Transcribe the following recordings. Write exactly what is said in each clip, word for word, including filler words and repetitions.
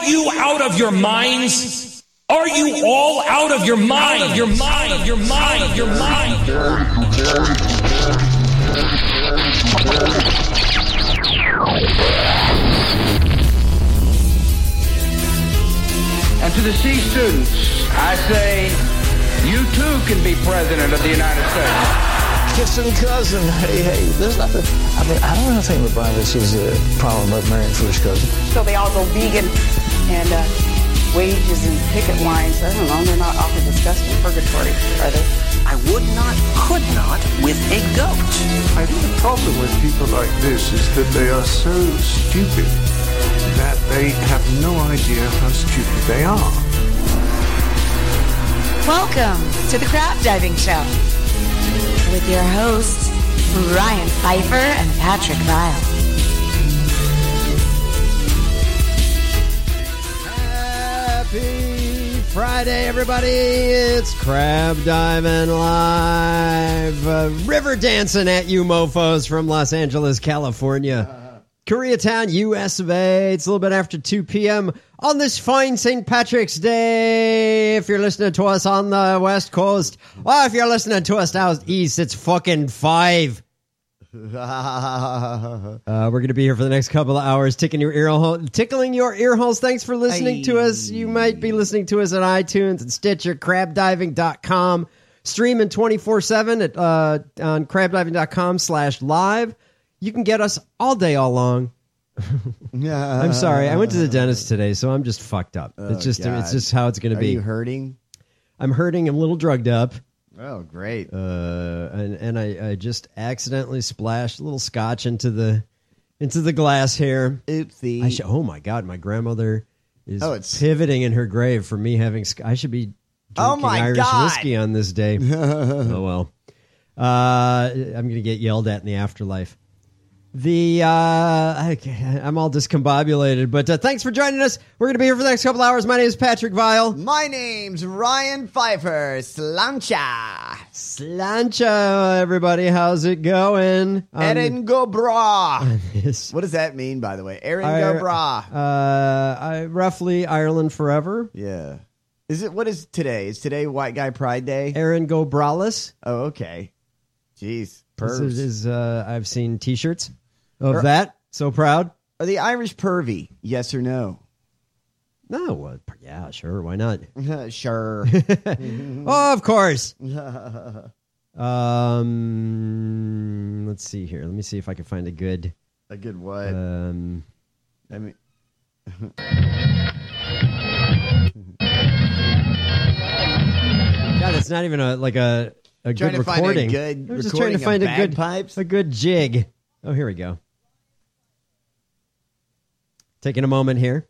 you out of your minds? Are you all out of your mind? Out of your mind? Out of your mind? Out of your mind? And to the C students, I say, you too can be president of the United States. Kissing cousin, hey, hey, there's nothing. I mean, I don't know anything about this is a problem of marrying first cousin. So they all go vegan and uh, wages and picket lines. I don't know, they're not awfully disgusting purgatory, are they? I would not, could not with a goat. I think the problem with people like this is that they are so stupid that they have no idea how stupid they are. Welcome to the Crab Diving Show with your hosts, Ryan Pfeiffer and Patrick Vile. Happy Friday, everybody. It's Crab Diving Live. Uh, river dancing at you mofos from Los Angeles, California. Koreatown, U S of A. It's a little bit after two p.m. on this fine Saint Patrick's Day. If you're listening to us on the West Coast, or if you're listening to us out east, it's fucking five. uh, we're going to be here for the next couple of hours, tickling your ear hole, tickling your ear holes. Thanks for listening Aye. to us. You might be listening to us on iTunes and Stitcher, crab diving dot com, streaming twenty-four seven at uh, on crab diving dot com slash live. You can get us all day, all long. I'm sorry. I went to the dentist today, so I'm just fucked up. Oh, it's just God. it's just how it's going to be. Are you hurting? I'm hurting. I'm a little drugged up. Oh, great. Uh, and and I, I just accidentally splashed a little scotch into the into the glass here. Oopsie. I should, oh, my God. My grandmother is oh, it's... pivoting in her grave for me having... I should be drinking oh my Irish God. whiskey on this day. Oh, well. Uh, I'm going to get yelled at in the afterlife. The uh, I, I'm all discombobulated, but uh, thanks for joining us. We're going to be here for the next couple hours. My name is Patrick Vile. My name's Ryan Pfeiffer. Slancha. Slancha, everybody. How's it going? Um, Erin go bra. What does that mean, by the way? Erin go bra. Uh, I, roughly Ireland forever. Yeah. Is it? What is today? Is today White Guy Pride Day? Erin go braless. Oh, okay. Jeez. This is, is uh, I've seen T-shirts of are, that. So proud. Are the Irish pervy? Yes or no? No. Well, yeah, sure. Why not? Sure. Oh, of course. um, let's see here. Let me see if I can find a good. A good what? Um, I mean. God, it's not even a like a. A trying good to recording. Find a good I'm just trying to find a good pipes. a good jig. Oh, here we go. Taking a moment here.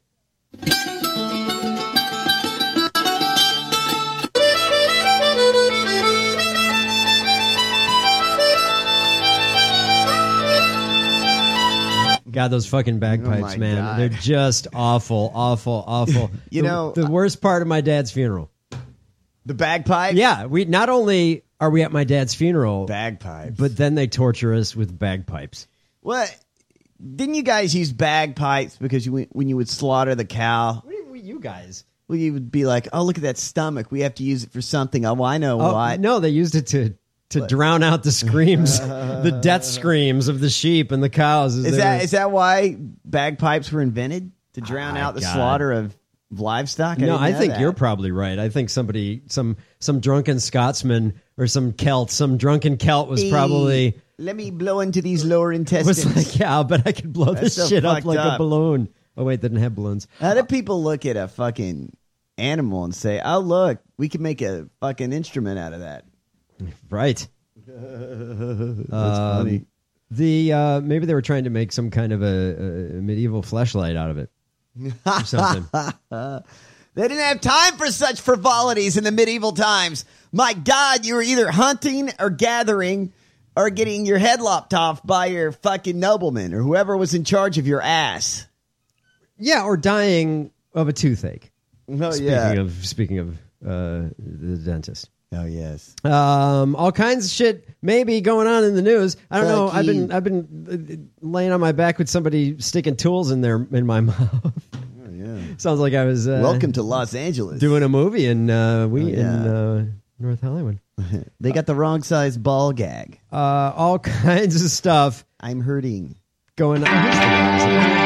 God, those fucking bagpipes, oh man. God. They're just awful, awful, awful. You the, know, the worst part of my dad's funeral. The bagpipes? Yeah, we not only are we at my dad's funeral, bagpipes, but then they torture us with bagpipes. What? Didn't you guys use bagpipes because you when you would slaughter the cow? What do you, you guys? Well, you would be like, "Oh, look at that stomach. We have to use it for something." Oh, I know oh, what. No, they used it to to what? drown out the screams, the death screams of the sheep and the cows. Is that were... is that why bagpipes were invented? To drown oh, out the God. slaughter of livestock? I no, I think that. you're probably right. I think somebody, some some drunken Scotsman or some Celt, some drunken Celt was hey, probably. Let me blow into these lower intestines. Was like, yeah, but I could blow this so shit up like up. a balloon. Oh wait, they didn't have balloons. How do people look at a fucking animal and say, "Oh look, we can make a fucking instrument out of that"? Right. That's um, funny. The uh, maybe they were trying to make some kind of a, a medieval fleshlight out of it. Or something. They didn't have time for such frivolities in the medieval times. My God, you were either hunting or gathering or getting your head lopped off by your fucking nobleman or whoever was in charge of your ass. Yeah, or dying of a toothache. Oh, speaking yeah. of speaking of uh, the dentist. Oh yes. Um, all kinds of shit maybe going on in the news. I don't Fuck know. you. I've been I've been laying on my back with somebody sticking tools in there in my mouth. Yeah. Sounds like I was uh, Welcome to Los Angeles. doing a movie in uh, we Oh, yeah. in uh, North Hollywood. They got the wrong size ball gag. Uh, all kinds of stuff I'm hurting. going on. Here's the one.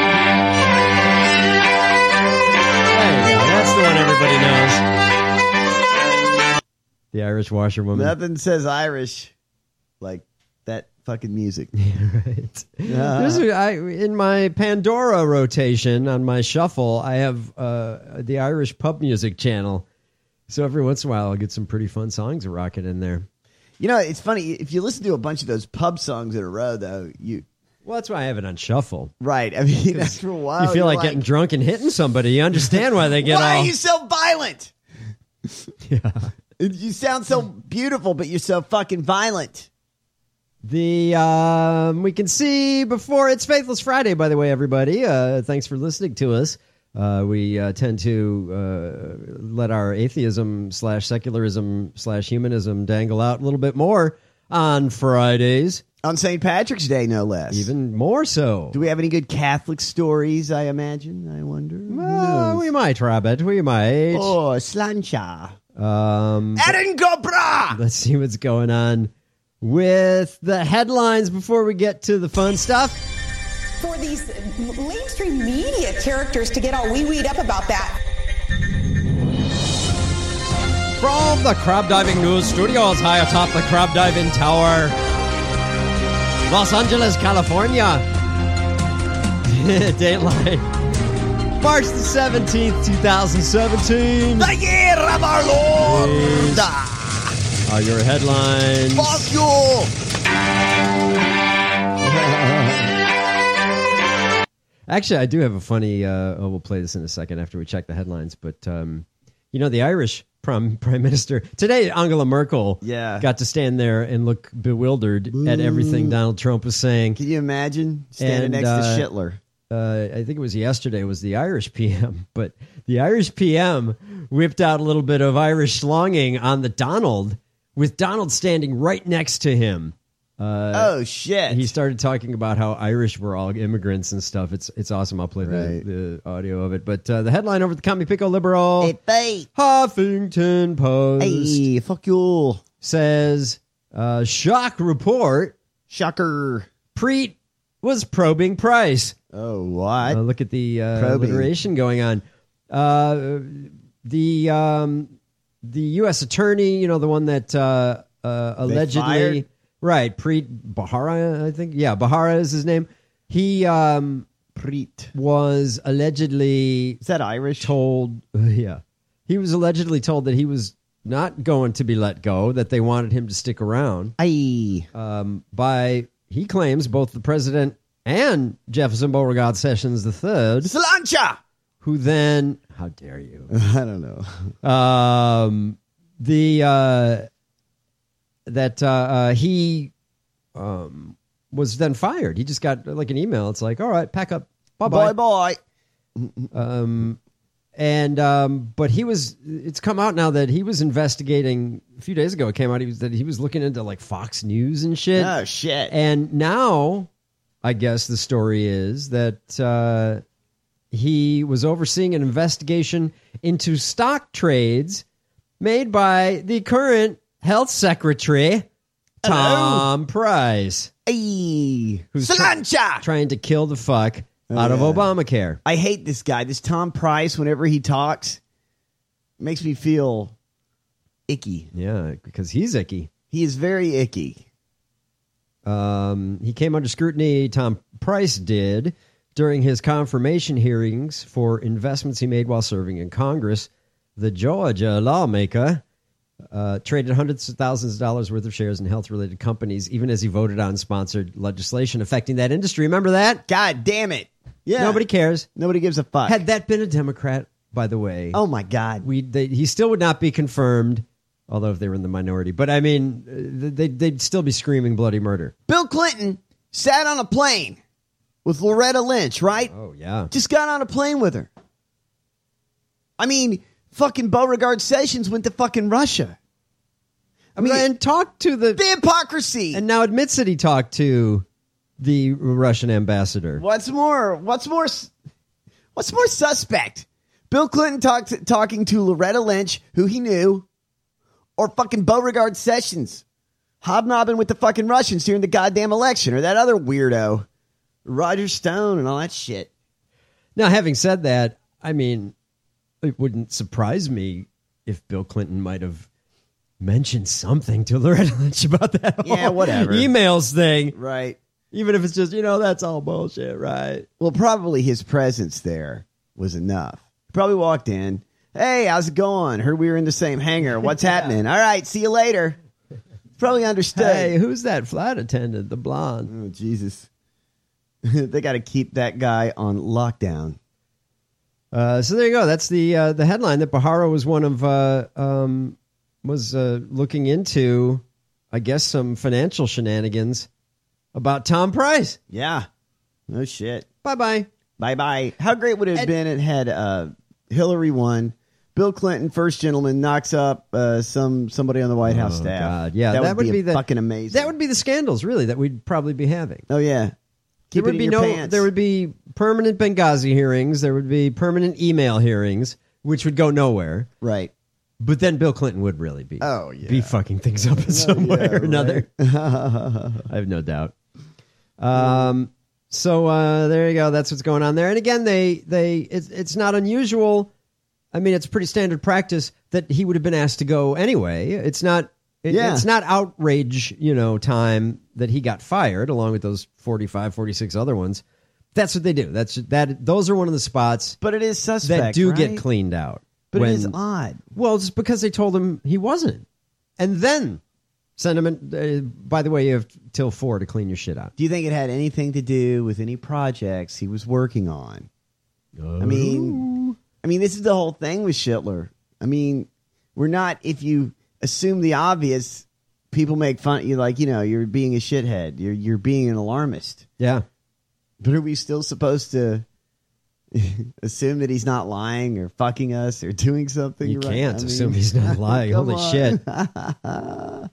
There you go. That's the one everybody knows. The Irish washerwoman. Nothing says Irish like that fucking music. Right. There's a, I, in my Pandora rotation on my shuffle, I have uh, the Irish pub music channel. So every once in a while, I'll get some pretty fun songs rocking in there. You know, it's funny. If you listen to a bunch of those pub songs in a row, though, you... Well, that's why I have it on shuffle. Right. I mean, after a while, You feel like, like getting drunk and hitting somebody. You understand why they get why all... are you so violent? Yeah. You sound so beautiful, but you're so fucking violent. The um, we can see before it's Faithless Friday, by the way, everybody. Uh, thanks for listening to us. Uh, we uh, tend to uh, let our atheism slash secularism slash humanism dangle out a little bit more on Fridays. On Saint Patrick's Day, no less. Even more so. Do we have any good Catholic stories, I imagine? I wonder. Uh, we might, Rabbit. We might. Oh, slancha. Um, Aaron Gobra! Let's see what's going on with the headlines before we get to the fun stuff. For these mainstream media characters to get all wee-weed up about that. From the Crab Diving News Studios high atop the Crab Diving Tower, Los Angeles, California. Dateline. March the seventeenth, twenty seventeen. The year of our Lord! These are your headlines. Fuck you! Actually, I do have a funny, uh, oh, we'll play this in a second after we check the headlines, but, um, you know, the Irish prime, prime minister, today Angela Merkel yeah. got to stand there and look bewildered Ooh. at everything Donald Trump was saying. Can you imagine standing and, next uh, to Shitler? Uh, I think it was yesterday was the Irish P M, but the Irish P M whipped out a little bit of Irish slonging on the Donald with Donald standing right next to him. Uh, oh shit! He started talking about how Irish were all immigrants and stuff. It's it's awesome. I'll play right. the, the audio of it. But uh, the headline over at the Commie Pico Liberal, hey, hey. Huffington Post, hey, fuck you, says uh, shock report. Shocker. Preet was probing Price. Oh, what? Uh, look at the uh, alliteration going on. Uh, the um, the U S attorney, you know, the one that uh, uh, allegedly. Right, Preet Bharara, I think. Yeah, Bharara is his name. He um, Preet was allegedly is that Irish? Told, uh, yeah, he was allegedly told that he was not going to be let go. That they wanted him to stick around. Aye. Um, by he claims both the president and Jefferson Beauregard Sessions the Third, Slancha, who then, how dare you? I don't know. Um, the. Uh, that uh, uh, he um, was then fired. He just got like an email. It's like, all right, pack up. Bye-bye. Bye-bye. Um, and um, but he was, it's come out now that he was investigating, a few days ago it came out he was, that he was looking into like Fox News and shit. Oh, shit. And now, I guess the story is that uh, he was overseeing an investigation into stock trades made by the current Health Secretary, Tom Hello. Price. Hey. Who's Slancha! Try, trying to kill the fuck oh, out of yeah. Obamacare. I hate this guy. This Tom Price, whenever he talks, makes me feel icky. Yeah, because he's icky. He is very icky. Um, he came under scrutiny, Tom Price did, during his confirmation hearings for investments he made while serving in Congress. The Georgia lawmaker Uh, traded hundreds of thousands of dollars worth of shares in health-related companies, even as he voted on sponsored legislation affecting that industry. Remember that? God damn it. Yeah. Nobody cares. Nobody gives a fuck. Had that been a Democrat, by the way. Oh, my God. we they, He still would not be confirmed, although if they were in the minority. But, I mean, they, they'd still be screaming bloody murder. Bill Clinton sat on a plane with Loretta Lynch, right? Oh, yeah. Just got on a plane with her. I mean... Fucking Beauregard Sessions went to fucking Russia. I mean, and talked to the... The hypocrisy. And now admits that he talked to the Russian ambassador. What's more, what's more, What's more suspect? Bill Clinton talked, talking to Loretta Lynch, who he knew, or fucking Beauregard Sessions hobnobbing with the fucking Russians during the goddamn election, or that other weirdo, Roger Stone and all that shit. Now, having said that, I mean, it wouldn't surprise me if Bill Clinton might have mentioned something to Loretta Lynch about that Yeah, whole whatever. emails thing. Right. Even if it's just, you know, that's all bullshit, right? Well, probably his presence there was enough. He probably walked in. Hey, how's it going? Heard we were in the same hangar. What's happening? All right, see you later. Probably understood. Hey, who's that flight attendant, the blonde? Oh, Jesus. They got to keep that guy on lockdown. Uh, so there you go. That's the uh, the headline that Bahara was one of uh, um, was uh, looking into, I guess, some financial shenanigans about Tom Price. Yeah. No shit. Bye bye. Bye bye. How great would it have And- been? It had uh, Hillary won. Bill Clinton, first gentleman, knocks up uh, some somebody on the White House Oh, staff. God. Yeah, that, that would, would be, be the- fucking amazing. That would be the scandals, really, that we'd probably be having. Oh yeah. Keep there it would in be your no. pants. There would be permanent Benghazi hearings. There would be permanent email hearings, which would go nowhere. Right. But then Bill Clinton would really be. Oh, yeah. Be fucking things up in some way yeah, or another. right. I have no doubt. Um. So uh, there you go. That's what's going on there. And again, they they it's it's not unusual. I mean, it's pretty standard practice that he would have been asked to go anyway. It's not. It, Yeah. It's not outrage, you know, time that he got fired, along with those forty-five, forty-six other ones. That's what they do. That's that. Those are one of the spots But it is suspect, that do right? get cleaned out. But when- it is odd. Well, it's because they told him he wasn't, and then send him. In, uh, by the way, you have till four to clean your shit out. Do you think it had anything to do with any projects he was working on? I mean, I mean, this is the whole thing with Schindler. I mean, we're not. If you assume the obvious, people make fun. You like, you know, you're being a shithead. You're you're being an alarmist. Yeah. But are we still supposed to assume that he's not lying or fucking us or doing something? You right? can't I mean, assume he's not lying. come Holy on. shit.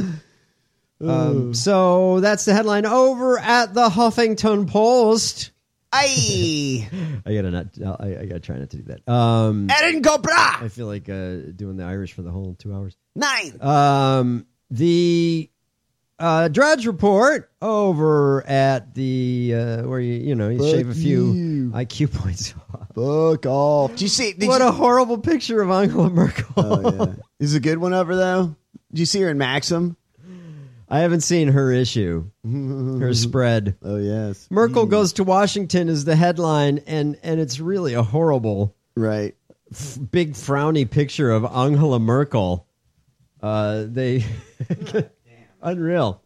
Um, so that's the headline over at the Huffington Post. Aye. I gotta not. I, I gotta try not to do that. Um, Erin Cobra. I feel like uh, doing the Irish for the whole two hours. Nine. Um, the uh, Drudge Report over at the uh, where you you know you Fuck shave a few you. I Q points off. Fuck off. Did you see? Did What you, a horrible picture of Angela Merkel. Oh, yeah. Is it a good one over though? Did you see her in Maxim? I haven't seen her issue, her spread. Oh yes. Merkel goes to Washington is the headline, and and it's really a horrible, Right. f- big frowny picture of Angela Merkel. Uh, they unreal.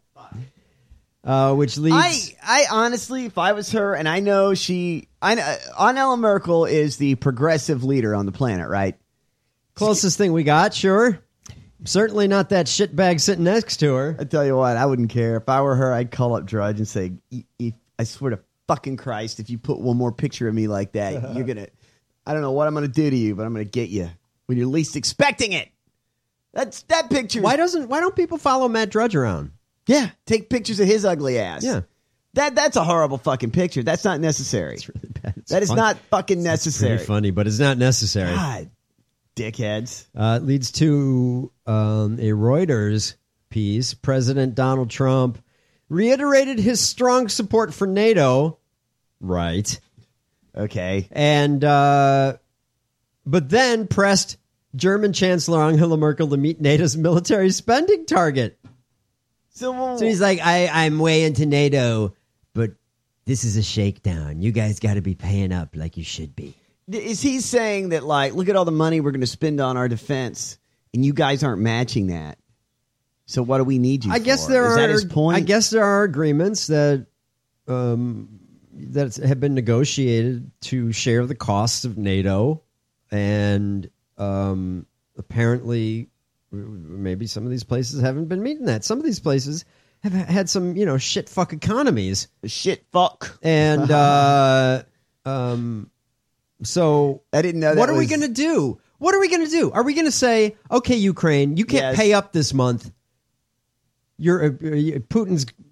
Uh, which I, leads. I honestly, if I was her, and I know she, I know, Angela Merkel is the progressive leader on the planet, right? Closest thing we got, sure. Certainly not that shitbag sitting next to her. I tell you what, I wouldn't care. If I were her, I'd call up Drudge and say, "E- e- I swear to fucking Christ, if you put one more picture of me like that, you're going to, I don't know what I'm going to do to you, but I'm going to get you when you're least expecting it. That's that picture. Why doesn't? Why don't people follow Matt Drudge around? Yeah, take pictures of his ugly ass. Yeah. That that's a horrible fucking picture. That's not necessary. It's really bad. It's That is fun- not fucking It's necessary. pretty funny, but it's not necessary. God, dickheads. Uh, it leads to um, a Reuters piece. President Donald Trump reiterated his strong support for NATO. Right. Okay. And, uh, but then pressed German Chancellor Angela Merkel to meet NATO's military spending target. So, So he's like, I, I'm way into NATO, but this is a shakedown. You guys got to be paying up like you should be. is he saying that, like, look at all the money we're going to spend on our defense, and you guys aren't matching that? So what do we need you I for? guess there is are. that his point? I guess there are agreements that um, that have been negotiated to share the costs of NATO, and um, apparently, maybe some of these places haven't been meeting that. Some of these places have had some, you know, shit fuck economies. Shit fuck. And uh, um, so I didn't know that What are we was- going to do? What are we going to do? Are we going to say, okay, Ukraine, you can't Yes. pay up this month? You're uh, Putin's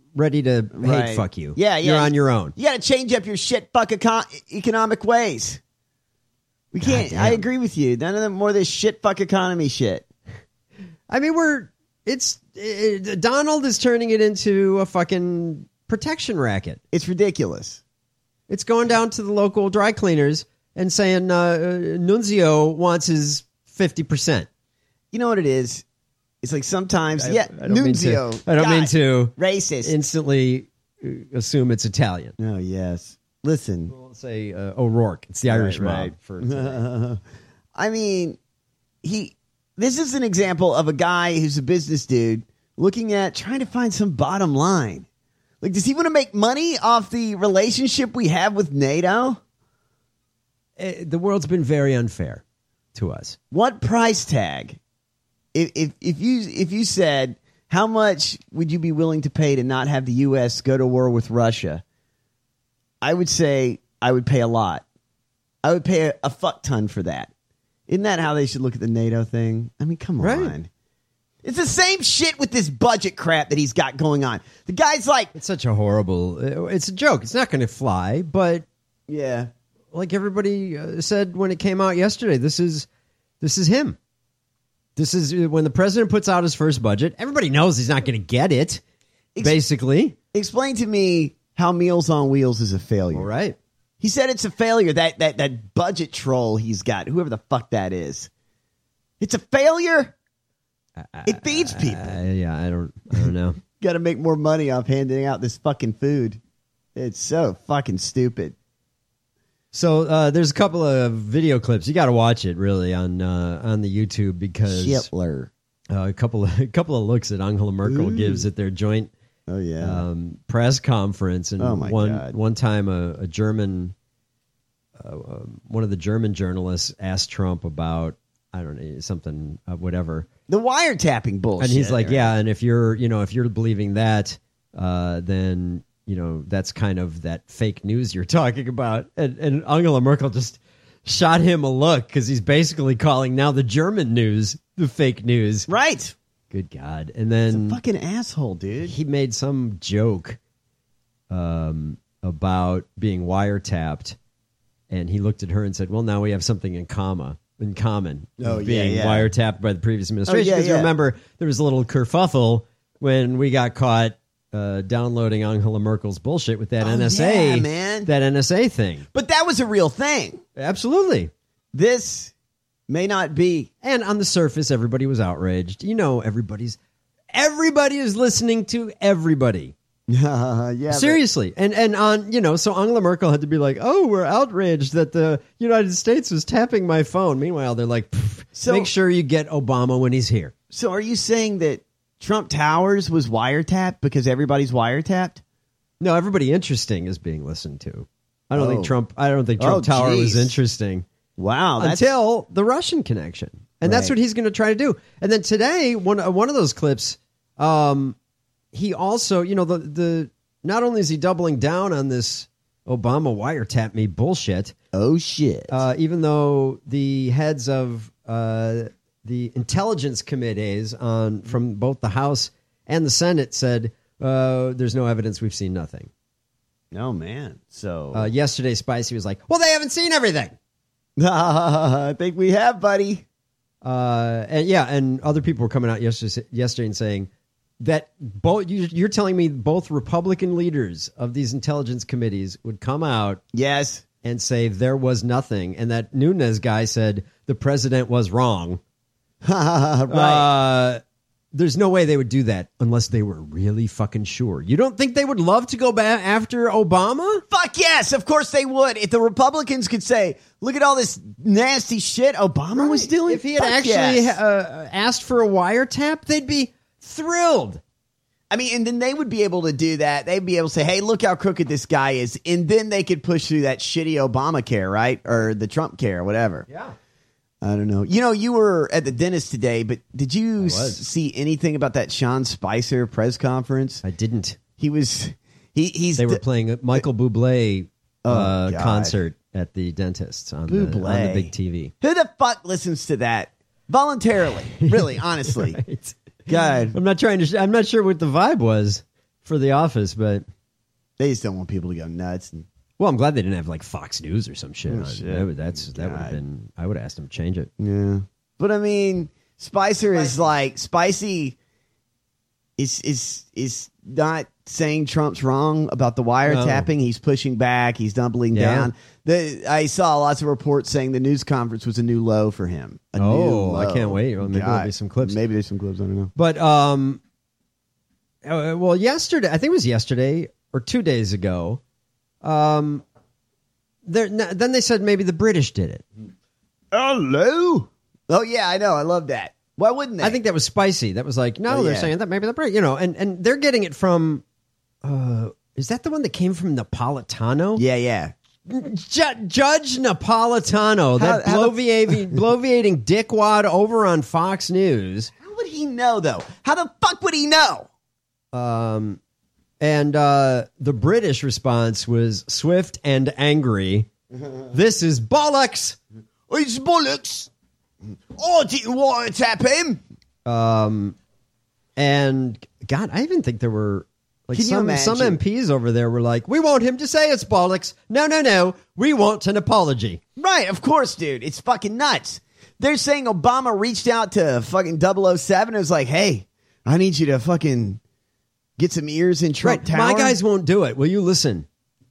ready to Right. hate fuck you. Yeah, yeah. You're on your own. You got to change up your shit fuck econ- economic ways. We can't. Goddamn. I agree with you. None of them more this shit fuck economy shit. I mean, we're it's it, Donald is turning it into a fucking protection racket. It's ridiculous. It's going down to the local dry cleaners and saying uh, uh, Nunzio wants his fifty percent. You know what it is? It's like sometimes, I- yeah, I don't mean to- Nunzio. I don't God, mean to racist. instantly uh, assume it's Italian. Oh yes. Listen, We'll say uh, O'Rourke. It's the Irish Right, mob right. for today. I mean, he. This is an example of a guy who's a business dude looking at trying to find some bottom line. Like, does he want to make money off the relationship we have with NATO? Uh, the world's been very unfair to us. What price tag? If if if you if you said how much would you be willing to pay to not have the U S go to war with Russia? I would say I would pay a lot. I would pay a, a fuck ton for that. Isn't that how they should look at the NATO thing? I mean, come Right. on. It's the same shit with this budget crap that he's got going on. The guy's like, It's such a horrible. uh, It's a joke. It's not going to fly. But yeah, like everybody uh, said when it came out yesterday, this is this is him. This is uh, when the president puts out his first budget. Everybody knows he's not going to get it. Ex- Basically, explain to me how Meals on Wheels is a failure. all right. He said it's a failure. That that that budget troll he's got, whoever the fuck that is, it's a failure. It feeds people. Uh, yeah, I don't. I don't know. Got to make more money off handing out this fucking food. It's so fucking stupid. So uh, there's a couple of video clips. You got to watch it really on uh, on the YouTube because Hitler. uh, a couple of a couple of looks that Angela Merkel Ooh. gives at their joint Oh yeah. um, press conference, and Oh, my one God. one time a, a German, uh, um, one of the German journalists asked Trump about I don't know something uh, whatever, the wiretapping bullshit. and he's like, right? yeah, and if you're you know if you're believing that, uh, then you know that's kind of that fake news you're talking about, and, and Angela Merkel just shot him a look because he's basically calling now the German news the fake news. Right. Good God. And then Fucking asshole, dude. he made some joke um, about being wiretapped, and he looked at her and said, well, now we have something in common. In common, Oh, yeah, being yeah. wiretapped by the previous administration. yeah, Because yeah. remember, there was a little kerfuffle when we got caught uh, downloading Angela Merkel's bullshit with that Oh, N S A, yeah, man. that N S A thing. But that was a real thing. Absolutely. This may not be. And on the surface, everybody was outraged. You know, everybody's everybody is listening to everybody. yeah. but- Seriously. And and on, you know, so Angela Merkel had to be like, oh, we're outraged that the United States was tapping my phone. Meanwhile, they're like, "Pff, So- make sure you get Obama when he's here. So are you saying that Trump Towers was wiretapped because everybody's wiretapped? No, everybody interesting is being listened to. I don't Oh. think Trump I don't think Trump Oh, Tower was geez. interesting Wow. That's, until the Russian connection. And that's Right. what he's going to try to do. And then today, one uh, one of those clips, um, he also, you know, the the not only is he doubling down on this Obama wiretap me bullshit, oh, shit. uh, even though the heads of uh, the intelligence committees on from both the House and the Senate said uh, there's no evidence, we've seen nothing. oh, man. So Uh, yesterday, Spicy was like, well, they haven't seen everything. I think we have, buddy. Uh, and yeah, and other people were coming out yesterday, yesterday and saying that both you, you're telling me both Republican leaders of these intelligence committees would come out Yes. and say there was nothing, and that Nunes guy said the president was wrong. right. Uh, there's no way they would do that unless they were really fucking sure. You don't think they would love to go back after Obama? Fuck yes, of course they would. If the Republicans could say, look at all this nasty shit Obama was doing. If he had Fuck actually yes. uh, asked for a wiretap, they'd be thrilled. I mean, and then they would be able to do that. They'd be able to say, hey, look how crooked this guy is. And then they could push through that shitty Obamacare, right? Or the Trump care, whatever. Yeah. I don't know. You know, you were at the dentist today, but did you was. s- see anything about that Sean Spicer press conference? I didn't. He was, he he's, They were d- playing a Michael Bublé uh, Oh, God. concert at the dentist's on, the, on the Bublé. big T V. who the fuck listens to that voluntarily? Really, honestly. Right. God. I'm not trying to. I'm not sure what the vibe was for The Office, but they just don't want people to go nuts. And well, I'm glad they didn't have like Fox News or some shit. Oh, on. shit. That would, that's that God. would have been. I would have asked them to change it. Yeah, but I mean, Spicer is like Spicy. Is is is not saying Trump's wrong about the wiretapping. No. He's pushing back. He's doubling yeah. down. The, I saw lots of reports saying the news conference was a new low for him. A oh, new low. I can't wait. Well, maybe God. there'll be some clips. Maybe there's some clips. I don't know. But um, uh, well, yesterday I think it was yesterday or two days ago. Um, there then they said maybe the British did it. Hello. Oh yeah, I know. I love that. Why wouldn't they? I think that was spicy. That was like, no, oh, they're yeah. saying that maybe the British, you know, and, and they're getting it from, uh, is that the one that came from Napolitano? Yeah, yeah. Ju- Judge Napolitano, that how, how bloviating, the... bloviating dickwad over on Fox News. How would he know, though? How the fuck would he know? Um, and uh, the British response was swift and angry. This is bollocks. It's bollocks. Oh, do you want to tap him? Um, and God, I even think there were like Can some some M Ps over there were like, we want him to say it's bollocks. No, no, no. We want an apology. Right, of course, dude. It's fucking nuts. They're saying Obama reached out to fucking double oh seven and was like, hey, I need you to fucking get some ears in Trump right. Tower. My guys won't do it. Will you listen?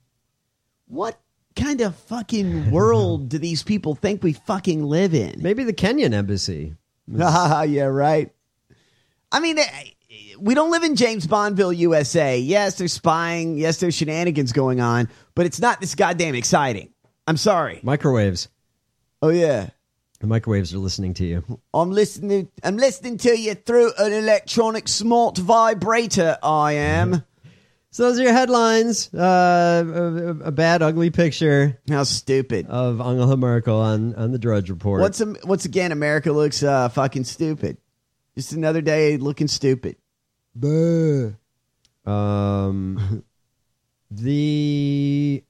What kind of fucking world do these people think we fucking live in? Maybe the Kenyan embassy. Yeah, right. I mean, we don't live in James Bondville, U S A. Yes, there's spying. Yes, there's shenanigans going on, but it's not this goddamn exciting. I'm sorry. Microwaves. Oh, yeah. The microwaves are listening to you. I'm listening. I'm listening to you through an electronic smart vibrator. I am. So those are your headlines. Uh, a, a bad, ugly picture. How stupid of Angela Merkel on, on the Drudge Report. Once, once again, America looks uh, fucking stupid. Just another day looking stupid. Buh. Um, the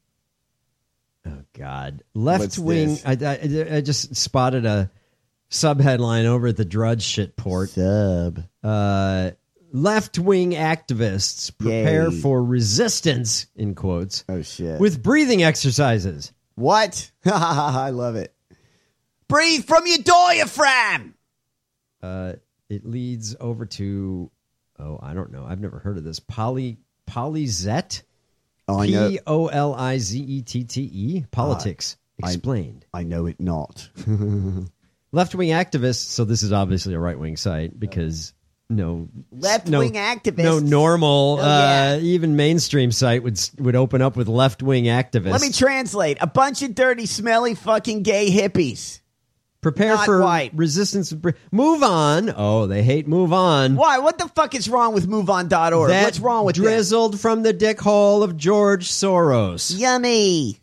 oh god, left wing. I, I I just spotted a sub headline over at the Drudge Shitport. Sub. Uh. Left-wing activists prepare Yay. for resistance, in quotes, oh shit, with breathing exercises. What? I love it. Breathe from your diaphragm. Uh, it leads over to, oh, I don't know. I've never heard of this. Poly, Polizet? Oh, I know. P O L I Z E T T E? Politics. Uh, Explained. I, I know it not. Left-wing activists, so this is obviously a right-wing site because... No left-wing no, activists. No normal, oh, yeah. uh, even mainstream site would would open up with left-wing activists. Let me translate: a bunch of dirty, smelly, fucking gay hippies. Prepare Not for white. resistance. Move on. Oh, they hate move on. Why? What the fuck is wrong with move on dot org? That What's wrong with drizzled that? From the dick hole of George Soros? Yummy.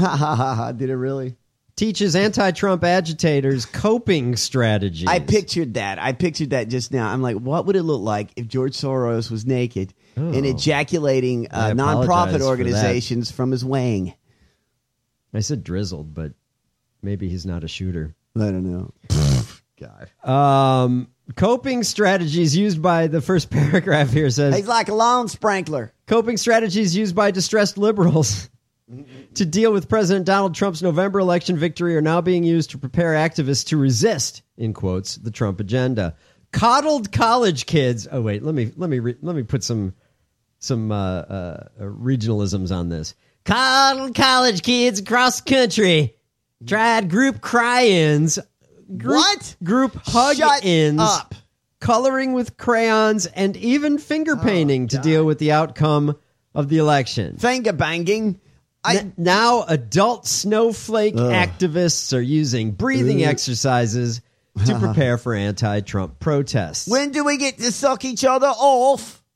Did it really? Teaches anti-Trump agitators coping strategies. I pictured that. I pictured that just now. I'm like, what would it look like if George Soros was naked oh. and ejaculating uh, nonprofit organizations from his wang? I said drizzled, but maybe he's not a shooter. I don't know. God. Um, coping strategies used by the first paragraph here says he's like a lawn sprinkler. Coping strategies used by distressed liberals to deal with President Donald Trump's November election victory are now being used to prepare activists to resist, in quotes, the Trump agenda. Coddled college kids. Oh wait, let me let me re, let me put some some uh, uh, regionalisms on this. Coddled college kids across the country tried group cry-ins. Group, what? Group hug-ins. Shut up. Coloring with crayons and even finger painting oh, to deal with the outcome of the election. Finger banging. I, N- now adult snowflake ugh. activists are using breathing ugh. exercises to prepare for anti-Trump protests. When do we get to suck each other off?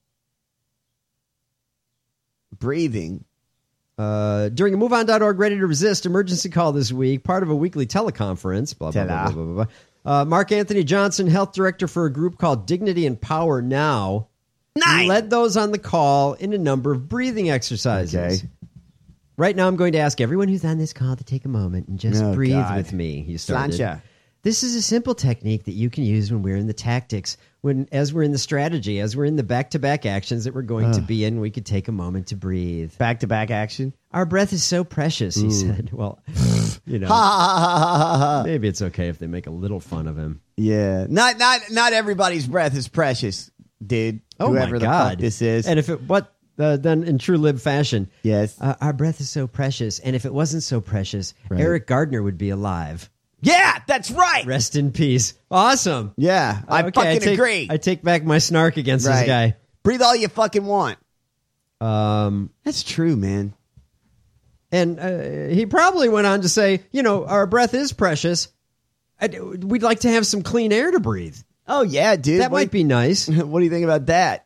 Breathing. Uh, during a move on dot org Ready to Resist emergency call this week, part of a weekly teleconference, blah, blah, blah, blah, blah, blah, blah. Uh, Mark Anthony Johnson, health director for a group called Dignity and Power Now, nice. led those on the call in a number of breathing exercises. Okay. Right now, I'm going to ask everyone who's on this call to take a moment and just oh, breathe God. with me. He started. Slancha. This is a simple technique that you can use when we're in the tactics, when as we're in the strategy, as we're in the back-to-back actions that we're going uh. to be in. We could take a moment to breathe. Back-to-back action. Our breath is so precious, he Ooh. said. Well, you know, maybe it's okay if they make a little fun of him. Yeah, not not not everybody's breath is precious, dude. Oh Whoever my the God, fuck this is. And if it what uh, then in true lib fashion, yes, uh, our breath is so precious, and if it wasn't so precious, right. Eric Gardner would be alive. Yeah, that's right. Rest in peace. Awesome. Yeah, I okay, fucking I take, agree. I take back my snark against right. this guy. Breathe all you fucking want. Um, that's true, man. And uh, he probably went on to say, you know, our breath is precious. I'd, we'd like to have some clean air to breathe. Oh, yeah, dude. That what might be nice. What do you think about that?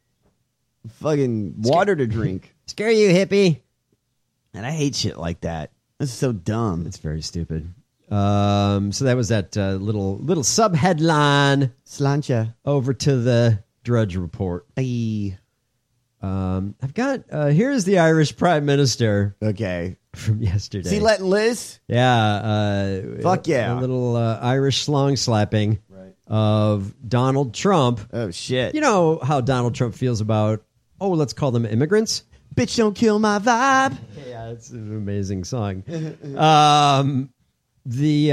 Fucking water to drink. Scare you, hippie. And I hate shit like that. This is so dumb. It's very stupid. Um, so that was that uh, little little sub headline. Slancha. Over to the Drudge Report. Aye. Um, I've got uh, here's the Irish Prime Minister. Okay, from yesterday. Is he letting Liz? Yeah. Uh, Fuck yeah. A little uh, Irish slong slapping right. of Donald Trump. Oh shit! You know how Donald Trump feels about oh let's call them immigrants. Bitch, don't kill my vibe. Yeah, it's an amazing song. um. The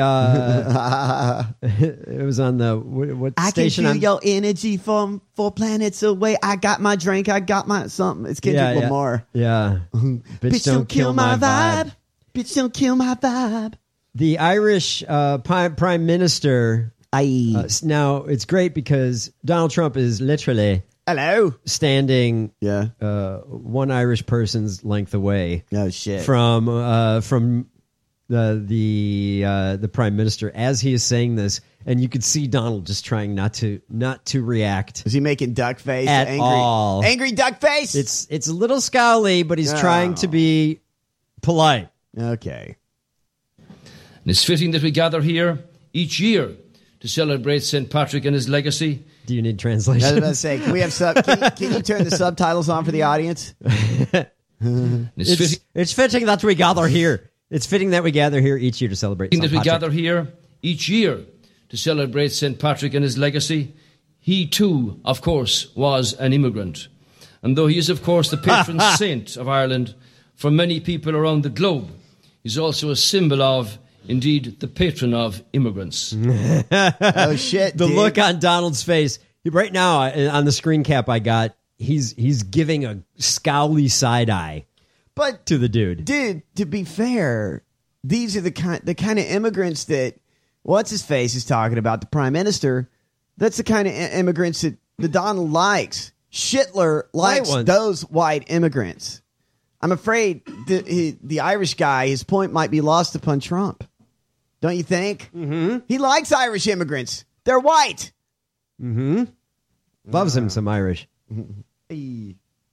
uh, it was on the what, what I station? I can feel your energy from four planets away. I got my drink. I got my something. It's Kendrick yeah, yeah, Lamar. Yeah, bitch, bitch don't, don't kill, kill my vibe. vibe. Bitch don't kill my vibe. The Irish uh, Prime Minister. Aye. Uh, now it's great because Donald Trump is literally hello standing. Yeah, uh, one Irish person's length away. Oh shit! From uh, from. The the uh, the prime minister as he is saying this, and you could see Donald just trying not to not to react. Is he making duck face at angry, all? Angry duck face. It's it's a little scowly, but he's oh. trying to be polite. Okay. And it's fitting that we gather here each year to celebrate Saint Patrick and his legacy. Do you need translation? I was about to say, can we have sub? Can, can you turn the subtitles on for the audience? it's, it's, fitting, it's fitting that we gather here. It's fitting that we gather here each year to celebrate Saint that we Patrick. gather here each year to celebrate Saint Patrick and his legacy. He too, of course, was an immigrant. And though he is, of course, the patron saint of Ireland for many people around the globe, he's also a symbol of, indeed, the patron of immigrants. Oh, shit, The dude. look on Donald's face. Right now, on the screen cap I got, he's he's giving a scowly side eye. But to the dude, dude, to be fair, these are the kind the kind of immigrants that what's his face is talking about. The prime minister, that's the kind of immigrants that the Donald likes. Schittler likes those white immigrants. I'm afraid the he, the Irish guy, his point might be lost upon Trump. Don't you think? Mm-hmm. He likes Irish immigrants. They're white. Mm-hmm. Loves uh. him some Irish. Hey.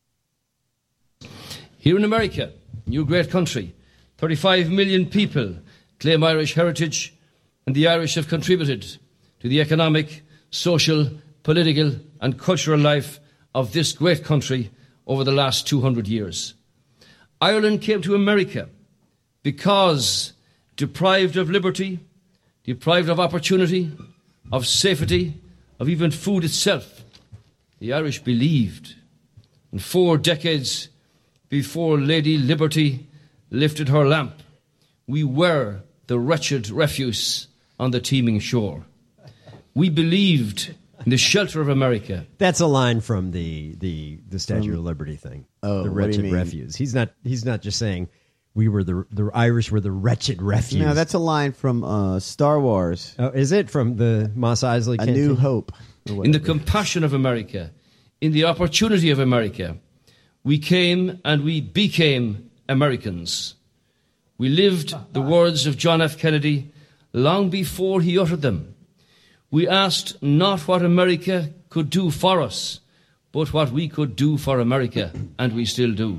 Here in America, your great country, thirty-five million people claim Irish heritage, and the Irish have contributed to the economic, social, political, and cultural life of this great country over the last two hundred years. Ireland came to America because deprived of liberty, deprived of opportunity, of safety, of even food itself, the Irish believed. In four decades before Lady Liberty lifted her lamp, we were the wretched refuse on the teeming shore. We believed in the shelter of America. That's a line from the the, the Statue um, of Liberty thing. Oh, the what do you wretched mean? refuse. He's not he's not just saying we were the the Irish were the wretched refuse. No, that's a line from uh, Star Wars. Oh, is it from the Mos Eisley? A New Hope. In the compassion of America, in the opportunity of America, we came and we became Americans. We lived the words of John F. Kennedy long before he uttered them. We asked not what America could do for us, but what we could do for America, and we still do.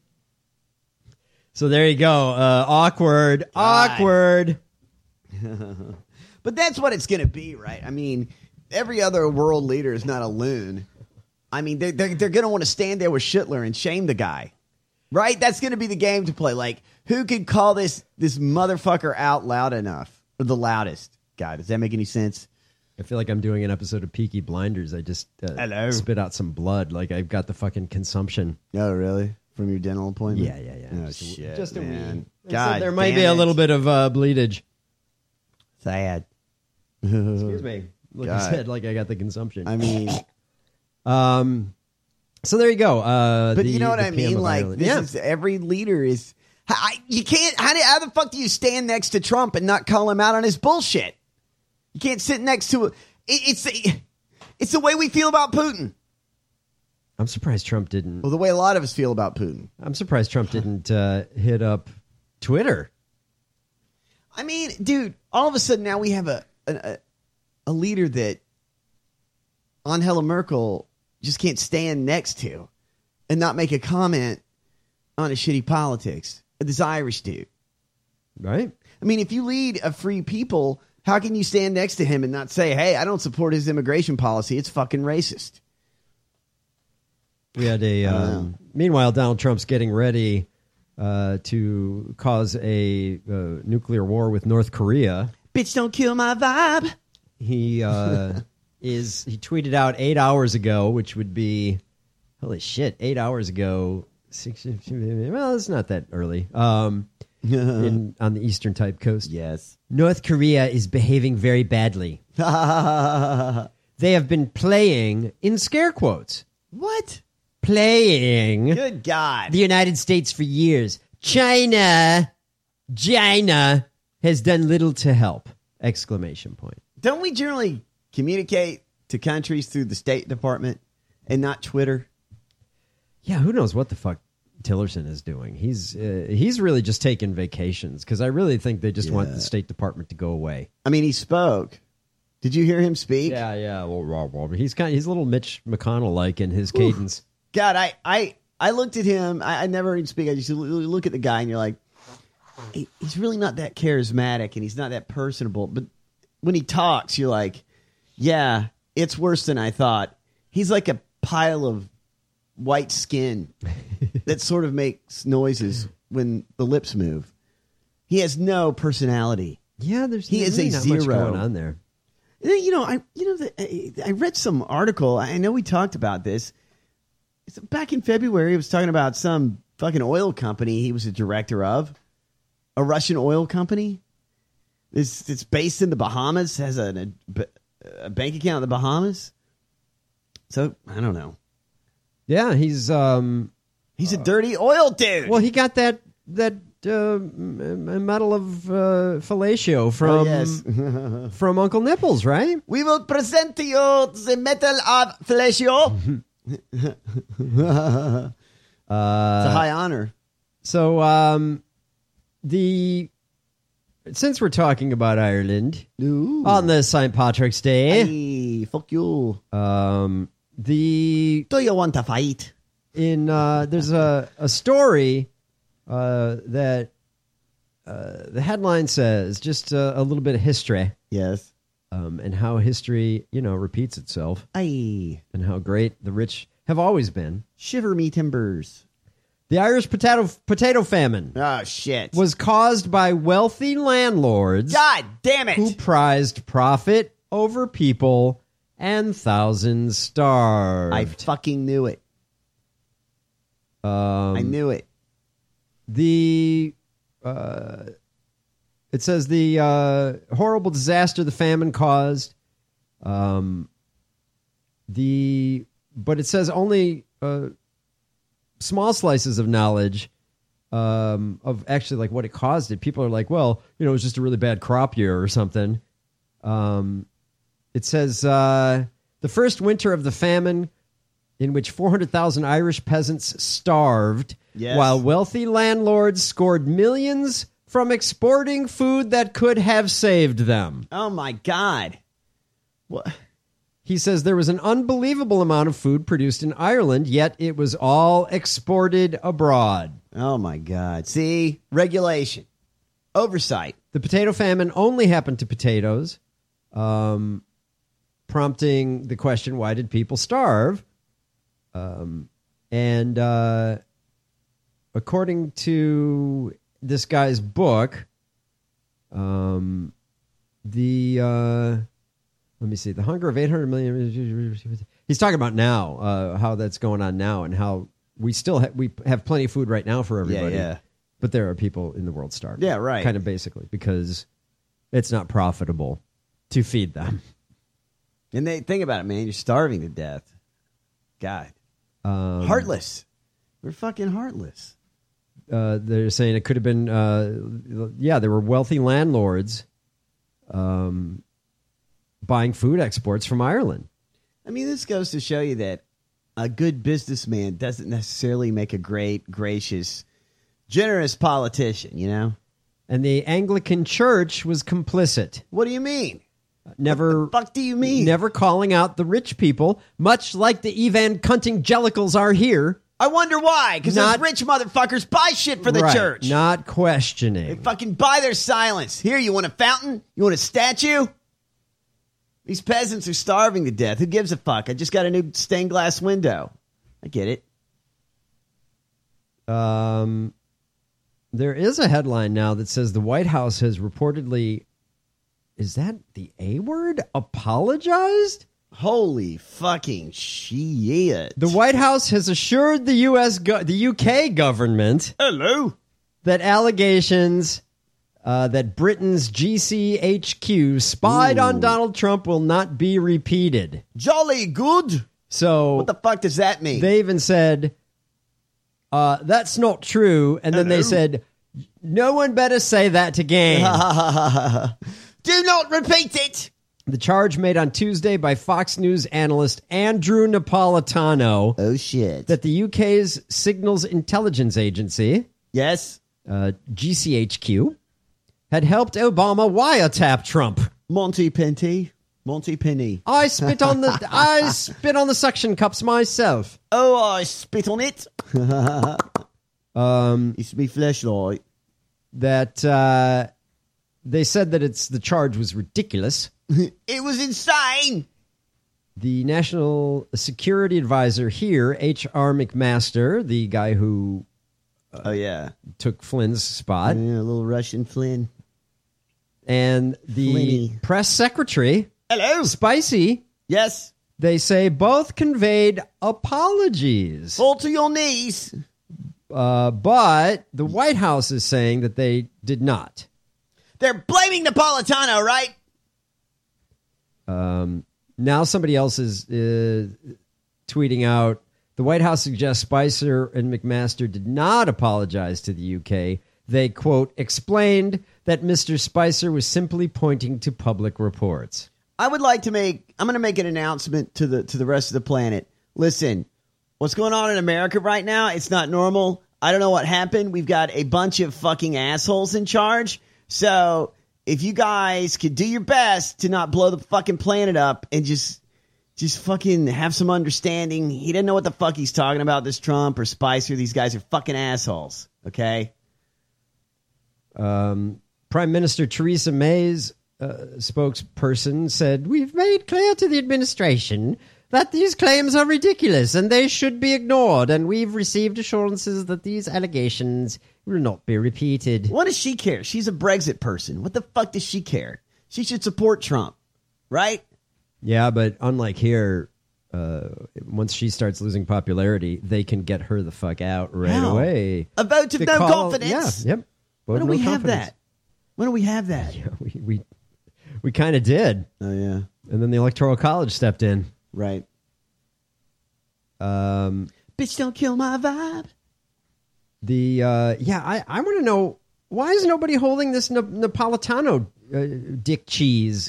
So there you go. Uh, awkward. God. Awkward. But that's what it's going to be, right? I mean, every other world leader is not a loon. I mean, they're, they're, they're going to want to stand there with Schittler and shame the guy. Right? That's going to be the game to play. Like, who can call this this motherfucker out loud enough? Or the loudest? guy. Does that make any sense? I feel like I'm doing an episode of Peaky Blinders. I just uh, Hello. spit out some blood. Like I've got the fucking consumption. Oh, really? From your dental appointment? Yeah, yeah, yeah. Oh, just shit, a, just a man. wee. God, So there might damn be a it. little bit of uh, bleedage. Sad. Excuse me. Look, I God. said like I got the consumption. I mean, um. So there you go. Uh, but the- you know what the I P M mean? of Like, Ireland. this yeah. is, every leader is. I, you can't. How, do, how the fuck do you stand next to Trump and not call him out on his bullshit? You can't sit next to. A, it, it's it's the way we feel about Putin. I'm surprised Trump didn't. Well, the way a lot of us feel about Putin. I'm surprised Trump didn't uh, hit up Twitter. I mean, dude, all of a sudden now we have a a, a leader that Angela Merkel just can't stand next to and not make a comment on his shitty politics. This Irish dude. Right? I mean, if you lead a free people, how can you stand next to him and not say, hey, I don't support his immigration policy. It's fucking racist. We had a. Um, meanwhile, Donald Trump's getting ready uh, to cause a uh, nuclear war with North Korea. Bitch, don't kill my vibe. He uh, is. He tweeted out eight hours ago, which would be holy shit. Eight hours ago. Six, well, it's not that early. Um, in, on the eastern type coast. Yes. North Korea is behaving very badly. They have been playing, in scare quotes, What? playing Good God. the United States for years. China, China has done little to help! Exclamation point. Don't we generally communicate to countries through the State Department and not Twitter? Yeah, who knows what the fuck Tillerson is doing? He's uh, he's really just taking vacations because I really think they just want Yeah. the State Department to go away. I mean, he spoke. Did you hear him speak? Yeah, yeah. Well, well, well, he's kind. Of, he's a little Mitch McConnell like in his cadence. God, I, I, I looked at him. I, I never heard him speak. I just l- look at the guy and you're like, he, he's really not that charismatic and he's not that personable. But when he talks, you're like, yeah, it's worse than I thought. He's like a pile of white skin that sort of makes noises when the lips move. He has no personality. Yeah, there's he is really a not zero much going on there. You know, I you know the, I read some article. I know we talked about this. It's back in February. It was talking about some fucking oil company he was a director of, a Russian oil company. It's it's based in the Bahamas. Has a, a, a bank account in the Bahamas. So I don't know. Yeah, he's um he's a dirty oil dude. Well, he got that that uh, m- medal of uh, fellatio from Oh, yes. from Uncle Nipples, right? We will present to you the medal of fellatio. Uh, it's a high honor. So, um, the since we're talking about Ireland Ooh. on this Saint Patrick's Day, Hey, fuck you. um, the Do you want to fight? in uh, there's a a story uh, that uh, the headline says just a, a little bit of history, Yes. um, and how history you know repeats itself, Aye. and how great the rich have always been. Shiver me timbers. The Irish potato potato famine Oh, shit. was caused by wealthy landlords God damn it. who prized profit over people, and thousands starved. I fucking knew it. um, I knew it. the uh, it says the uh, horrible disaster the famine caused. Um, the but it says only uh, small slices of knowledge um, of actually like what it caused it. People are like, well, you know, it was just a really bad crop year or something. Um, it says uh, the first winter of the famine, in which four hundred thousand Irish peasants starved, Yes. while wealthy landlords scored millions from exporting food that could have saved them. Oh, my God. What? He says there was an unbelievable amount of food produced in Ireland, yet it was all exported abroad. Oh, my God. See? Regulation. Oversight. The potato famine only happened to potatoes, um, prompting the question, why did people starve? Um, and uh, according to this guy's book, um, the uh, let me see, the hunger of eight hundred million. He's talking about now, uh, how that's going on now, and how we still ha- we have plenty of food right now for everybody. Yeah, yeah. But there are people in the world starving. Yeah, right. Kind of basically because it's not profitable to feed them. And they think about it, man. You're starving to death. God, Um, heartless. We're fucking heartless. Uh, they're saying it could have been, uh, yeah, there were wealthy landlords um, buying food exports from Ireland. I mean, this goes to show you that a good businessman doesn't necessarily make a great, gracious, generous politician, you know? And the Anglican Church was complicit. What do you mean? Never, what the fuck do you mean? Never calling out the rich people, much like the evangelicals are here. I wonder why, because those rich motherfuckers buy shit for the right, church. Not questioning. They fucking buy their silence. Here, you want a fountain? You want a statue? These peasants are starving to death. Who gives a fuck? I just got a new stained glass window. I get it. Um, there is a headline now that says the White House has reportedly, is that the A word? Apologized? Holy fucking shit. The White House has assured the U S go- the U K government Hello. that allegations uh, that Britain's G C H Q spied Ooh. on Donald Trump will not be repeated. Jolly good. So what the fuck does that mean? They even said, uh, that's not true. And then Hello? they said, no one better say that again. Do not repeat it. The charge made on Tuesday by Fox News analyst Andrew Napolitano. Oh, shit. That the U K's Signals Intelligence Agency, yes, uh, G C H Q, had helped Obama wiretap Trump. Monty Penny. Monty Penny. I spit on the I spit on the suction cups myself. Oh, I spit on it. um, it's me flashlight. That uh, they said that it's the charge was ridiculous. It was insane. The National Security Advisor here, H R McMaster, the guy who uh, oh yeah took Flynn's spot, yeah, a little Russian Flynn, and the Flinny. press secretary, hello, Spicy, yes, they say both conveyed apologies. Fall to your knees. Uh, but the White House is saying that they did not. They're blaming Napolitano, right? Um, now somebody else is uh, tweeting out, the White House suggests Spicer and McMaster did not apologize to the U K. They, quote, explained that Mister Spicer was simply pointing to public reports. I would like to make, I'm going to make an announcement to the to the rest of the planet. Listen, what's going on in America right now, it's not normal. I don't know what happened. We've got a bunch of fucking assholes in charge. So if you guys could do your best to not blow the fucking planet up and just just fucking have some understanding. He didn't know what the fuck he's talking about, this Trump or Spicer. These guys are fucking assholes, okay? Um, Prime Minister Theresa May's uh, spokesperson said, we've made clear to the administration that these claims are ridiculous and they should be ignored, and we've received assurances that these allegations will not be repeated. What does she care? She's a Brexit person. What the fuck does she care? She should support Trump, right? Yeah, but unlike here, uh, once she starts losing popularity, they can get her the fuck out right How? away. A vote of They no call- confidence? Yeah, yep. Vote When of do we no have confidence. that? When do we have that? Yeah, we we, we kind of did. Oh, yeah. And then the Electoral College stepped in. Right. Um, Bitch, don't kill my vibe. The uh, yeah, I, I want to know, why is nobody holding this Na- Napolitano uh, dick cheese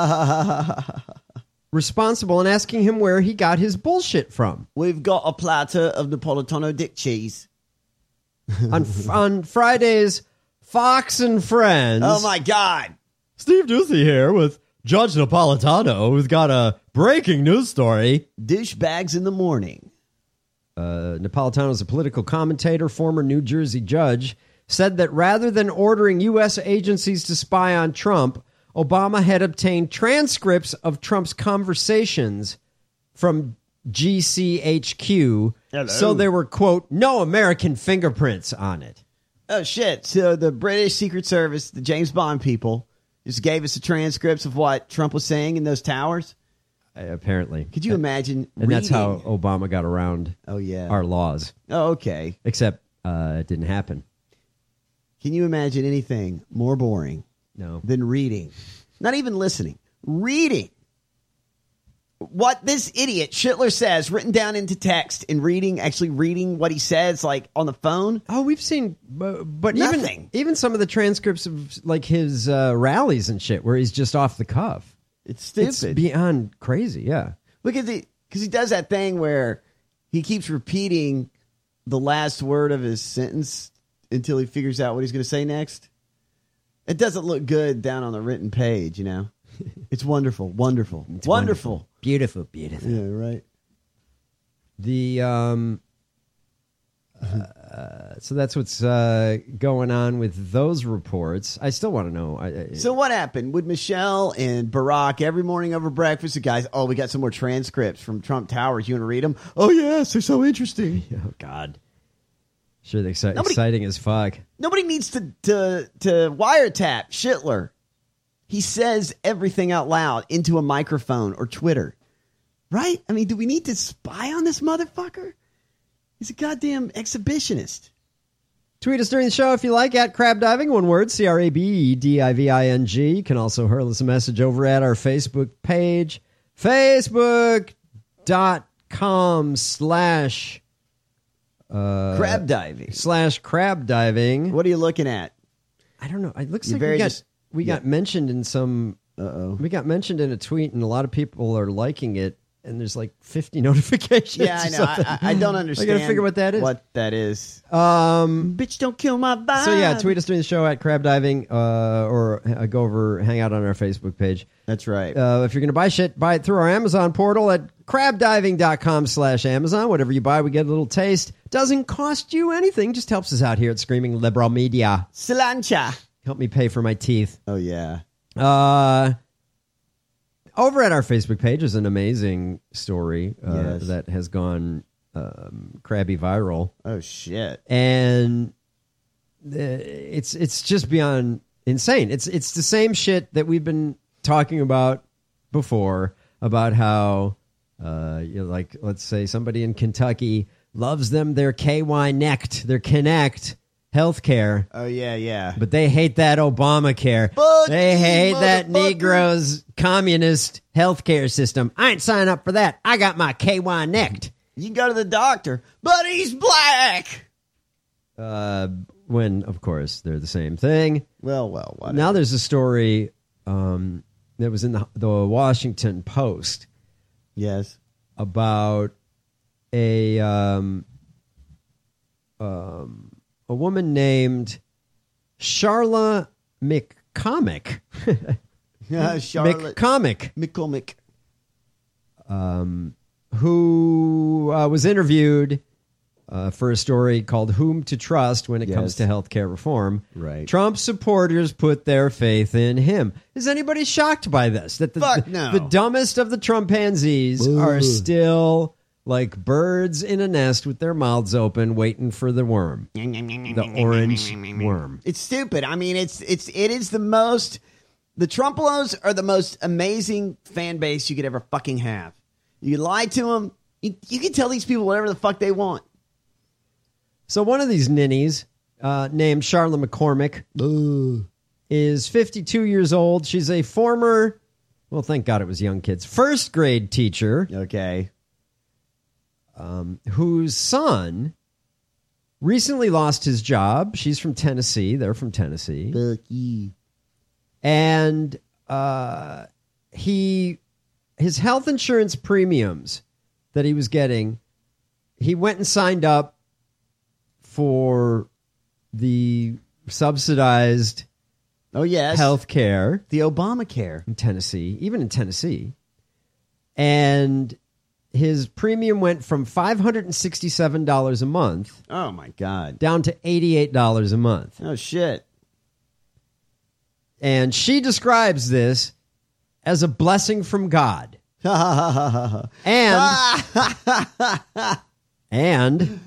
responsible and asking him where he got his bullshit from? We've got a platter of Napolitano dick cheese. on on Fridays, Fox and Friends. Oh, my God. Steve Ducey here with Judge Napolitano, who's got a breaking news story. Douchebags in the morning. Uh, Napolitano is a political commentator, former New Jersey judge, said that rather than ordering U S agencies to spy on Trump, Obama had obtained transcripts of Trump's conversations from G C H Q. Hello. So there were, quote, no American fingerprints on it. Oh, shit. So the British Secret Service, the James Bond people, just gave us the transcripts of what Trump was saying in those towers? Uh, apparently. Could you imagine And reading? that's how Obama got around oh, yeah. our laws. Oh, okay. Except uh, it didn't happen. Can you imagine anything more boring No. than reading? Not even listening. Reading. What this idiot Schittler says written down into text and reading, actually reading what he says like on the phone. Oh, we've seen, but, but Nothing. even even some of the transcripts of like his uh, rallies and shit, where he's just off the cuff. It's stupid. It's beyond crazy. Yeah, Because he, because he does that thing where he keeps repeating the last word of his sentence until he figures out what he's going to say next. It doesn't look good down on the written page, you know. It's wonderful, wonderful, It's wonderful. wonderful. Beautiful, beautiful. Yeah, right. The um, uh, so that's what's uh, going on with those reports. I still want to know. I, I, So what happened with Michelle and Barack every morning over breakfast? The guys, oh, we got some more transcripts from Trump Towers. You want to read them? Oh yes, they're so interesting. oh God, sure they're exci- Nobody- exciting as fuck. Nobody needs to to to wiretap Schittler. He says everything out loud into a microphone or Twitter. Right? I mean, do we need to spy on this motherfucker? He's a goddamn exhibitionist. Tweet us during the show if you like, at Crab Diving, one word, C R A B E D I V I N G. You can also hurl us a message over at our Facebook page, facebook.com slash uh, Crab diving. slash crab diving. What are you looking at? I don't know. It looks You're like very we got, just- we got yeah. mentioned in some, Uh-oh. we got mentioned in a tweet, and a lot of people are liking it, and there's like fifty notifications. Yeah, I or know. something. I, I don't understand. I gotta figure what that is. What that is. Um, Bitch, don't kill my vibe. So yeah, tweet us during the show at Crab Diving, uh, or uh, go over, hang out on our Facebook page. That's right. Uh, if you're going to buy shit, buy it through our Amazon portal at crabdiving.com slash Amazon. Whatever you buy, we get a little taste. Doesn't cost you anything. Just helps us out here at Screaming Liberal Media. Slancha. Help me pay for my teeth. Oh, yeah. Uh, over at our Facebook page is an amazing story uh, Yes. that has gone um, crabby viral. Oh, shit. And uh, it's it's just beyond insane. It's it's the same shit that we've been talking about before, about how uh, you know, like, let's say somebody in Kentucky loves them their K Y Nect, their Connect healthcare, Oh, yeah, yeah. but they hate that Obamacare. Fuck they you, hate that motherfucker. Negro's communist healthcare system. I ain't signing up for that. I got my K Y Nect. You can go to the doctor, but he's black. Uh, when, of course, they're the same thing. Well, well, whatever. Now there's a story um, that was in the, the Washington Post Yes. about a um, um, a woman named Charla McCormick. Uh, Charlotte McCormick, McCormick. um, who uh, was interviewed uh, for a story called "Whom to Trust When It Yes. Comes to Healthcare Reform." Right. Trump supporters put their faith in him. Is anybody shocked by this? That the, Fuck the, no. the dumbest of the Trumpanzees Boo. are still like birds in a nest with their mouths open, waiting for the worm, the orange worm. It's stupid. I mean, it's it's it is the most. The Trumpelos are the most amazing fan base you could ever fucking have. You can lie to them. You, you can tell these people whatever the fuck they want. So one of these ninnies, uh, named Charla McCormick, is fifty-two years old. She's a former, well, thank God it was young kids, first grade teacher. Okay. Um, whose son recently lost his job. She's from Tennessee. They're from Tennessee. Bucky. And uh, he, his health insurance premiums that he was getting, he went and signed up for the subsidized Oh, yes. health care The Obamacare. in Tennessee, even in Tennessee. And his premium went from five hundred sixty-seven dollars a month Oh, my God. down to eighty-eight dollars a month. Oh, shit. And she describes this as a blessing from God. And and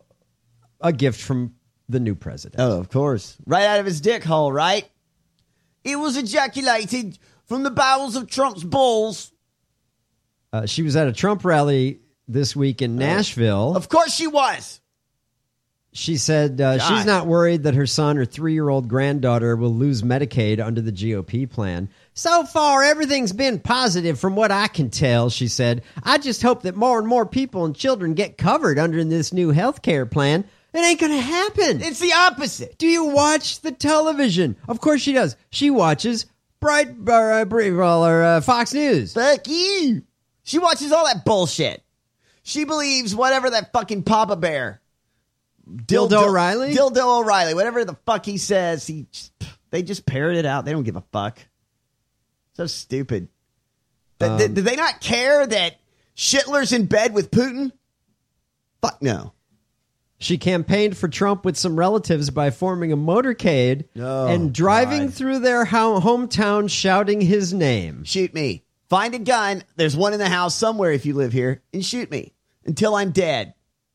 a gift from the new president. Oh, of course. Right out of his dick hole, right? It was ejaculated from the bowels of Trump's balls. Uh, she was at a Trump rally this week in Nashville. Of course she was. She said uh, she's not worried that her son or three-year-old granddaughter will lose Medicaid under the G O P plan. So far, everything's been positive from what I can tell, she said. I just hope that more and more people and children get covered under this new health care plan. It ain't going to happen. It's the opposite. Do you watch the television? Of course she does. She watches Bright uh, or uh, Fox News. Fuck you. She watches all that bullshit. She believes whatever that fucking Papa Bear. Dildo, Dildo O'Reilly? Dildo O'Reilly. Whatever the fuck he says, he they just parrot it out. They don't give a fuck. So stupid. Um, do, do they not care that Schindler's in bed with Putin? Fuck no. She campaigned for Trump with some relatives by forming a motorcade oh, and driving God. through their ho- hometown shouting his name. Shoot me. Find a gun. There's one in the house somewhere if you live here. And shoot me until I'm dead.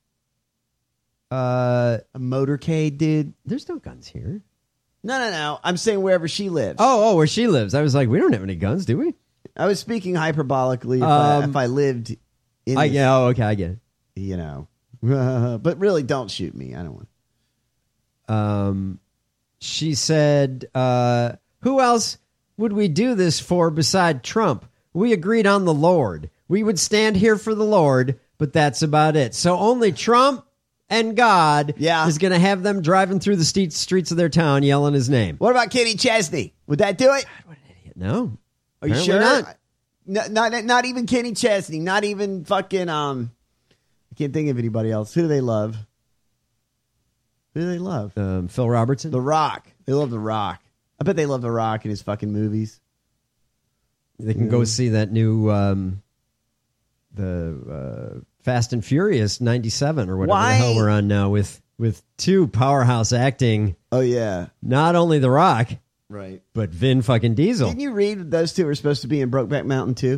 Uh, a motorcade, dude? There's no guns here. No, no, no. I'm saying wherever she lives. Oh, oh, where she lives. I was like, we don't have any guns, do we? I was speaking hyperbolically if, um, I, if I lived in I, this, yeah, oh, okay, I get it. You know. Uh, but really, don't shoot me. I don't want Um, She said, uh, who else would we do this for beside Trump? We agreed on the Lord. We would stand here for the Lord, but that's about it. So only Trump and God yeah. is going to have them driving through the street, streets of their town yelling his name. What about Kenny Chesney? Would that do it? God, what an idiot. No. Are you Apparently sure? Not. No, not, not even Kenny Chesney. Not even fucking, um, I can't think of anybody else. Who do they love? Who do they love? Um, Phil Robertson? The Rock. They love The Rock. I bet they love The Rock in his fucking movies. They can mm. go see that new, um, the uh, Fast and Furious ninety-seven or whatever Why? the hell we're on now with, with two powerhouse acting. Oh, yeah. Not only The Rock, right, but Vin fucking Diesel. Didn't you read those two were supposed to be in Brokeback Mountain too?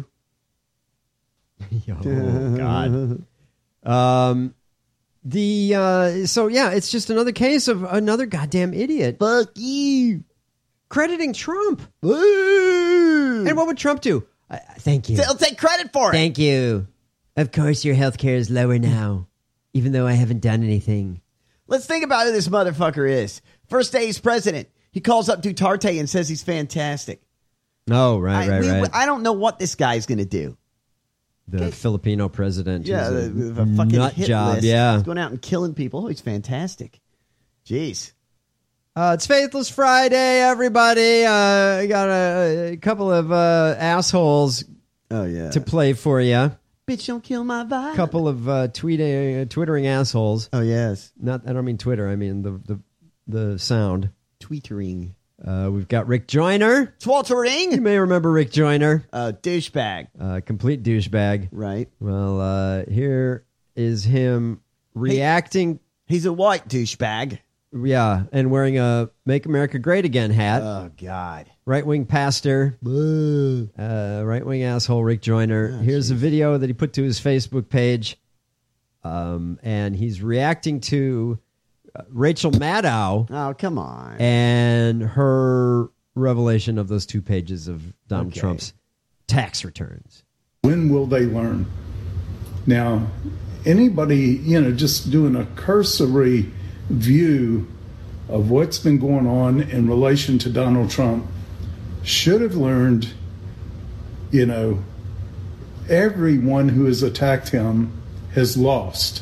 Oh, God. Um, the, uh, so yeah, it's just another case of another goddamn idiot. Fuck you. Crediting Trump. Woo. And what would Trump do? Uh, thank you. They'll take credit for it. Thank you. Of course, your health care is lower now, even though I haven't done anything. Let's think about who this motherfucker is. First day he's president. He calls up Duterte and says he's fantastic. Oh, right, I, right, we, right. I don't know what this guy's going to do. The okay. Filipino president. Yeah, the, the fucking nut hit job. List. Yeah, he's going out and killing people. Oh, he's fantastic. Jeez. Uh, it's Faithless Friday, everybody. Uh, got a, a couple of uh, assholes. Oh yeah, to play for you. Bitch, don't kill my vibe. Couple of uh, tweeting, uh, twittering assholes. Oh yes. Not. I don't mean Twitter. I mean the the the sound. Tweetering. Uh, we've got Rick Joyner. Twaltering. You may remember Rick Joyner. Uh, douchebag. Uh, complete douchebag. Right. Well, uh, here is him reacting. He, he's a white douchebag. Yeah, and wearing a Make America Great Again hat. Oh, God. Right-wing pastor. Boo. Uh, right-wing asshole Rick Joyner. Oh, Here's geez. a video that he put to his Facebook page. Um, and he's reacting to uh, Rachel Maddow. Oh, come on. And her revelation of those two pages of Donald Okay. Trump's tax returns. When will they learn? Now, anybody, you know, just doing a cursory view of what's been going on in relation to Donald Trump should have learned, you know, everyone who has attacked him has lost.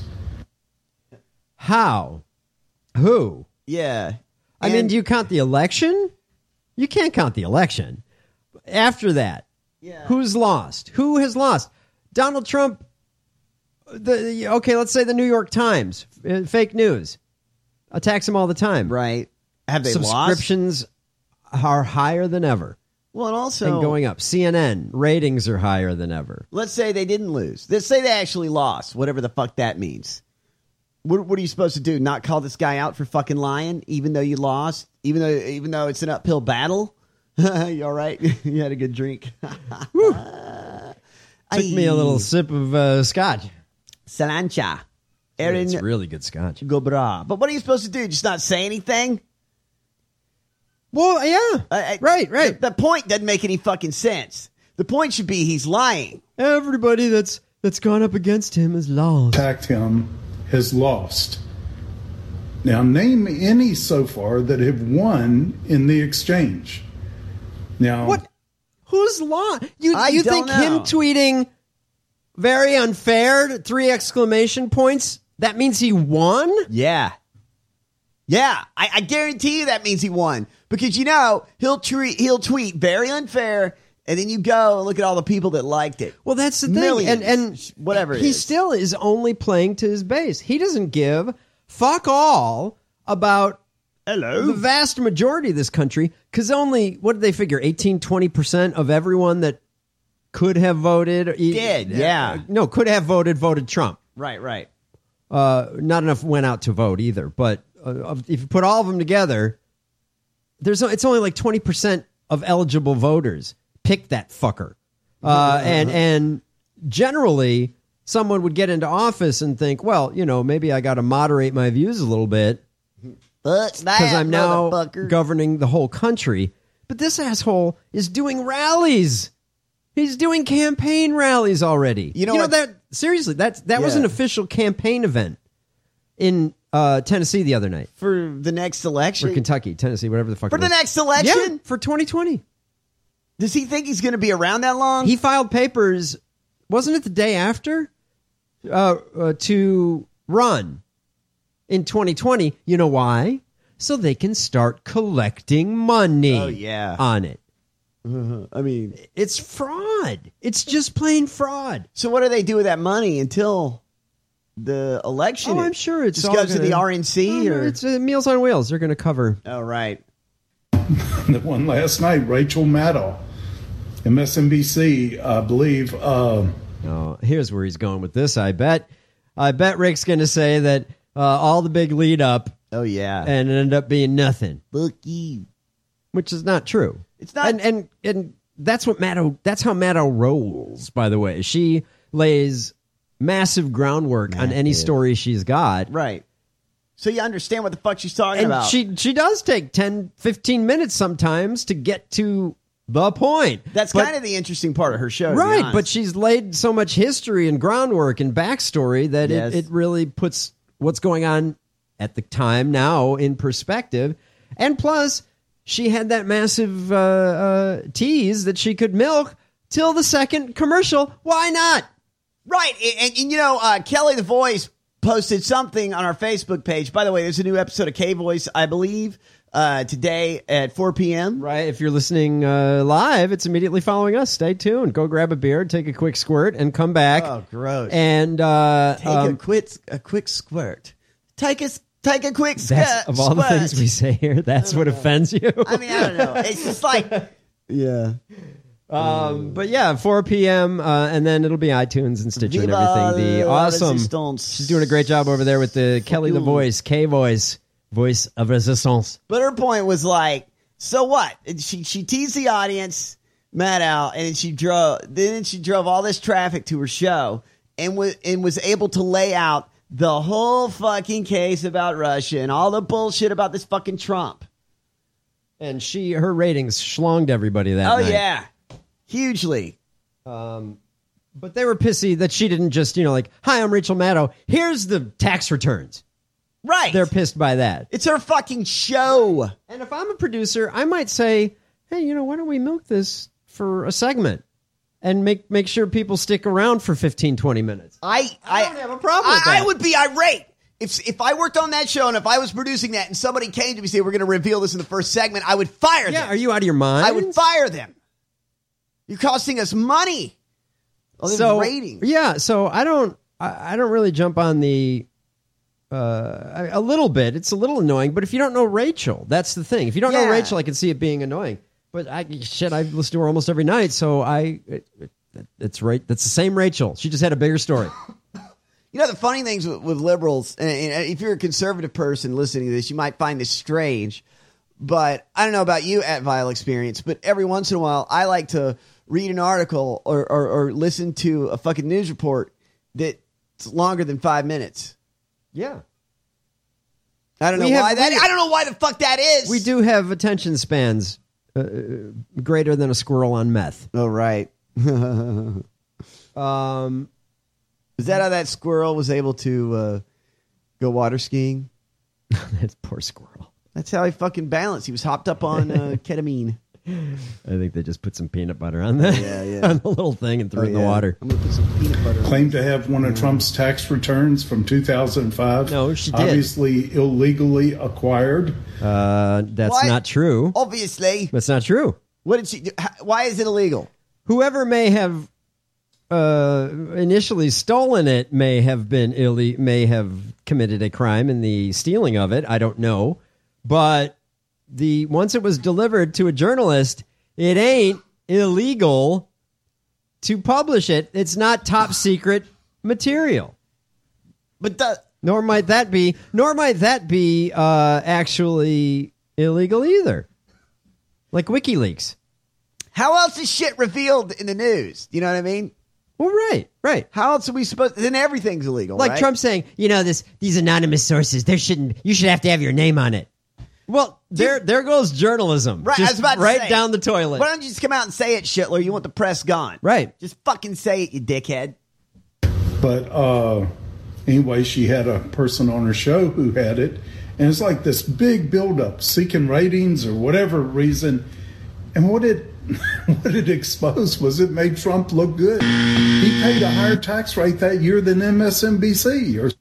How? Who? Yeah. I mean, do you count the election? You can't count the election. After that, yeah. Who's lost? Who has lost? Donald Trump. The okay, let's say the New York Times, uh, fake news, attacks him all the time. Right. Have they Subscriptions lost? are higher than ever. Well, and also and going up. C N N ratings are higher than ever. Let's say they didn't lose. Let's say they actually lost, whatever the fuck that means. What, what are you supposed to do? Not call this guy out for fucking lying, even though you lost, even though even though it's an uphill battle? You all right? You had a good drink. Woo. Took me a little sip of uh, scotch. Salancha. Aaron, it's really good scotch. Go bra. But what are you supposed to do? Just not say anything? Well, yeah. I, I, right, right. The, the point doesn't make any fucking sense. The point should be he's lying. Everybody that's that's gone up against him is lost. Attacked him has lost. Now, name any so far that have won in the exchange. Now, what? Who's lost? You I you don't think him know. tweeting very unfair, three exclamation points, that means he won? Yeah. Yeah, I, I guarantee you that means he won. Because, you know, he'll tweet, he'll tweet very unfair, and then you go and look at all the people that liked it. Well, that's the thing. Millions, and and whatever it he is. still is only playing to his base. He doesn't give fuck all about Hello. the vast majority of this country, because only, what did they figure, eighteen, twenty percent of everyone that could have voted? Did, yeah. No, could have voted, voted Trump. Right, right. Uh, not enough went out to vote either. But uh, if you put all of them together, there's it's only like twenty percent of eligible voters pick that fucker. Uh, and and generally, someone would get into office and think, well, you know, maybe I got to moderate my views a little bit because I'm now governing the whole country. But this asshole is doing rallies. He's doing campaign rallies already. You know you know what? that seriously, that that was Yeah. an official campaign event in uh, Tennessee the other night. For the next election? For Kentucky, Tennessee, whatever the fuck. For it the was. next election? Yeah, for twenty twenty. Does he think he's going to be around that long? He filed papers, wasn't it the day after, uh, uh, to run in twenty twenty. You know why? So they can start collecting money Oh, yeah. on it. Uh, I mean, it's fraud. It's just plain fraud. So what do they do with that money until the election? Oh, I'm sure it's just all goes to gonna- the R N C Oh, no, or it's uh, Meals on Wheels. They're going to cover. Oh, right. the one last night, Rachel Maddow, M S N B C, I believe. Uh, oh, here's where he's going with this. I bet. I bet Rick's going to say that uh, all the big lead up. Oh yeah, and it ended up being nothing. Look you, which is not true. It's not, and and and that's what Maddow. That's how Maddow rolls. By the way, she lays massive groundwork Massive. on any story she's got. Right. So you understand what the fuck she's talking And about. she she does take ten, fifteen minutes sometimes to get to the point. That's But- kind of the interesting part of her show, to be right? honest. But she's laid so much history and groundwork and backstory that Yes. it, it really puts what's going on at the time now in perspective. And plus, she had that massive uh, uh, tease that she could milk till the second commercial. Why not? Right. And, and, and, you know, uh, Kelly the Voice posted something on our Facebook page. By the way, there's a new episode of K-Voice, I believe, uh, today at four p.m. Right. If you're listening uh, live, it's immediately following us. Stay tuned. Go grab a beer, take a quick squirt, and come back. Oh, gross. And uh, Take um, a quick a quick squirt. Take a take a quick that's, squirt. of all the things we say here, that's what offends you. I mean, I don't know. It's just like, yeah. Um, but yeah, four p.m. Uh, and then it'll be iTunes and Stitcher and Viva everything. The la awesome. resistance. She's doing a great job over there with the Kelly the you. Voice, K Voice, Voice of Resistance. But her point was like, so what? And she she teased the audience, Matt out, and then she drove. Then she drove all this traffic to her show, and was and was able to lay out the whole fucking case about Russia and all the bullshit about this fucking Trump. And she, her ratings schlonged everybody that Oh night. yeah, hugely. Um, but they were pissy that she didn't just, you know, like, hi, I'm Rachel Maddow. Here's the tax returns. Right. They're pissed by that. It's her fucking show. And if I'm a producer, I might say, hey, you know, why don't we milk this for a segment and make make sure people stick around for fifteen, twenty minutes. I I, don't have a problem with I, that. I would be irate. If if I worked on that show and if I was producing that and somebody came to me and said, we're going to reveal this in the first segment, I would fire them. Yeah, are you out of your mind? I would fire them. You're costing us money. Oh, there's so ratings. yeah, so I don't I, I don't really jump on the uh, a little bit. It's a little annoying, but if you don't know Rachel, that's the thing. If you don't know Yeah. Rachel, I can see it being annoying. But I shit, I listen to her almost every night, so I it, it, it's right. That's the same Rachel. She just had a bigger story. You know, the funny things with, with liberals, and, and if you're a conservative person listening to this, you might find this strange. But I don't know about you at Vile Experience, but every once in a while, I like to read an article or, or, or listen to a fucking news report that's longer than five minutes. Yeah. I don't know We why have- that. we- I don't know why the fuck that is. We do have attention spans uh, greater than a squirrel on meth. Oh, right. Um, Is that how that squirrel was able to uh, go water skiing? that poor squirrel. That's how he fucking balanced. He was hopped up on uh, ketamine. I think they just put some peanut butter on the, Yeah, yeah. on the little thing and threw Oh, it in the yeah. water. I'm gonna put some peanut butter. Claimed to have one of Trump's tax returns from two thousand five. No, she did. Obviously illegally acquired. Uh, that's What? not true. Obviously. That's not true. What did she do? How- Why is it illegal? Whoever may have uh, initially stolen it may have been ille- may have committed a crime in the stealing of it. I don't know, but the once it was delivered to a journalist, it ain't illegal to publish it. It's not top secret material. But the, Nor might that be. Nor might that be uh, actually illegal either. Like WikiLeaks. how else is shit revealed in the news? You know what I mean? Well, right, right. How else are we supposed? Then everything's illegal. Like right? Trump saying, you know, this these anonymous sources, there shouldn't you should have to have your name on it. Well, there there goes journalism. Right, Just I was about to right say. down the toilet. Why don't you just come out and say it, Shitler? You want the press gone? Right. Just fucking say it, you dickhead. But uh, anyway, she had a person on her show who had it. And it's like this big buildup, seeking ratings or whatever reason. And what it what it exposed was it made Trump look good. He paid a higher tax rate that year than M S N B C. Or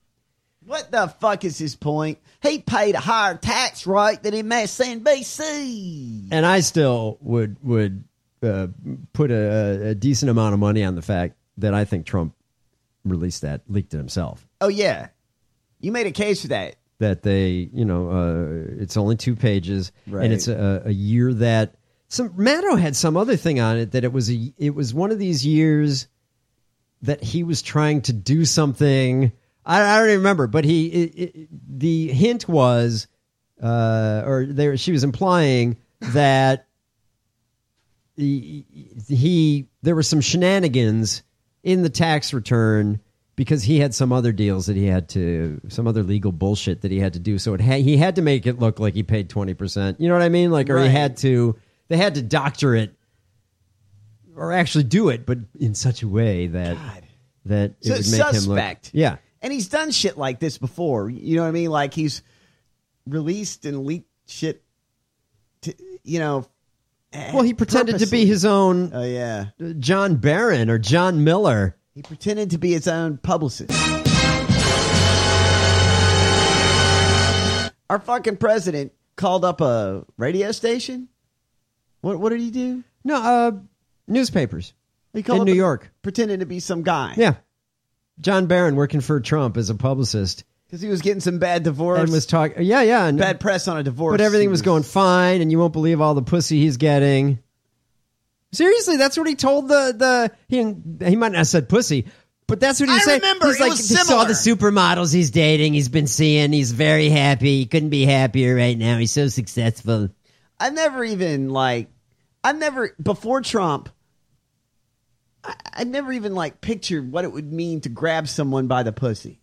What the fuck is his point? He paid a higher tax rate than M S N B C. And I still would would uh, put a, a decent amount of money on the fact that I think Trump released that, leaked it himself. Oh, yeah. You made a case for that. That they, you know, uh, it's only two pages, Right. and it's a, a year that some Maddow had some other thing on it that it was a it was one of these years that he was trying to do something. I, I don't even remember, but he it, it, the hint was, uh, or there she was implying that he, he there were some shenanigans in the tax return. Because he had some other deals that he had to, some other legal bullshit that he had to do. So it ha- he had to make it look like he paid twenty percent. You know what I mean? Like, or Right. he had to, they had to doctor it or actually do it, but in such a way that, that it So would it's make him look. suspect. Yeah. And he's done shit like this before. You know what I mean? Like he's released and leaked shit to, you know. Well, he pretended to be purposely. his own Oh, yeah. John Barron or John Miller. He pretended to be his own publicist. Our fucking president called up a radio station. What what did he do? No, uh, newspapers He called in up New a- York. Pretending to be some guy. Yeah. John Barron working for Trump as a publicist. Because he was getting some bad divorce. And was talking, yeah, yeah. And, bad press on a divorce. But everything He was going fine, and you won't believe all the pussy he's getting. Seriously, that's what he told the the he he might not have said pussy, but that's what he I said. remember, He's it like, was he saw similar. the supermodels he's dating. He's been seeing. He's very happy. He couldn't be happier right now. He's so successful. I never even like. I never before Trump. I, I never even like pictured what it would mean to grab someone by the pussy.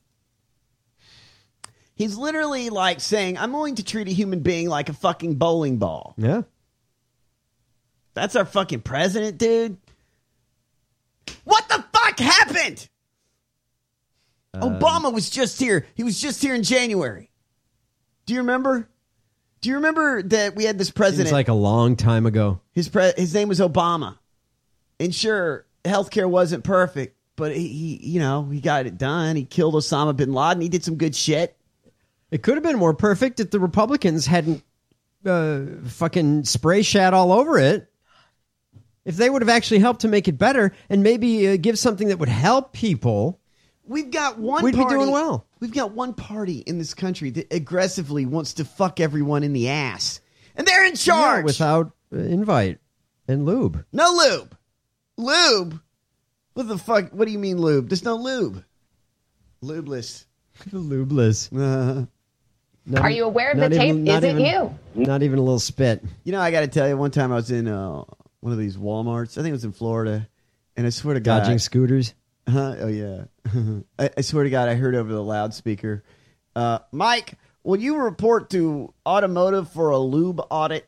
He's literally like saying, "I'm willing to treat a human being like a fucking bowling ball." Yeah. That's our fucking president, dude. What the fuck happened? Um, Obama was just here. He was just here in January. Do you remember? Do you remember that we had this president? Seems like a long time ago. His pre- his name was Obama. And sure, healthcare wasn't perfect, but he, he, you know, he got it done. He killed Osama bin Laden. He did some good shit. It could have been more perfect if the Republicans hadn't uh, fucking spray shat all over it. If they would have actually helped to make it better and maybe uh, give something that would help people, We've got one we'd party, be doing well. We've got one party in this country that aggressively wants to fuck everyone in the ass. And they're in charge. Yeah, without uh, invite and lube. No lube. Lube? What the fuck? What do you mean lube? There's no lube. Lubeless. Lubeless. Uh, Not Are e- you aware of not the tape? even- not Is it even- you? Not even a little spit. You know, I got to tell you, one time I was in uh, one of these Walmarts. I think it was in Florida. And I swear to God. Dodging scooters. Huh? Oh, yeah. I, I swear to God, I heard over the loudspeaker, uh, Mike, will you report to automotive for a lube audit?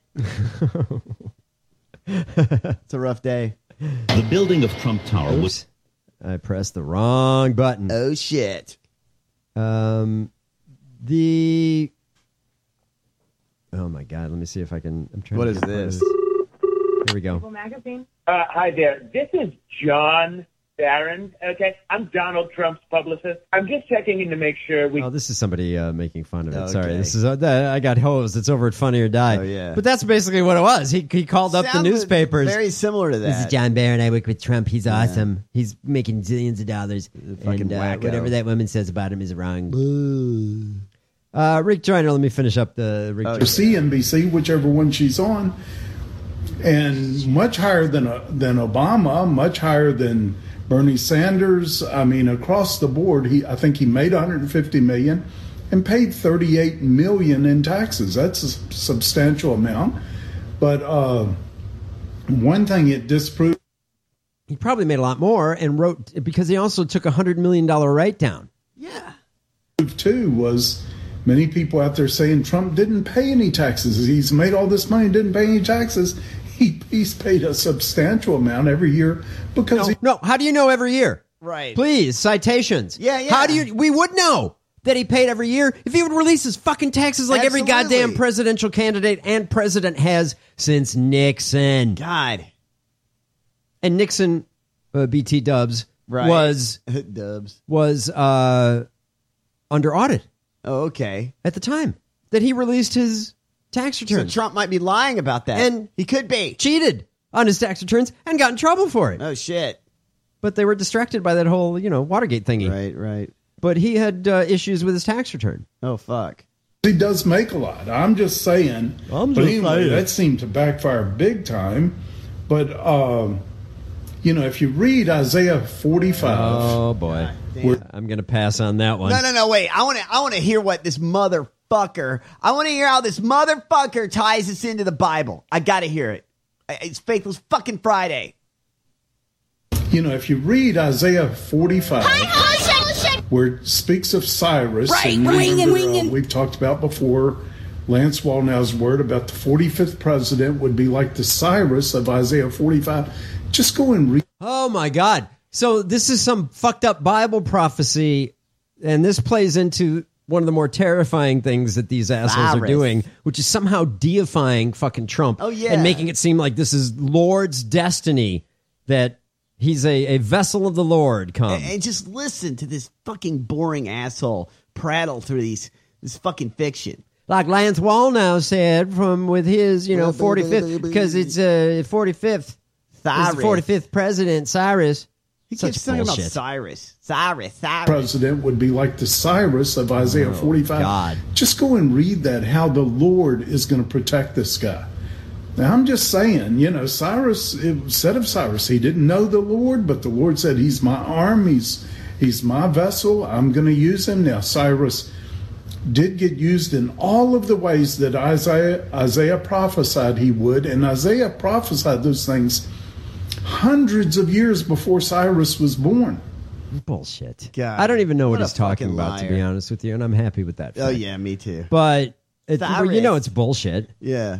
It's a rough day. The building of Trump Tower Oops. was... I pressed the wrong button. Oh, shit. Um, the... Oh, my God. Let me see if I can... I'm trying What to is get this? Here we go. Magazine. Uh, hi there. This is John Barron. Okay, I'm Donald Trump's publicist. I'm just checking in to make sure we. Oh, this is somebody uh, making fun of it. Okay. Sorry, this is uh, I got hosed. It's over at Funny or Die. Oh, yeah. But that's basically what it was. He he called up the Sounded newspapers. Very similar to that. This is John Barron. I work with Trump. He's awesome. He's making zillions of dollars. Fucking and uh, wacko. whatever that woman says about him is wrong. Uh, Rick Joyner, let me finish up the Rick Joyner. C N B C, whichever one she's on, and much higher than uh, than Obama, much higher than Bernie Sanders. I mean, across the board, he I think he made one hundred fifty million dollars and paid thirty-eight million dollars in taxes. That's a substantial amount. But uh, one thing it disproved. He probably made a lot more and wrote because he also took a hundred million dollar write down. Yeah. Too was many people out there saying Trump didn't pay any taxes. He's made all this money, didn't pay any taxes. He, he's paid a substantial amount every year because no, he, no. How do you know every year? Right. Please, citations. Yeah, yeah. How do you? We would know that he paid every year if he would release his fucking taxes like Absolutely. every goddamn presidential candidate and president has since Nixon. God. And Nixon, uh, B T Dubs, Right. was Dubs. was uh, under audit Oh, okay. at the time that he released his tax So returns. Trump might be lying about that. And he could be. cheated on his tax returns and got in trouble for it. Oh, shit. But they were distracted by that whole, you know, Watergate thingy. Right, right. But he had uh, issues with his tax return. Oh, fuck. he does make a lot. I'm just saying. I'm but just anyway, saying. that seemed to backfire big time. But um, you know, if you read Isaiah forty-five, Oh boy, I'm going to pass on that one. No, no, no. Wait. I want to. I want to hear what this motherfucker. I want to hear how this motherfucker ties this into the Bible. I got to hear it. It's Faithless fucking Friday. You know, if you read Isaiah forty-five, where it speaks of Cyrus, Right, and right, remember, ringing. uh, we've talked about before, Lance Wallnau's word about the forty-fifth president would be like the Cyrus of Isaiah forty-five. Just go and read. Oh my God. So this is some fucked up Bible prophecy, and this plays into one of the more terrifying things that these assholes are Cyrus. doing, which is somehow deifying fucking Trump. Oh, yeah. And making it seem like this is Lord's destiny, that he's a, a vessel of the Lord come. And, and just listen to this fucking boring asshole prattle through these this fucking fiction. Like Lance Wallnau said from with his, you know, forty-fifth, because it's uh, forty-fifth. Cyrus. It's the forty-fifth president, Cyrus. He Such keeps talking about bullshit. Cyrus. Cyrus. Cyrus. President would be like the Cyrus of Isaiah forty-five. God. Just go and read that, how the Lord is going to protect this guy. Now, I'm just saying, you know, Cyrus, it said of Cyrus, he didn't know the Lord, but the Lord said, he's my arm, he's, he's my vessel, I'm going to use him. Now, Cyrus did get used in all of the ways that Isaiah, Isaiah prophesied he would, and Isaiah prophesied those things hundreds of years before Cyrus was born. Bullshit. God. I don't even know what, What a he's talking fucking about, to be liar. honest with you, and I'm happy with that. Oh, fact. yeah, me too. But it, well, you know Cyrus. it's bullshit. Yeah.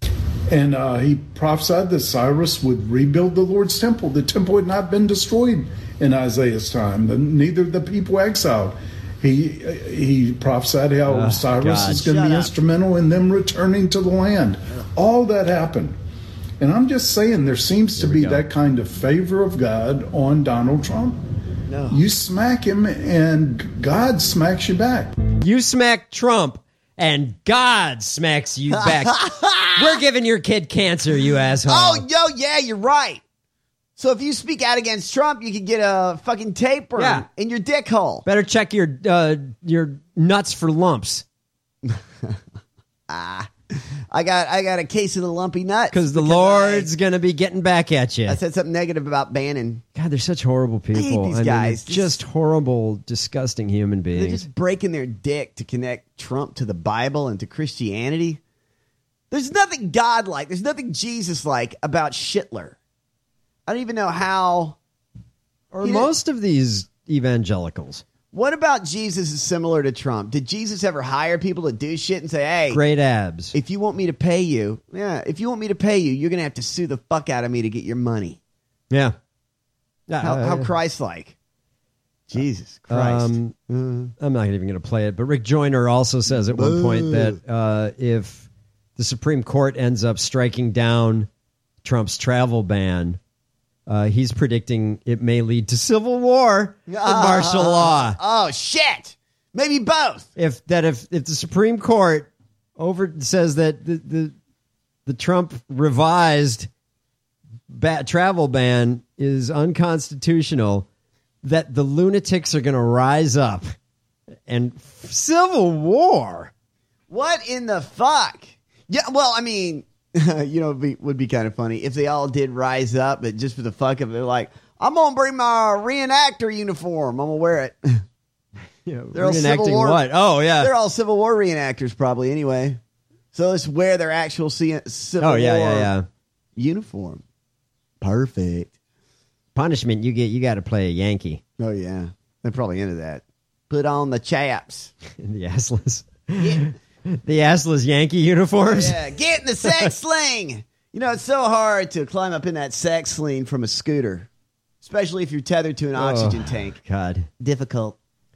And uh, he prophesied that Cyrus would rebuild the Lord's temple. The temple had not been destroyed in Isaiah's time, the, neither the people exiled. He he prophesied how Oh, Cyrus God. is going to Shut be up. instrumental in them returning to the land. All that happened. And I'm just saying there seems to Here we be go. that kind of favor of God on Donald Trump. No. You smack him and God smacks you back. You smack Trump, and God smacks you back. We're giving your kid cancer, you asshole. Oh, yo, yeah, you're right. So if you speak out against Trump, you could get a fucking tapeworm Yeah. in your dick hole. Better check your uh, your nuts for lumps, I got I got a case of the lumpy nuts. because the Lord's gonna be getting back at you. I, I said something negative about Bannon. God, they're such horrible people. hate these I mean, guys. they're just horrible, disgusting human They're beings. just breaking their dick to connect Trump to the Bible and to Christianity. There's nothing God-like. There's nothing Jesus-like about Schindler. I don't even know how. Or He most of these evangelicals. What about Jesus is similar to Trump? Did Jesus ever hire people to do shit and say, hey, great abs. If you want me to pay you, yeah, if you want me to pay you, you're going to have to sue the fuck out of me to get your money. Yeah. yeah how, uh, how Christ-like. Jesus Christ. Um, mm. I'm not even going to play it, but Rick Joyner also says at one Boo. point that uh, if the Supreme Court ends up striking down Trump's travel ban, Uh, he's predicting it may lead to civil war and uh, martial law. Oh, shit. Maybe both. If that if, if the Supreme Court over says that the the, the Trump revised ba- travel ban is unconstitutional, that the lunatics are going to rise up and f- civil war. What in the fuck? Yeah, well, I mean... you know, it would be, would be kind of funny if they all did rise up, but just for the fuck of it, they're like, I'm going to bring my reenactor uniform. I'm going to wear it. Yeah, they're all Civil reenacting War, what? Oh, yeah. They're all Civil War reenactors probably anyway. So let's wear their actual C- Civil oh, yeah, War yeah, yeah. uniform. Perfect. Punishment, you get, you got to play a Yankee. Oh, yeah. They're probably into that. Put on the chaps. The assless. Yeah. The assless Yankee uniforms? Yeah, get in the sex sling. You know, it's so hard to climb up in that sex sling from a scooter, especially if you're tethered to an oxygen oh, tank. God. Difficult.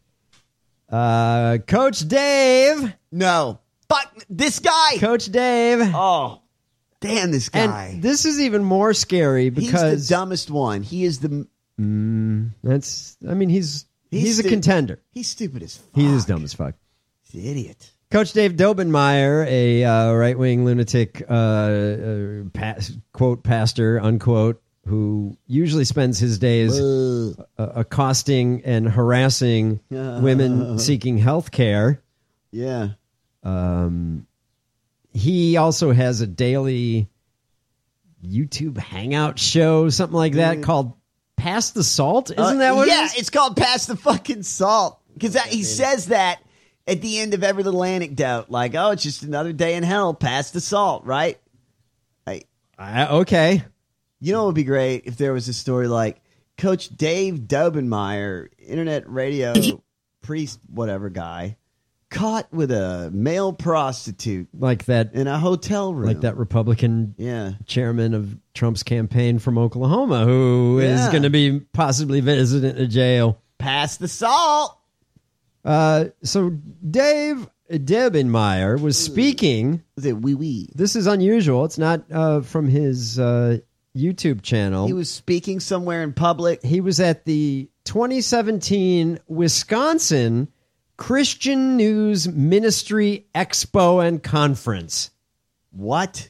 Uh, Coach Dave. No. Fuck this guy. Coach Dave. Oh, damn this guy. And this is even more scary because... He's the dumbest one. He is the... Mm, that's, I mean, he's he's, he's stu- a contender. He's stupid as fuck. He's dumb as fuck. He's an idiot. Coach Dave Dobenmeyer, a uh, right-wing lunatic, uh, uh, pas- quote, pastor, unquote, who usually spends his days uh, accosting and harassing women seeking health care. Yeah. Um, he also has a daily YouTube hangout show, something like that, mm. called Pass the Salt. Isn't uh, that what yeah, it is? Yeah, it's called Pass the fucking Salt. Because he says that at the end of every little anecdote, like, oh, it's just another day in hell, pass the salt, right? I, I, okay. You know what would be great if there was a story like Coach Dave Dobenmeyer, internet radio priest, whatever guy, caught with a male prostitute. Like that. In a hotel room. Like that Republican yeah. chairman of Trump's campaign from Oklahoma who yeah. is going to be possibly visiting a jail. Pass the salt. Uh, so Dave Dobenmeyer was speaking. Was it wee wee? This is unusual. It's not uh, from his uh, YouTube channel. He was speaking somewhere in public. He was at the twenty seventeen Wisconsin Christian News Ministry Expo and Conference. What?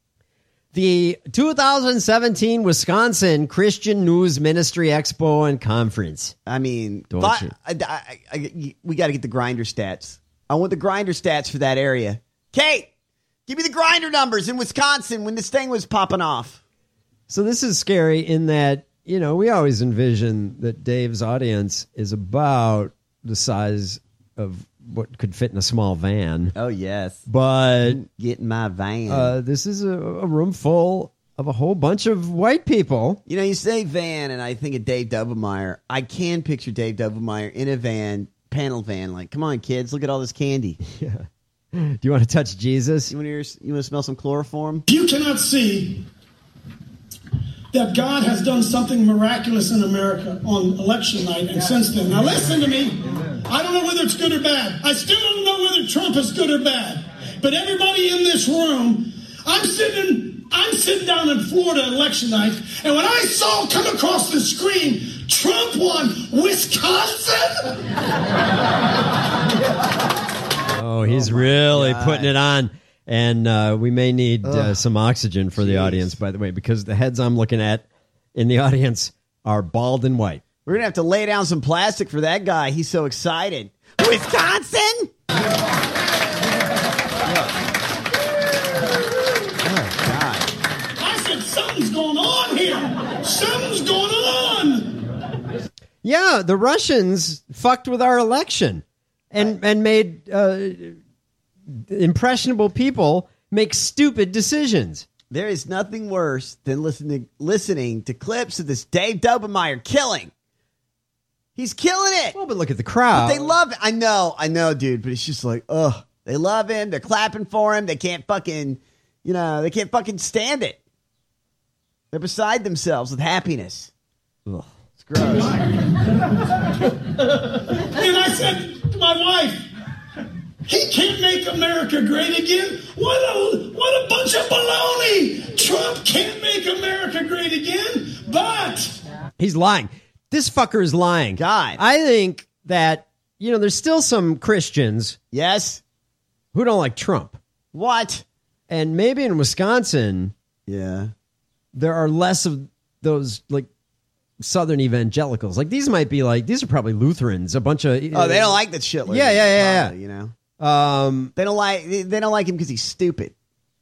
The two thousand seventeen Wisconsin Christian News Ministry Expo and Conference. I mean, Don't but, you? I, I, I, we got to get the grinder stats. I want the grinder stats for that area. Kate, give me the grinder numbers in Wisconsin when this thing was popping off. So this is scary in that, you know, we always envision that Dave's audience is about the size of what could fit in a small van. Oh, yes. But get in my van. Uh, this is a, a room full of a whole bunch of white people. You know, you say van, and I think of Dave Dobenmeyer. I can picture Dave Dobenmeyer in a van, panel van, like, come on, kids, look at all this candy. Yeah. Do you want to touch Jesus? You want to, hear, you want to smell some chloroform? You cannot see that God has done something miraculous in America on election night and since then. Now listen to me. I don't know whether it's good or bad. I still don't know whether Trump is good or bad. But everybody in this room, I'm sitting, I'm sitting down in Florida election night, and when I saw come across the screen, Trump won Wisconsin. Oh, he's oh really God. putting it on. And uh, we may need uh, some oxygen for Jeez. the audience, by the way, because the heads I'm looking at in the audience are bald and white. We're going to have to lay down some plastic for that guy. He's so excited. Wisconsin? Oh, God. I said something's going on here. Something's going on. Yeah, the Russians fucked with our election and, and made... Uh, impressionable people make stupid decisions. There is nothing worse than listening listening to clips of this Dave Dobenmeyer killing He's killing it. Well, but look at the crowd. But they love it. I know, I know, dude. But it's just like, ugh. They love him. They're clapping for him. They can't fucking, you know, they can't fucking stand it. They're beside themselves with happiness. Ugh, it's gross. And I said to my wife, he can't make America great again. What a, what a bunch of baloney. Trump can't make America great again, but... He's lying. This fucker is lying. God. I think that, you know, there's still some Christians. Yes. Who don't like Trump. What? And maybe in Wisconsin. Yeah. There are less of those, like, Southern evangelicals. Like, these might be like, these are probably Lutherans. A bunch of. Oh, they don't like that shit. Like yeah, yeah, yeah, probably, yeah. You know? Um, they don't like, they don't like him because he's stupid.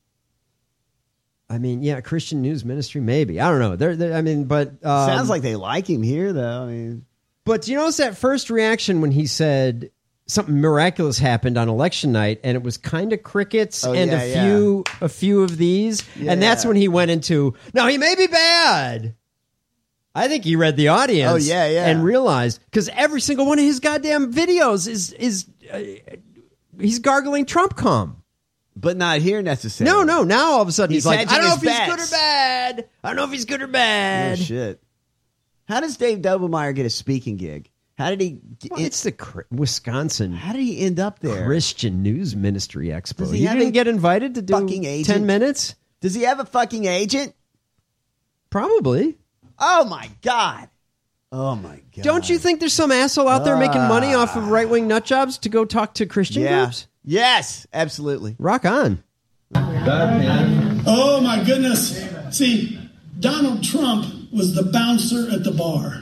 I mean, yeah, Christian News Ministry, maybe. I don't know. They're, they're I mean, but um, sounds like they like him here, though. I mean, but you notice that first reaction when he said something miraculous happened on election night, and it was kind of crickets oh, and yeah, a few, yeah. a few of these, yeah. and that's when he went into. Now he may be bad. I think he read the audience. Oh yeah, yeah, and realized because every single one of his goddamn videos is is uh, he's gargling Trump cum. But not here necessarily. No, no. Now all of a sudden he's, he's like, I don't know if bets. he's good or bad. I don't know if he's good or bad. Oh, shit. How does Dave Dobermeyer get a speaking gig? How did he? Get, well, it's the Wisconsin. How did he end up there? Christian News Ministry Expo. Does he you have didn't a get invited to do fucking agent? ten minutes? Does he have a fucking agent? Probably. Oh my god. Oh my god. Don't you think there's some asshole out there uh, making money off of right wing nut jobs to go talk to Christian yeah. groups? Yes, absolutely. Rock on. Oh my goodness. See, Donald Trump was the bouncer at the bar.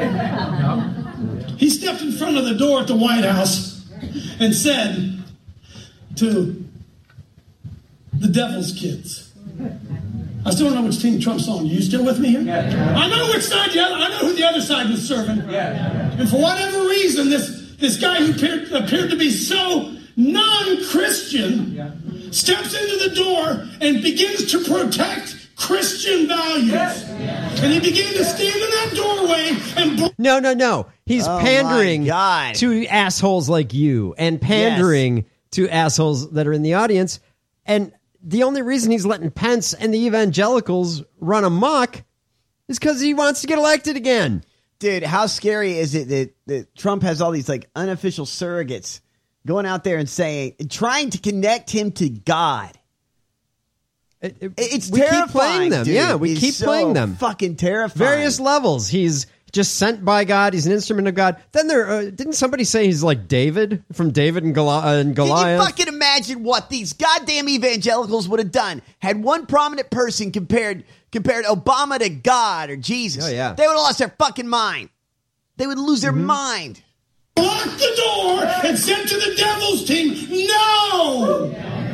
He stepped in front of the door at the White House and said to the Devil's Kids, I still don't know which team Trump's on. Are you still with me here? Yeah. I know which side the other, I know who the other side was serving. Yeah. And for whatever reason, this, this guy who appeared, appeared to be so non-Christian yeah. steps into the door and begins to protect Christian values. Yeah. And he began to stand in that doorway and... No, no, no. He's oh pandering to assholes like you and pandering yes. to assholes that are in the audience. And the only reason he's letting Pence and the evangelicals run amok is because he wants to get elected again. Dude, how scary is it that, that Trump has all these like unofficial surrogates going out there and saying, trying to connect him to God. It, it, it's we terrifying. Keep playing them. Dude. Yeah, we He's keep so playing them. Fucking terrifying. Various levels. He's just sent by God. He's an instrument of God. Then there uh, didn't somebody say he's like David from David and, Goli- uh, and Goliath? Can you fucking imagine what these goddamn evangelicals would have done had one prominent person compared compared Obama to God or Jesus? Oh yeah, they would have lost their fucking mind. They would lose their mm-hmm. mind. Lock the door and said to the Devil's team, no!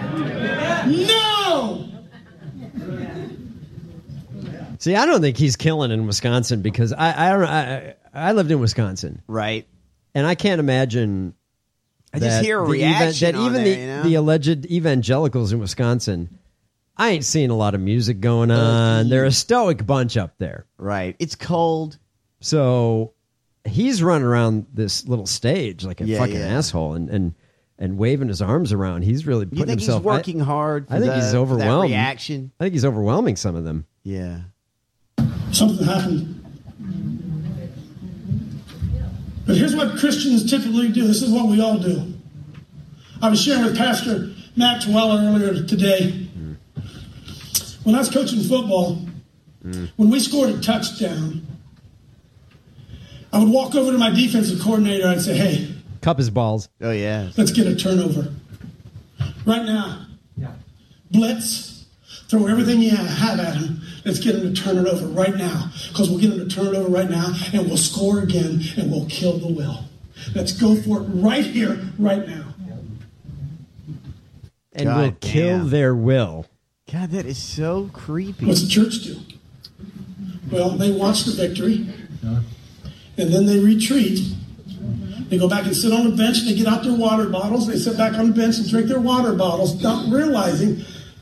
No! See, I don't think he's killing in Wisconsin because I I don't I, I lived in Wisconsin, right? And I can't imagine. I just hear a reaction evan- that on even there, the, you know? the alleged evangelicals in Wisconsin. I ain't seeing a lot of music going on. They're a stoic bunch up there, right? It's cold, so he's running around this little stage like a yeah, fucking yeah. asshole and and. And waving his arms around, he's really putting you think himself. He's working I, hard. For I think the, he's overwhelmed. That reaction. I think he's overwhelming some of them. Yeah. Something happened. But here's what Christians typically do. This is what we all do. I was sharing with Pastor Matt Twella earlier today. Mm. When I was coaching football, mm. when we scored a touchdown, I would walk over to my defensive coordinator and I'd say, hey, cup his balls. Oh, yeah. Let's get a turnover. Right now. Yeah. Blitz. Throw everything you have at him. Let's get him to turn it over right now. Because we'll get him to turn it over right now, and we'll score again, and we'll kill the will. Let's go for it right here, right now. And God we'll damn. kill their will. God, that is so creepy. What's the church do? Well, they watch the victory, and then they retreat. They go back and sit on the bench. They get out their water bottles. They sit back on the bench and drink their water bottles, not realizing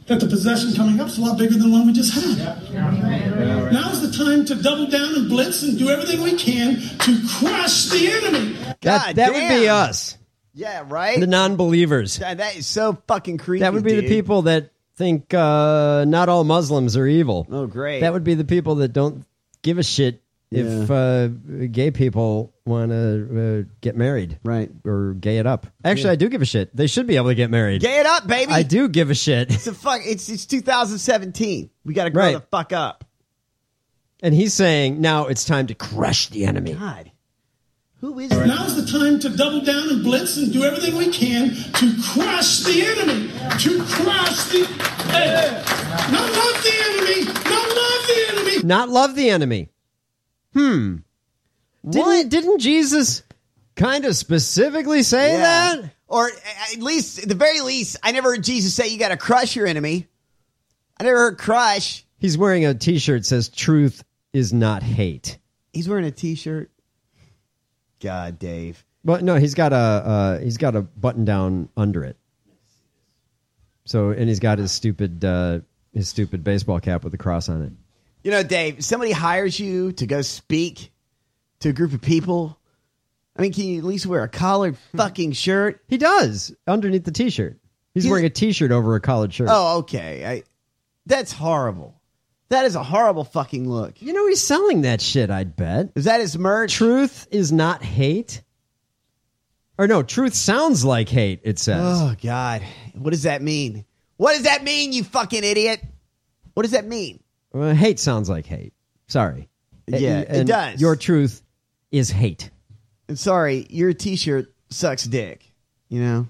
that the possession coming up is a lot bigger than the one we just had. Now's the time to double down and blitz and do everything we can to crush the enemy. That, that would be us. Yeah, right? The non-believers. God, that is so fucking creepy. That would be dude. the people that think uh, not all Muslims are evil. Oh, great. That would be the people that don't give a shit if uh, gay people want to uh, get married. Right. Or gay it up. Actually, Yeah. I do give a shit. They should be able to get married. Gay it up, baby. I do give a shit. It's a fuck. It's it's two thousand seventeen. We got to grow Right. the fuck up. And he's saying now it's time to crush the enemy. God. Who is Now's the time to double down and blitz and do everything we can to crush the enemy. To crush the hey, not love the enemy. Not love the enemy. Not love the enemy. Hmm. Didn't, didn't Jesus kind of specifically say Yeah. that? Or at least, at the very least, I never heard Jesus say you got to crush your enemy. I never heard crush. He's wearing a T-shirt that says "Truth is not hate." He's wearing a T-shirt. God, Dave. But no, he's got a uh, he's got a button down under it. So, and he's got his stupid uh, his stupid baseball cap with a cross on it. You know, Dave, somebody hires you to go speak to a group of people. I mean, can you at least wear a collared fucking shirt? He does underneath the T-shirt. He's, He's- wearing a T-shirt over a collared shirt. Oh, okay. I, that's horrible. That is a horrible fucking look. You know he's selling that shit, I'd bet. Is that his merch? Truth is not hate. Or no, truth sounds like hate, it says. Oh, God. What does that mean? What does that mean, you fucking idiot? What does that mean? Well, hate sounds like hate. Sorry. Yeah, it And does. Your truth is hate. And sorry, your T-shirt sucks dick. You know?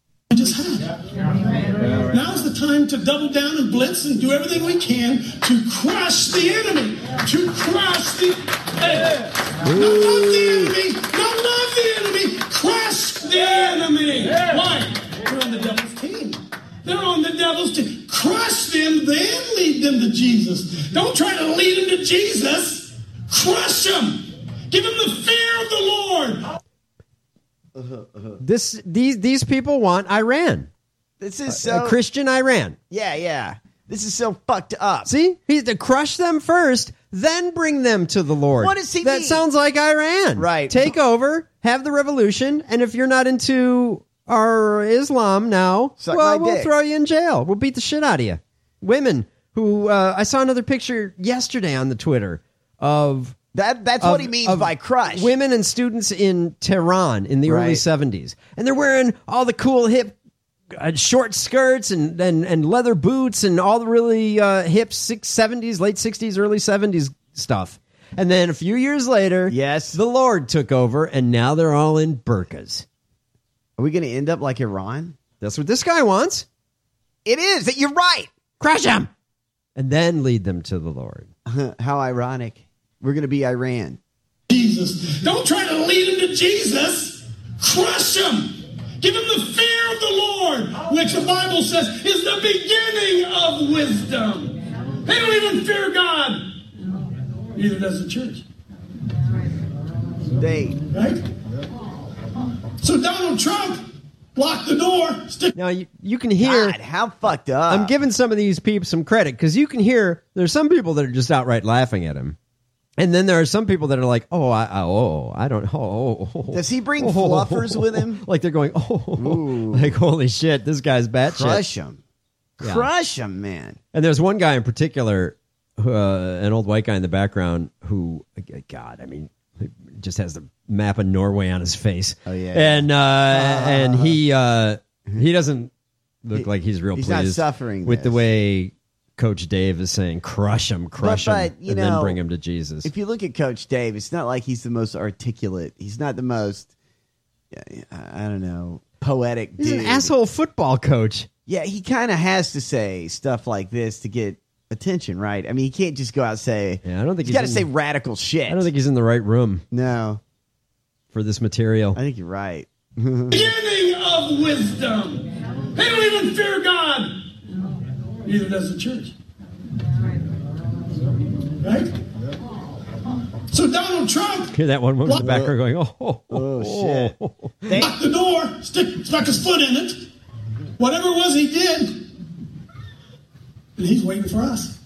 Now's the time to double down and blitz and do everything we can to crush the enemy. To crush the hey, not love the enemy. Not love the enemy. Crush the enemy. Why? They're on the devil's team. They're on the devil's team. Crush them, then lead them to Jesus. Don't try to lead them to Jesus. Crush them. Give them the fear of the Lord. This these these people want Iran. This is A- so... a Christian Iran. Yeah, yeah. This is so fucked up. See? He's to crush them first, then bring them to the Lord. What does he That mean? sounds like Iran. Right. Take over, have the revolution, and if you're not into our Islam now, Suck well, my we'll dick. throw you in jail. We'll beat the shit out of you. Women who uh, I saw another picture yesterday on the Twitter of That That's of- what he means of by crush. women and students in Tehran in the early Right. seventies, and they're wearing all the cool hip uh, short skirts and, and and leather boots and all the really uh, hip six seventies, late sixties, early seventies stuff. And then a few years later, yes, the Lord took over, and now they're all in burqas. Are we going to end up like Iran? That's what this guy wants. It is. You're right. Crush him, and then lead them to the Lord. How ironic. We're going to be Iran. Jesus. Don't try to lead them to Jesus. Crush them. Give them the fear of the Lord, which the Bible says is the beginning of wisdom. They don't even fear God. Neither does the church. They. Right? So Donald Trump blocked the door. Stick- Now you, you can hear God, how fucked up. I'm giving some of these peeps some credit because you can hear there's some people that are just outright laughing at him. And then there are some people that are like, oh, I, I oh, I don't, oh, oh. Does he bring oh, fluffers with him? Like they're going, oh, like, holy shit, this guy's batshit. Crush him. Yeah. Crush him, man. And there's one guy in particular, uh, an old white guy in the background who, God, I mean, he just has the map of Norway on his face. Oh, yeah. And, uh, and he, uh, he doesn't look He- like he's real he's pleased not suffering with the this. way Coach Dave is saying, crush him, crush But- him, but, you and then know, bring him to Jesus. If you look at Coach Dave, it's not like he's the most articulate. He's not the most, I don't know, poetic He's dude. an asshole football coach. Yeah, he kind of has to say stuff like this to get attention, right? I mean, he can't just go out and say, Yeah, I don't think he's he's got to in- say radical shit. I don't think he's in the right room No, for this material. I think you're right. beginning of wisdom. They don't even fear God. Neither does the church. Right? So Donald Trump Hear that one woman in the What? background going, oh, oh, Oh, shit. They- locked the door, stick, stuck his foot in it. Whatever it was he did, and he's waiting for us.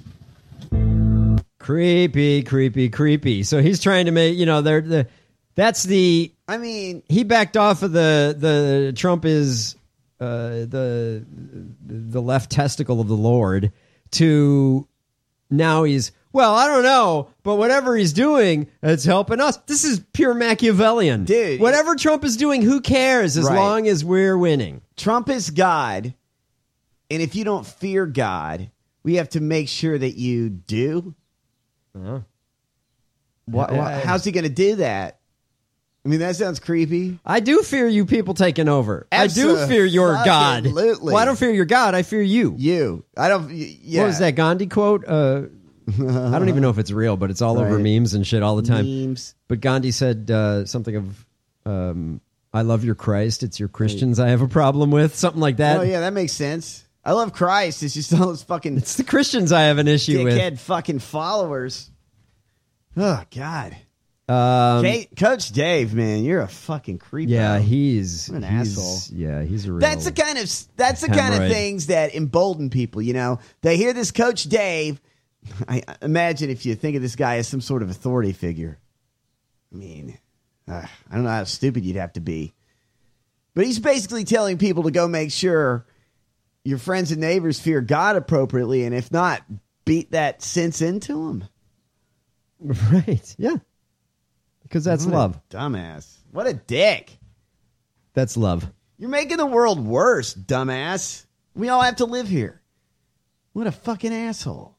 Creepy, creepy, creepy. So he's trying to make, you know, they're the that's the I mean, he backed off of the the Trump is uh, the the left testicle of the Lord to now he's well, I don't know, but whatever he's doing, it's helping us. This is pure Machiavellian. Dude. Whatever Trump is doing, who cares as Right. long as we're winning? Trump is God, and if you don't fear God, we have to make sure that you do. Uh-huh. Wha- wha- I- how's he going to do that? I mean, that sounds creepy. I do fear you people taking over. I do fear your God. Absolutely. Well, I don't fear your God. I fear you. You. I don't. y- Yeah. What was that Gandhi quote? Uh, I don't even know if it's real, but it's all over Right. memes and shit all the time. Memes. But Gandhi said uh, something of, um, I love your Christ. It's your Christians I have a problem with. Something like that. Oh yeah, that makes sense. I love Christ. It's just all those fucking It's the Christians I have an issue with. dickhead fucking followers. Oh God. Um, Kate, Coach Dave, man, you're a fucking creep. yeah, he's What an he's- asshole. Yeah, he's a real. That's the kind of that's the kind of hemorrhoid. things that embolden people. You know, they hear this Coach Dave. I I imagine if you think of this guy as some sort of authority figure. I mean, uh, I don't know how stupid you'd have to be, but he's basically telling people to go make sure your friends and neighbors fear God appropriately, and if not, beat that sense into them. Right. Yeah. Because that's What a love. dumbass. What a dick. That's love. You're making the world worse, dumbass. We all have to live here. What a fucking asshole.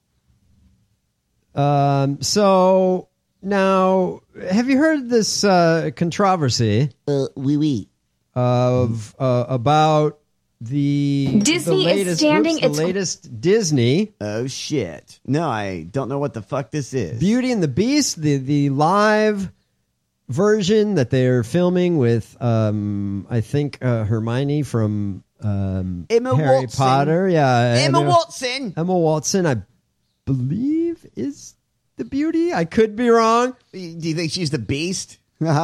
Um. So now, have you heard this uh, controversy? Uh, oui, oui. Of uh, about the Disney the is latest, standing oops, the its- latest Disney Oh shit! No, I don't know what the fuck this is. Beauty and the Beast, the the live version that they're filming with, um, I think uh, Hermione from um, Emma Harry Watson. Potter. Yeah, Emma Watson. Emma Watson, I believe, is the Beauty. I could be wrong. Do you think she's the Beast?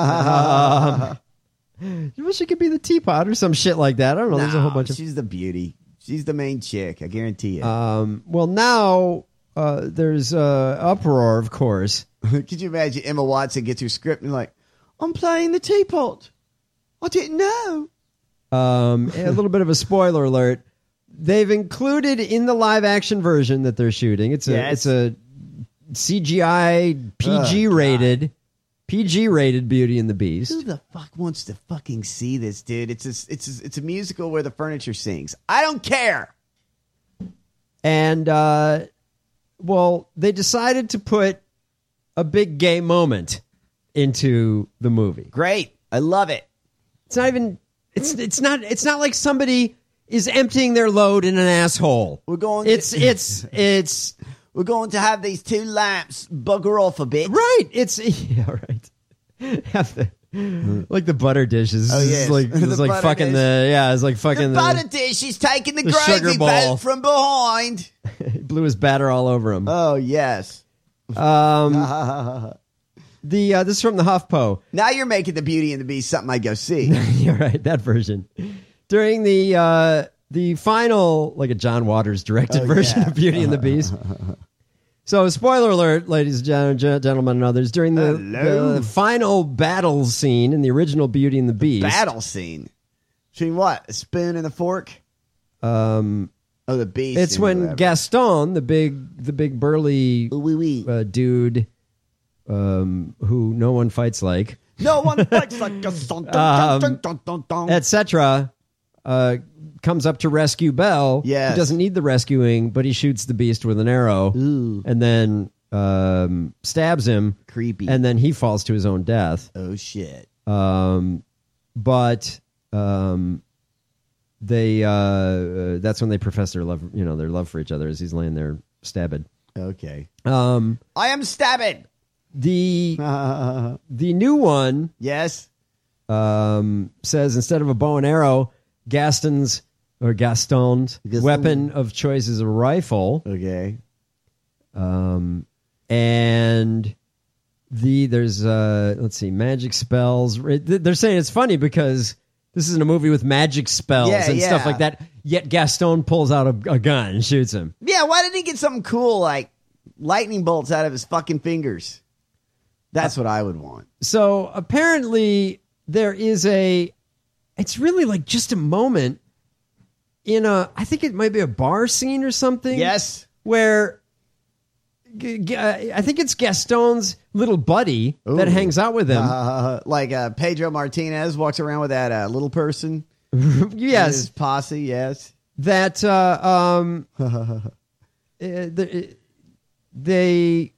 um, well, she could be the Teapot or some shit like that. I don't know. There's a whole No, bunch of. She's the Beauty. She's the main chick. I guarantee it. Um, well, now uh, there's uh, uproar, of course. Could you imagine Emma Watson gets her script and like, I'm playing the Teapot. I didn't know. Um, a little bit of a spoiler alert. They've included in the live action version that they're shooting. It's a Yes. it's a C G I P G Oh, rated P G rated Beauty and the Beast. Who the fuck wants to fucking see this, dude? It's a, it's a, it's a musical where the furniture sings. I don't care. And uh, well, they decided to put a big gay moment into the movie. Great. I love it. It's not even it's it's not it's not like somebody is emptying their load in an asshole. We're going It's to- it's it's We're going to have these two lamps bugger off a bit. right. It's yeah, right. Have the like the butter dishes. Oh, It's yes. like The it's like butter fucking dish. the yeah, it's like fucking The the, butter dish is taking the, the sugar gravy ball. boat from behind. he blew his batter all over him. Oh, yes. Um the uh, this is from the HuffPo. Now you're making the Beauty and the Beast something I go see. You're right, that version. During the uh the final like a John Waters directed Oh, version yeah. of Beauty and the Beast. So, spoiler alert, ladies and gen- gen- gentlemen and others, during the, Hello. the final battle scene in the original Beauty and the Beast. Battle scene. Between what? A spoon and a fork? Um, Oh, the Beast. it's and when whatever. Gaston, the big, the big burly Oui, oui. uh, dude, um, who no one fights like, No one fights like a son. Um, Dun, dun, dun, dun. et cetera, uh, comes up to rescue Belle. Yes. He doesn't need the rescuing, but he shoots the Beast with an arrow, Ooh. and then um, stabs him, Creepy. and then he falls to his own death. Oh, shit. Um, but um, they uh, uh, that's when they profess their love, you know, their love for each other as he's laying there stabbed. Okay. Um, I am stabbing. the the new one Yes. um, says instead of a bow and arrow, Gaston's or Gaston's Gaston. weapon of choice is a rifle. Okay. Um, and the there's uh, let's see, magic spells. They're saying it's funny because This is in a movie with magic spells Yeah, and yeah. stuff like that. Yet Gaston pulls out a, a gun and shoots him. Yeah, why didn't he get something cool like lightning bolts out of his fucking fingers? That's what I would want. So apparently there is a, it's really like just a moment in a, I think it might be a bar scene or something. Yes. Where G- G- uh, I think it's Gaston's little buddy Ooh. that hangs out with him. Uh, like uh, Pedro Martinez walks around with that uh, little person. Yes. His posse, yes. That, uh, um, uh, the, they,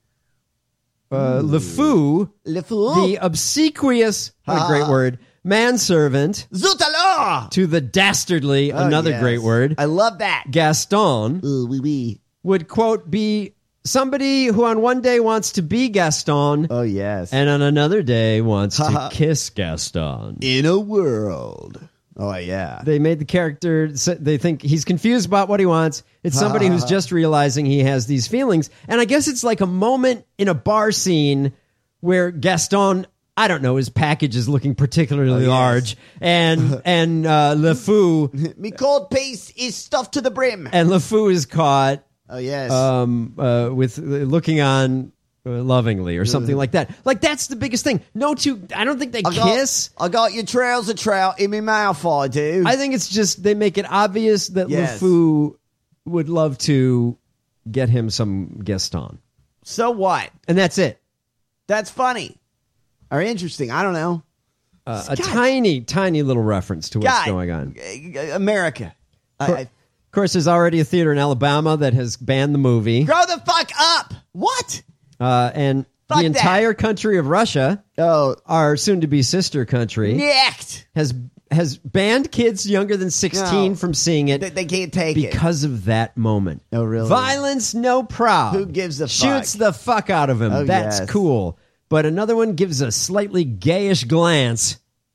uh, LeFou, LeFou, the obsequious, what a great word, manservant Zoutala! to the dastardly, Oh, another yes. great word, I love that. Gaston, Ooh, wee wee. would, quote, be somebody who on one day wants to be Gaston. Oh, yes. And on another day wants to kiss Gaston. In a world. Oh, yeah. They made the character, they think he's confused about what he wants. It's somebody who's just realizing he has these feelings. And I guess it's like a moment in a bar scene where Gaston, I don't know, his package is looking particularly Oh, yes. large. And and uh, LeFou. Me cold piece is stuffed to the brim. And LeFou is caught. Oh, yes. Um, uh, with uh, looking on uh, lovingly or something like that. Like, that's the biggest thing. No two, I don't think they I kiss. Got, I got your trails of trout in my mouth, I do. I think it's just they make it obvious that Yes. LeFou would love to get him some Gaston. So what? And that's it. That's funny. Or interesting. I don't know. Uh, a tiny, tiny little reference to what's God, going on. America. I, Of I, Of course, there's already a theater in Alabama that has banned the movie. grow the fuck up. What? Uh, and Fuck the that. entire country of Russia, oh, our soon-to-be sister country, Next. has has banned kids younger than sixteen No. from seeing it They, they can't take it. because of that moment. Oh, really? Violence, no proud. Who gives a fuck? Shoots the fuck out of him. Oh, That's yes. cool. But another one gives a slightly gayish glance,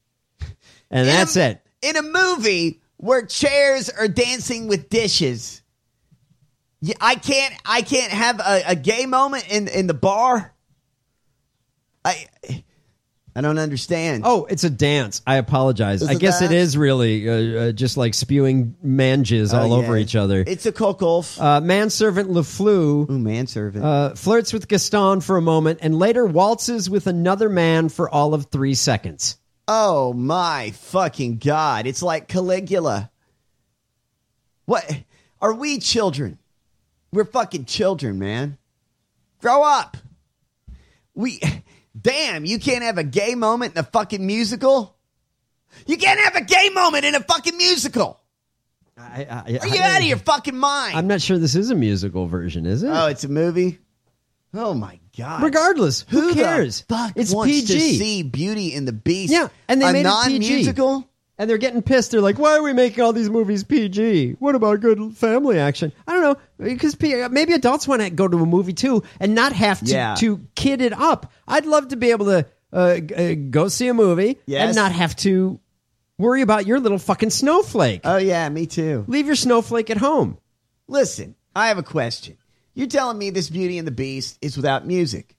and In that's a, it. In a movie where chairs are dancing with dishes, yeah, I can't. I can't have a, a gay moment in in the bar. I I don't understand. Oh, it's a dance. I apologize. Is I it guess that? it is really uh, uh, just like spewing man jizz Oh, all over yeah. each other. It's a cook-off. Uh, manservant LeFou Ooh, manservant. uh, flirts with Gaston for a moment and later waltzes with another man for all of three seconds. Oh my fucking God. It's like Caligula. What? Are we children? We're fucking children, man. Grow up. We, damn, you can't have a gay moment in a fucking musical? You can't have a gay moment in a fucking musical. I, I, Are you I- out of your fucking mind? I'm not sure this is a musical version, is it? Oh, it's a movie? Oh my God. Regardless, who, Who cares? The fuck it's wants P G. to see Beauty and the Beast? Yeah, and they a made it P G. non-musical? And they're getting pissed. They're like, why are we making all these movies P G? What about good family action? I don't know. Because P- maybe adults want to go to a movie too and not have to, Yeah. to kid it up. I'd love to be able to uh, g- uh, go see a movie Yes. and not have to worry about your little fucking snowflake. Oh yeah, me too. Leave your snowflake at home. Listen, I have a question. You're telling me this Beauty and the Beast is without music?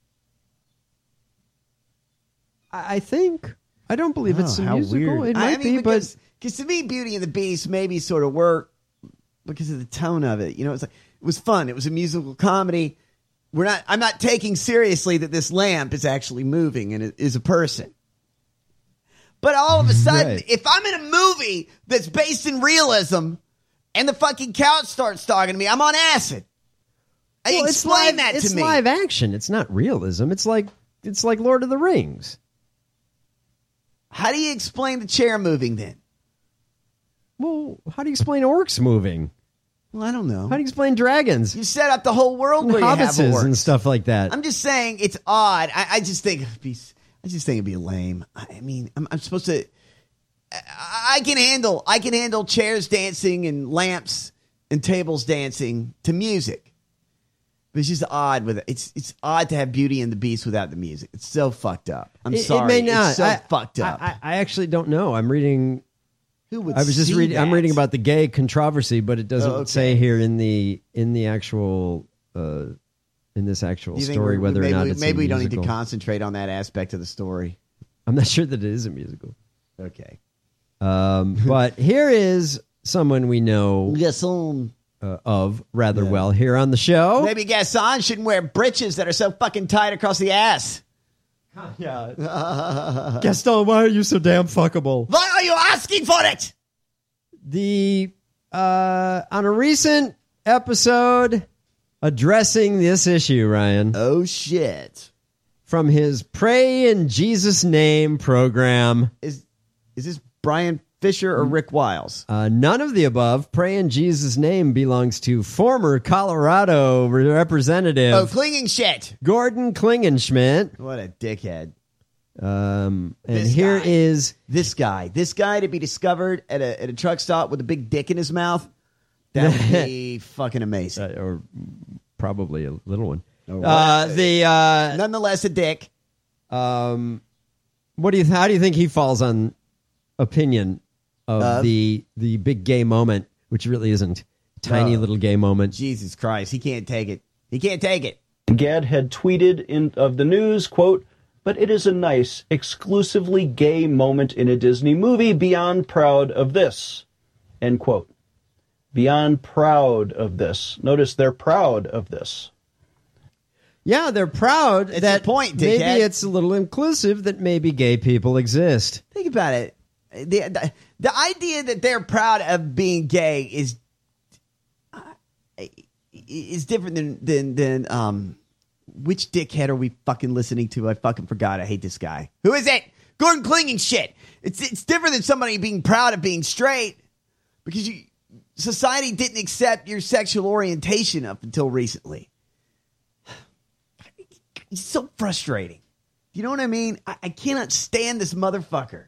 I, I think. I don't believe it's Oh, a how musical. weird. It might I mean, be, but because because to me, Beauty and the Beast maybe sort of work because of the tone of it. You know, it's like it was fun. It was a musical comedy. We're not. I'm not taking seriously that this lamp is actually moving and it is a person. But all of a sudden, Right. if I'm in a movie that's based in realism and the fucking couch starts talking to me, I'm on acid. I Well, explain live, that to it's me. live action. It's not realism. It's like it's like Lord of the Rings. How do you explain the chair moving then? Well, how do you explain orcs moving? Well, I don't know. How do you explain dragons? You set up the whole world And where you have hobbitses orcs. and stuff like that. I'm just saying it's odd. I, I just think it'd be. I just think it'd be lame. I mean, I'm, I'm supposed to. I, I can handle. I can handle chairs dancing and lamps and tables dancing to music. But it's just odd with it. It's it's odd to have Beauty and the Beast without the music. It's so fucked up. I'm It- sorry. It may not. It's so I, fucked up. I, I actually don't know. I'm reading. Who would I was just see reading. I'm that? reading about the gay controversy, but it doesn't Oh, okay. say here in the in the actual uh, in this actual Do you think story we're- whether maybe or not we, it's maybe a we don't need to musical. concentrate on that aspect of the story. I'm not sure that it is a musical. Okay. Um, but here is someone we know Gaston. Uh, of rather yeah. well here on the show. Maybe Gaston shouldn't wear breeches that are so fucking tight across the ass. Yeah. Gaston, why are you so damn fuckable? Why are you asking for it? The uh, on a recent episode addressing this issue, Ryan. Oh shit! From his Pray in Jesus' Name program. Is is this Brian Fisher or Rick Wiles? Uh, none of the above. Pray in Jesus' Name belongs to former Colorado representative. Oh, Klingenschmitt. Gordon Klingenschmitt. What a dickhead. Um, and This here guy. is This guy. This guy to be discovered at a at a truck stop with a big dick in his mouth. That would be fucking amazing. Uh, or probably a little one. Oh, uh, the uh, Nonetheless, a dick. Um, what do you? How do you think he falls on opinion of Uh, the the big gay moment, which really isn't tiny Oh. little gay moment? Jesus Christ, he can't take it. He can't take it. Gad had tweeted in of the news, quote, "But it is a nice, exclusively gay moment in a Disney movie. Beyond proud of this," end quote. Beyond proud of this. Notice they're proud of this. Yeah, they're proud It's that the point, maybe dickhead. it's a little inclusive that maybe gay people exist. Think about it. The, the, the idea that they're proud of being gay is uh, is different than than than um. Which dickhead are we fucking listening to? I fucking forgot. I hate this guy. Who is it? Gordon Klingenschmitt. It's it's different than somebody being proud of being straight because you society didn't accept your sexual orientation up until recently. It's so frustrating. You know what I mean? I, I cannot stand this motherfucker.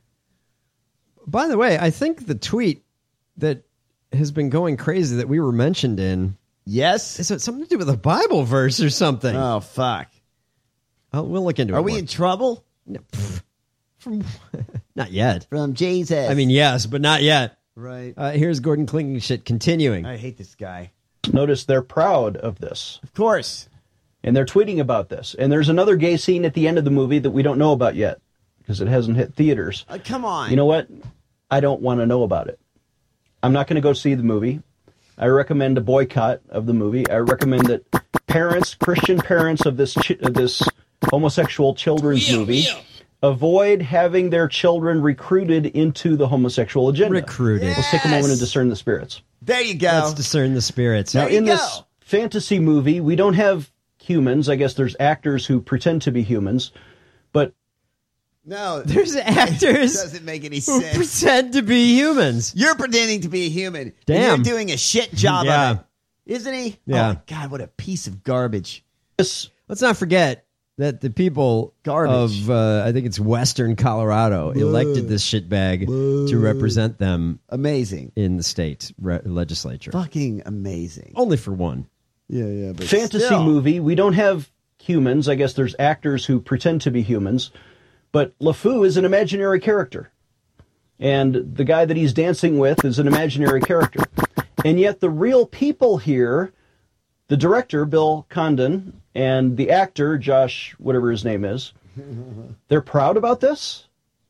By the way, I think the tweet that has been going crazy that we were mentioned in, yes, is it something to do with a Bible verse or something? Oh fuck! Oh, we'll look into it. Are we more. in trouble? No, pff, from not yet. From Jesus. I mean, yes, but not yet. Right. Uh, here's Gordon Klingenschmitt continuing. I hate this guy. Notice they're proud of this. Of course. And they're tweeting about this. And there's another gay scene at the end of the movie that we don't know about yet because it hasn't hit theaters. Uh, come on. You know what? I don't want to know about it. I'm not going to go see the movie. I recommend a boycott of the movie. I recommend that parents, Christian parents of this chi- of this homosexual children's Yeah, movie, yeah. avoid having their children recruited into the homosexual agenda. Recruited. Let's take a moment and discern the spirits. There you go. Let's discern the spirits. Now, There you in go. this fantasy movie, we don't have humans. I guess there's actors who pretend to be humans, but No, There's it actors doesn't make any who sense. pretend to be humans. You're pretending to be a human. and Damn. You're doing a shit job Yeah. of it. Isn't he? Yeah. Oh, my God, what a piece of garbage. this Let's not forget that the people Garbage. of, uh, I think it's Western Colorado, elected this shitbag to represent them Amazing. in the state re- legislature. Fucking amazing. Only for one. Yeah, yeah. But fantasy still. movie, we don't have humans. I guess there's actors who pretend to be humans, but LeFou is an imaginary character. And the guy that he's dancing with is an imaginary character. And yet the real people here, the director, Bill Condon, and the actor, Josh, whatever his name is, they're proud about this?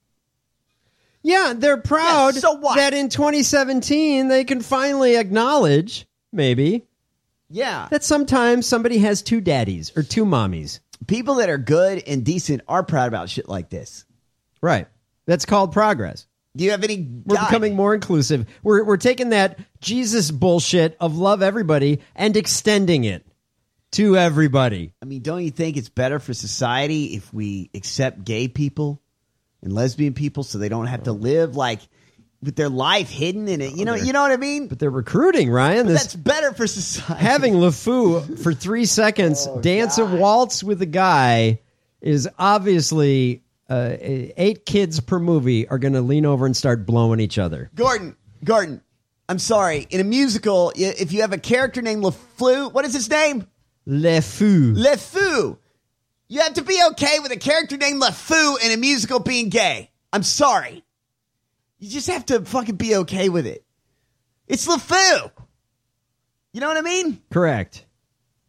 Yeah, they're proud Yeah, so what? that in twenty seventeen they can finally acknowledge, maybe, Yeah. that sometimes somebody has two daddies or two mommies. People that are good and decent are proud about shit like this. Right. That's called progress. Do you have any... We're God, becoming more inclusive. We're we're taking that Jesus bullshit of love everybody and extending it to everybody. I mean, don't you think it's better for society if we accept gay people and lesbian people so they don't have to live like with their life hidden in it? You know, you know what I mean? But they're recruiting, Ryan. This That's better for society. having LeFou for three seconds Oh, dance a waltz with a guy is obviously uh, eight kids per movie are going to lean over and start blowing each other. Gordon, Gordon, I'm sorry. In a musical, i- if you have a character named LeFou, what is his name? LeFou. LeFou. You have to be okay with a character named LeFou in a musical being gay. I'm sorry. You just have to fucking be okay with it. It's LeFou. You know what I mean? Correct.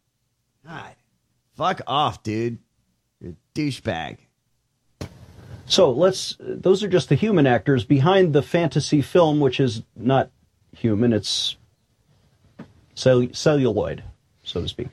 God. Fuck off, dude. You're a douchebag. So let's, those are just the human actors behind the fantasy film, which is not human, it's cell- celluloid, so to speak.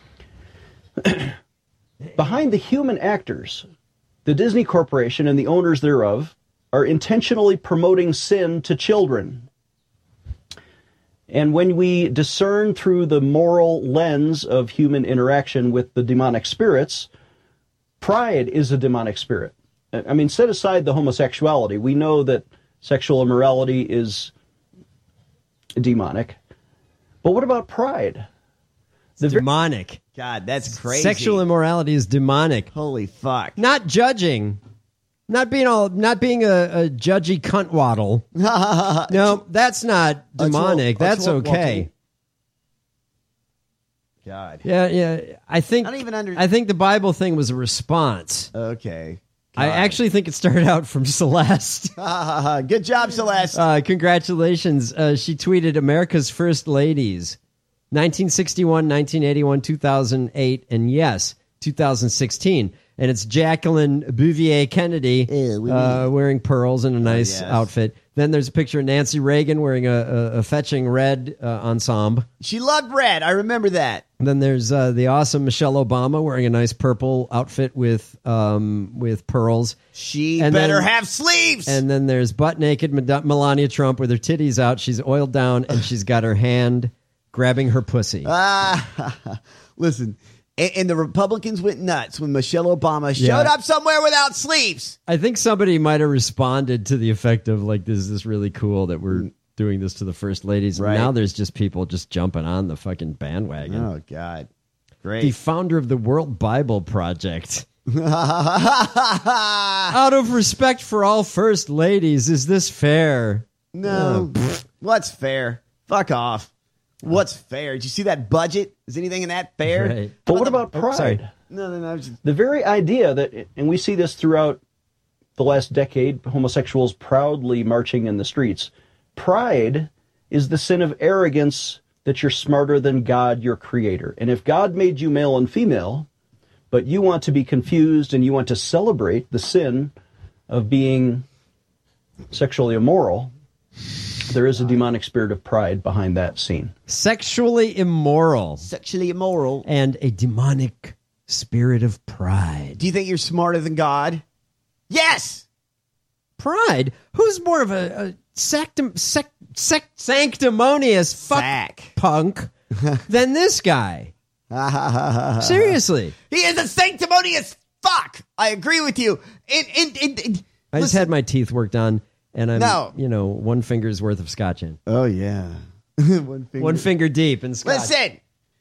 Behind the human actors, the Disney Corporation and the owners thereof are intentionally promoting sin to children. And when we discern through the moral lens of human interaction with the demonic spirits, pride is a demonic spirit. I mean, set aside the homosexuality. We know that sexual immorality is demonic. But what about pride? The demonic. God, that's crazy. Sexual immorality is demonic. Holy fuck. Not judging. Not being all, not being a, a judgy cunt waddle. No, that's not demonic. That's, that's okay. God. Yeah, yeah. I think. I don't even under- I think the Bible thing was a response. Okay. God. I actually think it started out from Celeste. Good job, Celeste. Uh, congratulations. Uh, she tweeted America's First Ladies, nineteen sixty-one, nineteen eighty-one, two thousand eight, and yes, two thousand sixteen. And it's Jacqueline Bouvier Kennedy uh, wearing pearls in a nice oh, yes. outfit. Then there's a picture of Nancy Reagan wearing a, a, a fetching red uh, ensemble. She loved red. I remember that. And then there's uh, the awesome Michelle Obama wearing a nice purple outfit with um, with pearls. She and better then, have sleeves. And then there's butt naked Melania Trump with her titties out. She's oiled down and she's got her hand grabbing her pussy. Ah, listen. And the Republicans went nuts when Michelle Obama showed Yeah. up somewhere without sleeves. I think somebody might have responded to the effect of like, this is really cool that we're doing this to the first ladies. Right. And now there's just people just jumping on the fucking bandwagon. Oh, God. Great. The founder of the World Bible Project. Out of respect for all first ladies, is this fair? No. Oh, What's fair? Fuck off. What's fair? Did you see that budget? Is anything in that fair? Right. But what about Oh, pride? sorry. No, no, no. Just... The very idea that, and we see this throughout the last decade, homosexuals proudly marching in the streets. Pride is the sin of arrogance that you're smarter than God, your creator. And if God made you male and female, but you want to be confused and you want to celebrate the sin of being sexually immoral, there is a demonic spirit of pride behind that scene. Sexually immoral. Sexually immoral. And a demonic spirit of pride. Do you think you're smarter than God? Yes! Pride? Who's more of a, a sanctum, sec, sec, sanctimonious fuck Sack. punk than this guy? Seriously. He is a sanctimonious fuck. I agree with you. And, and, and, and, I just listen. had my teeth worked on, and I'm, No. you know, one finger's worth of scotch in. Oh, yeah. one, finger. One finger deep in scotch. Listen,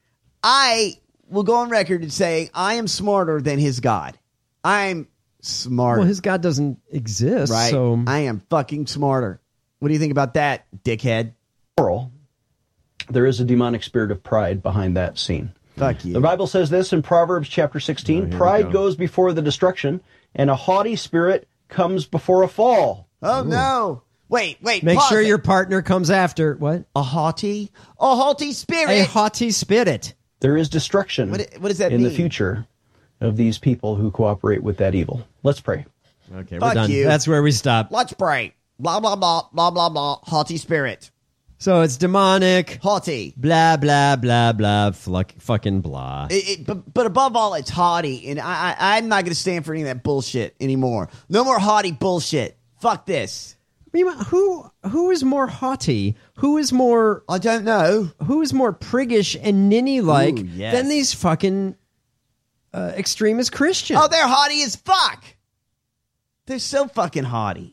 I will go on record and say I am smarter than his God. I'm smarter. Well, his God doesn't exist, right? so... I am fucking smarter. What do you think about that, dickhead? Moral. There is a demonic spirit of pride behind that scene. Fuck you. The Bible says this in Proverbs chapter sixteen, Oh, here we pride go. goes before the destruction, and a haughty spirit comes before a fall. Oh, no. Wait, wait. Make pause sure it. your partner comes after. What? A haughty? A haughty spirit? A haughty spirit. There is destruction What, what does that in mean? the future of these people who cooperate with that evil. Let's pray. Okay, Fuck we're done. you. That's where we stop. Let's pray. Blah, blah, blah, blah, blah, blah. Haughty spirit. So it's demonic. Haughty. Blah, blah, blah, blah. Fluck, fucking blah. It, it, but, but above all, it's haughty, and I, I, I'm not going to stand for any of that bullshit anymore. No more haughty bullshit. Fuck this. I mean, Who who is more haughty? Who is more? I don't know. Who is more priggish and ninny like Ooh, yes. than these fucking uh, extremist Christians? Oh, they're haughty as fuck. They're so fucking haughty.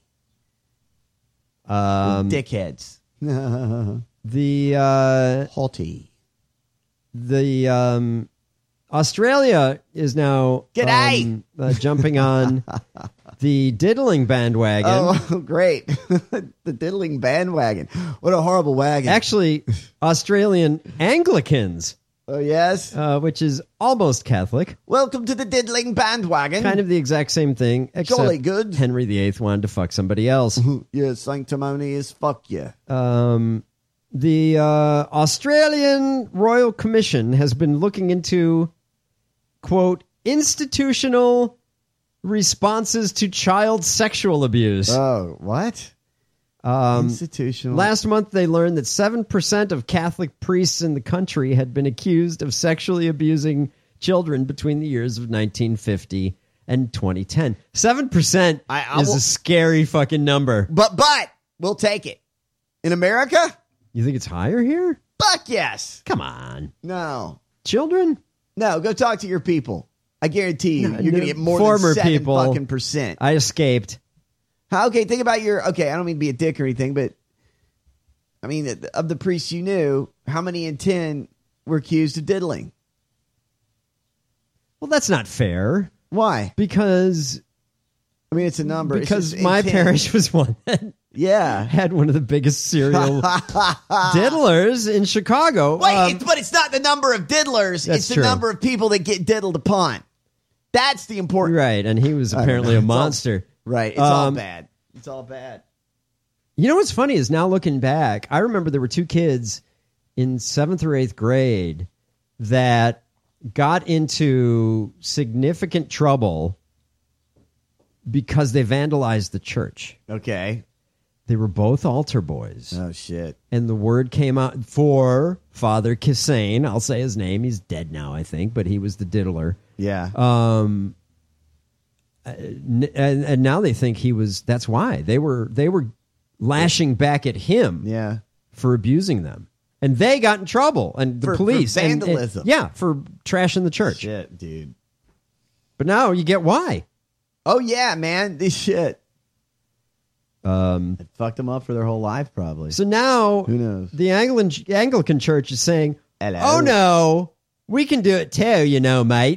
um, Dickheads. the uh, haughty. The um, Australia is now G'day. um, uh, jumping on the diddling bandwagon. Oh, great. The diddling bandwagon. What a horrible wagon. Actually, Australian Anglicans, Oh, yes. uh, which is almost Catholic, Welcome to the diddling bandwagon. kind of the exact same thing, except Jolly good. Henry the Eighth wanted to fuck somebody else. Yeah, sanctimonious fuck you. Um, the uh, Australian Royal Commission has been looking into, quote, institutional responses to child sexual abuse. Oh, what? Um, Institutional. Last month, they learned that seven percent of Catholic priests in the country had been accused of sexually abusing children between the years of nineteen fifty and twenty ten. seven percent I, I is will, a scary fucking number. But, but, we'll take it. In America? You think it's higher here? Fuck yes. Come on. No. Children? No, go talk to your people. I guarantee you, No, you're no, going to get more former than seven people. fucking percent. I escaped. How, okay, think about your, okay, I don't mean to be a dick or anything, but I mean, of the priests you knew, how many in ten were accused of diddling? Well, that's not fair. Why? Because I mean, it's a number. Because It's just my in ten. parish was one that yeah. had one of the biggest serial diddlers in Chicago. Wait, Um, it's, but it's not the number of diddlers. That's It's the true. number of people that get diddled upon. That's the important. right, and he was I don't apparently know. a It's all- monster. Right. It's all Um, bad. It's all bad. You know what's funny is now looking back, I remember there were two kids in seventh or eighth grade that got into significant trouble because they vandalized the church. Okay. They were both altar boys. Oh, shit. And the word came out for Father Kissane. I'll say his name. He's dead now, I think, but he was the diddler. Yeah. Um, and, and now they think he was, that's why. They were, they were lashing back at him yeah. for abusing them. And they got in trouble. And the For- for police. and- and- vandalism. yeah, for trashing the church. Shit, dude. But now you get why. Oh, yeah, man. This shit. Um, It fucked them up for their whole life, probably. So now Who knows? the Anglican, Anglican Church is saying, Hello. oh, no, we can do it too, you know, mate.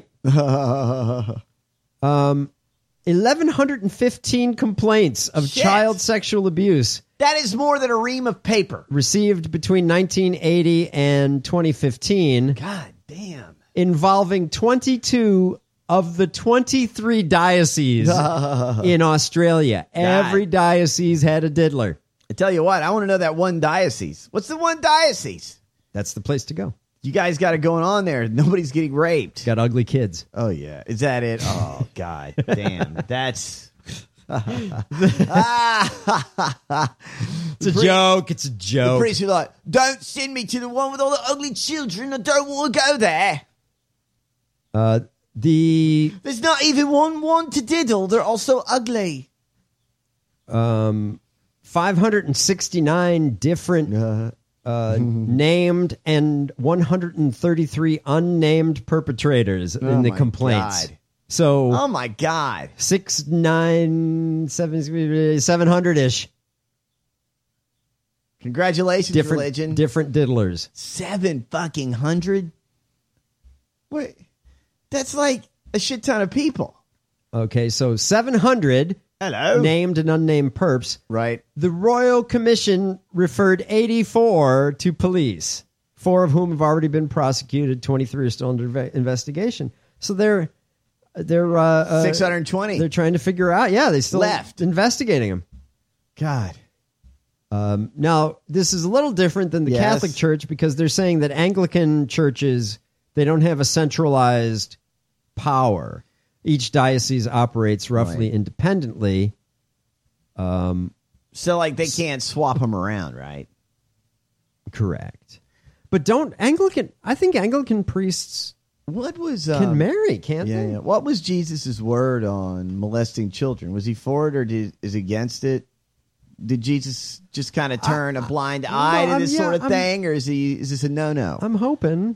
um, eleven fifteen complaints of Shit. child sexual abuse That is more than a ream of paper. received between nineteen eighty and twenty fifteen, God damn. involving twenty-two of the twenty-three dioceses in Australia. Every diocese had a diddler. I tell you what, I want to know that one diocese. What's the one diocese? That's the place to go. You guys got it going on there. Nobody's getting raped. Got ugly kids. Oh, yeah. Is that it? Oh, God damn. That's... It's a joke. It's a The joke. priests are like, don't send me to the one with all the ugly children. I don't want to go there. Uh, the There's not even one one to diddle. They're all so ugly. um, five hundred sixty-nine different uh, named and one hundred thirty-three unnamed perpetrators Oh in the my complaints. God. So Oh, my God. six, nine, seven, seven hundred ish Congratulations, different religion. different diddlers. Seven fucking hundred? Wait, that's like a shit ton of people. Okay, so seven hundred Hello. named and unnamed perps. Right. The Royal Commission referred eighty-four to police, four of whom have already been prosecuted. twenty-three are still under ve- investigation. So they're they're uh, uh, six hundred twenty. They're trying to figure out. Yeah, they still Left. investigating them. God. Um, now this is a little different than the Yes. Catholic Church because they're saying that Anglican churches, they don't have a centralized power. Each diocese operates roughly Right. independently. Um, So, like, they can't swap them around, right? correct. But don't Anglican, I think Anglican priests What was... can um, marry, can't Yeah, they? yeah. What was Jesus' word on molesting children? Was he for it or did, is he against it? Did Jesus just kind of turn a blind eye to I'm- this yeah, sort of I'm- thing, or is he is this a no-no? I'm hoping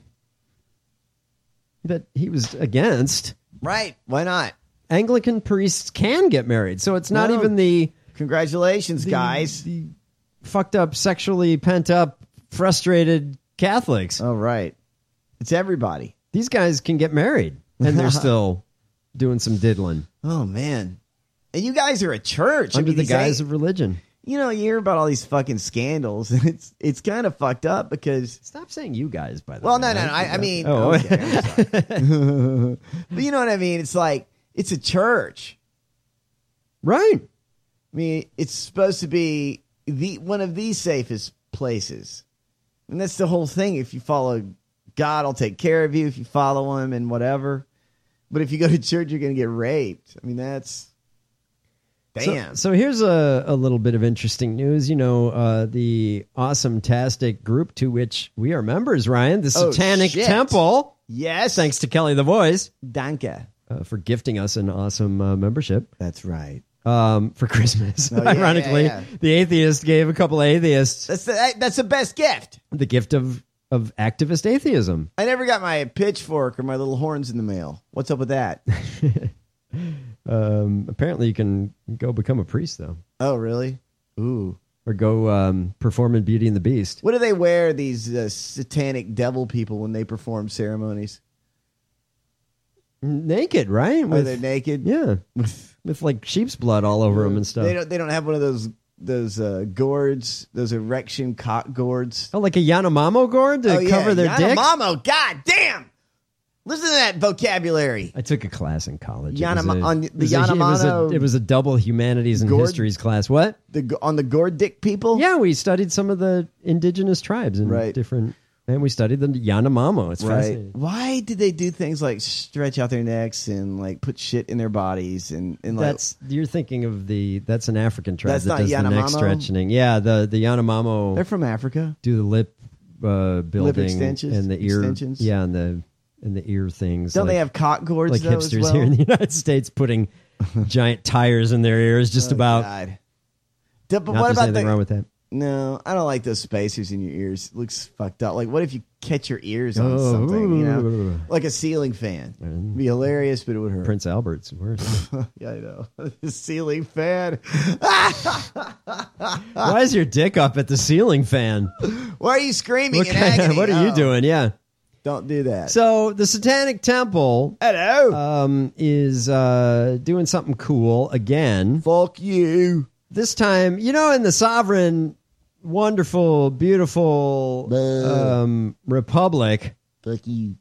that he was against. Right. Why not? Anglican priests can get married. So it's not No. even the Congratulations, the- guys. the fucked up, sexually pent up, frustrated Catholics. Oh, right. It's everybody. These guys can get married and they're still doing some diddling Oh, man. And you guys are a church. I under mean, the these guise ain't- of religion. You know, you hear about all these fucking scandals, and it's it's kind of fucked up because... Stop saying you guys, by the Well, way. no, no, no. I, I mean... Oh. Okay, I'm sorry. But you know what I mean? It's like, it's a church. Right. I mean, it's supposed to be the one of the safest places. And that's the whole thing. If you follow God, will take care of you if you follow him and whatever. But if you go to church, you're going to get raped. I mean, that's damn. So, so here's a, a little bit of interesting news. You know, uh, the awesome-tastic group to which we are members, Ryan, the Oh, Satanic shit. Temple. Yes. Thanks to Kelly the Voice. Danke. Uh, for gifting us an awesome uh, membership. That's right. Um, for Christmas. Oh, yeah, Ironically, yeah, yeah. the atheist gave a couple of atheists That's the, that's the best gift. the gift of, of activist atheism. I never got my pitchfork or my little horns in the mail. What's up with that? Um, apparently, you can go become a priest, though. Oh, really? Ooh. Or go um, perform in Beauty and the Beast. What do they wear, these uh, satanic devil people, when they perform ceremonies? Naked, right? Are they naked? Yeah. With like sheep's blood all over them and stuff. They don't. They don't have one of those those uh, gourds, those erection cock gourds. Oh, like a Yanomamo gourd to oh, cover yeah. their dicks? Yanomamo, god damn! Listen to that vocabulary. I took a class in college. Yanama- it was a, on the it was a- it was a, Yanomamo it was a double humanities and gourd? histories class. What? The on the gourd dick people? Yeah, we studied some of the indigenous tribes and Right. different, and we studied the Yanomamo. It's Right. fascinating. Why did they do things like stretch out their necks and like put shit in their bodies and, and like That's you're thinking of the that's an African tribe That's that not does the neck Yanomamo? stretching. Yeah, the the Yanomamo. they're from Africa? do the lip uh, building extensions- and the ear extensions? yeah and the and the ear things. Don't like, they have cock gourds like though, as hipsters well? here in the United States putting giant tires in their ears just Oh, about. God. Duh, but Not what there's about anything the, wrong with that. No, I don't like those spacers in your ears. It looks fucked up. Like, what if you catch your ears on Oh, something, you know? ooh. Like a ceiling fan. It'd be hilarious, but it would hurt. Prince Albert's worse. Yeah, I know. The ceiling fan. Why is your dick up at the ceiling fan? Why are you screaming What, in kind- agony? what are you Oh, doing? Yeah. Don't do that. So the Satanic Temple Hello. um, is uh, doing something cool again. Fuck you. This time, you know, in the sovereign, wonderful, beautiful um, republic, Fuck you.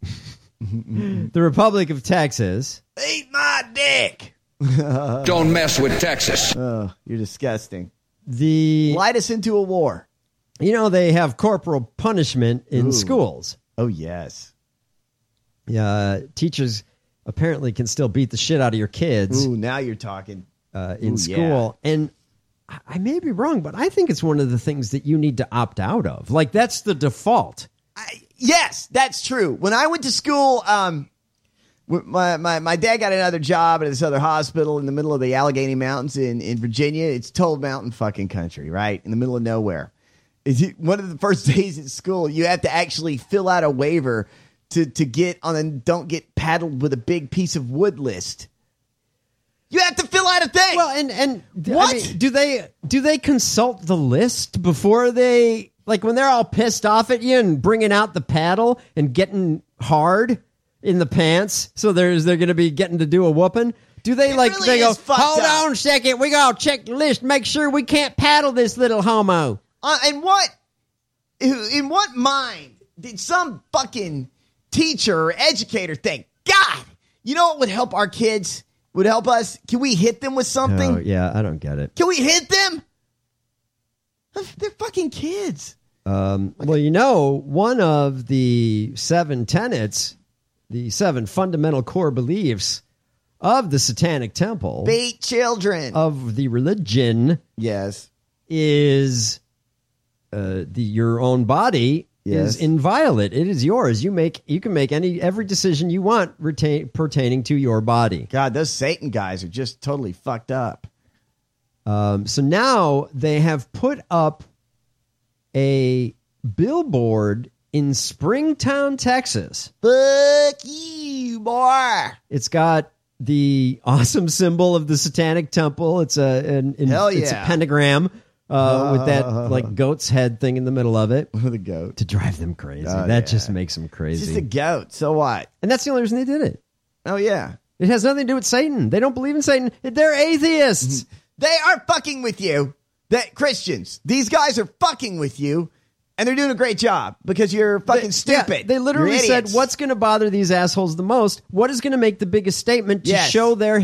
the Republic of Texas. Eat my dick. Don't mess with Texas. Oh, you're disgusting. The Light us into a war. you know they have corporal punishment in Ooh. schools. Oh, yes. Yeah, teachers apparently can still beat the shit out of your kids Ooh, now you're talking. uh, in Ooh, school, and I- I may be wrong, but I think it's one of the things that you need to opt out of. Like that's the default. Yes, that's true. When I went to school, um, w- my, my, my dad got another job at this other hospital in the middle of the Allegheny Mountains in, in Virginia. It's total mountain fucking country, right? In the middle of nowhere. Is it, one of the first days at school, you have to actually fill out a waiver to, to get on a don't get paddled with a big piece of wood list. You have to fill out a thing. Well, and and What? I mean, do they do they consult the list before they like when they're all pissed off at you and bringing out the paddle and getting hard in the pants? So there's they're going to be getting to do a whooping. Do they It like really they go? is fucked Hold up." on a second, we gotta check the list, make sure we can't paddle this little homo. Uh, and what, in what mind did some fucking teacher or educator think, God, you know what would help our kids? Would help us? Can we hit them with something? Oh yeah, I don't get it. Can we hit them? They're fucking kids. Um, well, you know, one of the seven tenets, the seven fundamental core beliefs of the Satanic Temple, Beat children. of the religion, Yes. is uh, the your own body Yes. is inviolate. It is yours. You make you can make any every decision you want retain, pertaining to your body. God, those Satan guys are just totally fucked up. Um, so now they have put up a billboard in Springtown, Texas. Fuck you, boy. It's got the awesome symbol of the Satanic Temple. It's a an, an- Hell it's a yeah. pentagram uh, with that like goat's head thing in the middle of it The goat. to drive them crazy. Oh, that yeah. just makes them It's crazy. just a goat. So what? And that's the only reason they did it. Oh, yeah. It has nothing to do with Satan. They don't believe in Satan. They're atheists. They are fucking with you. That Christians, these guys are fucking with you, and they're doing a great job because you're fucking stupid. Yeah, they literally You're said, idiots. what's going to bother these assholes the most? What is going to make the biggest statement to Yes. show their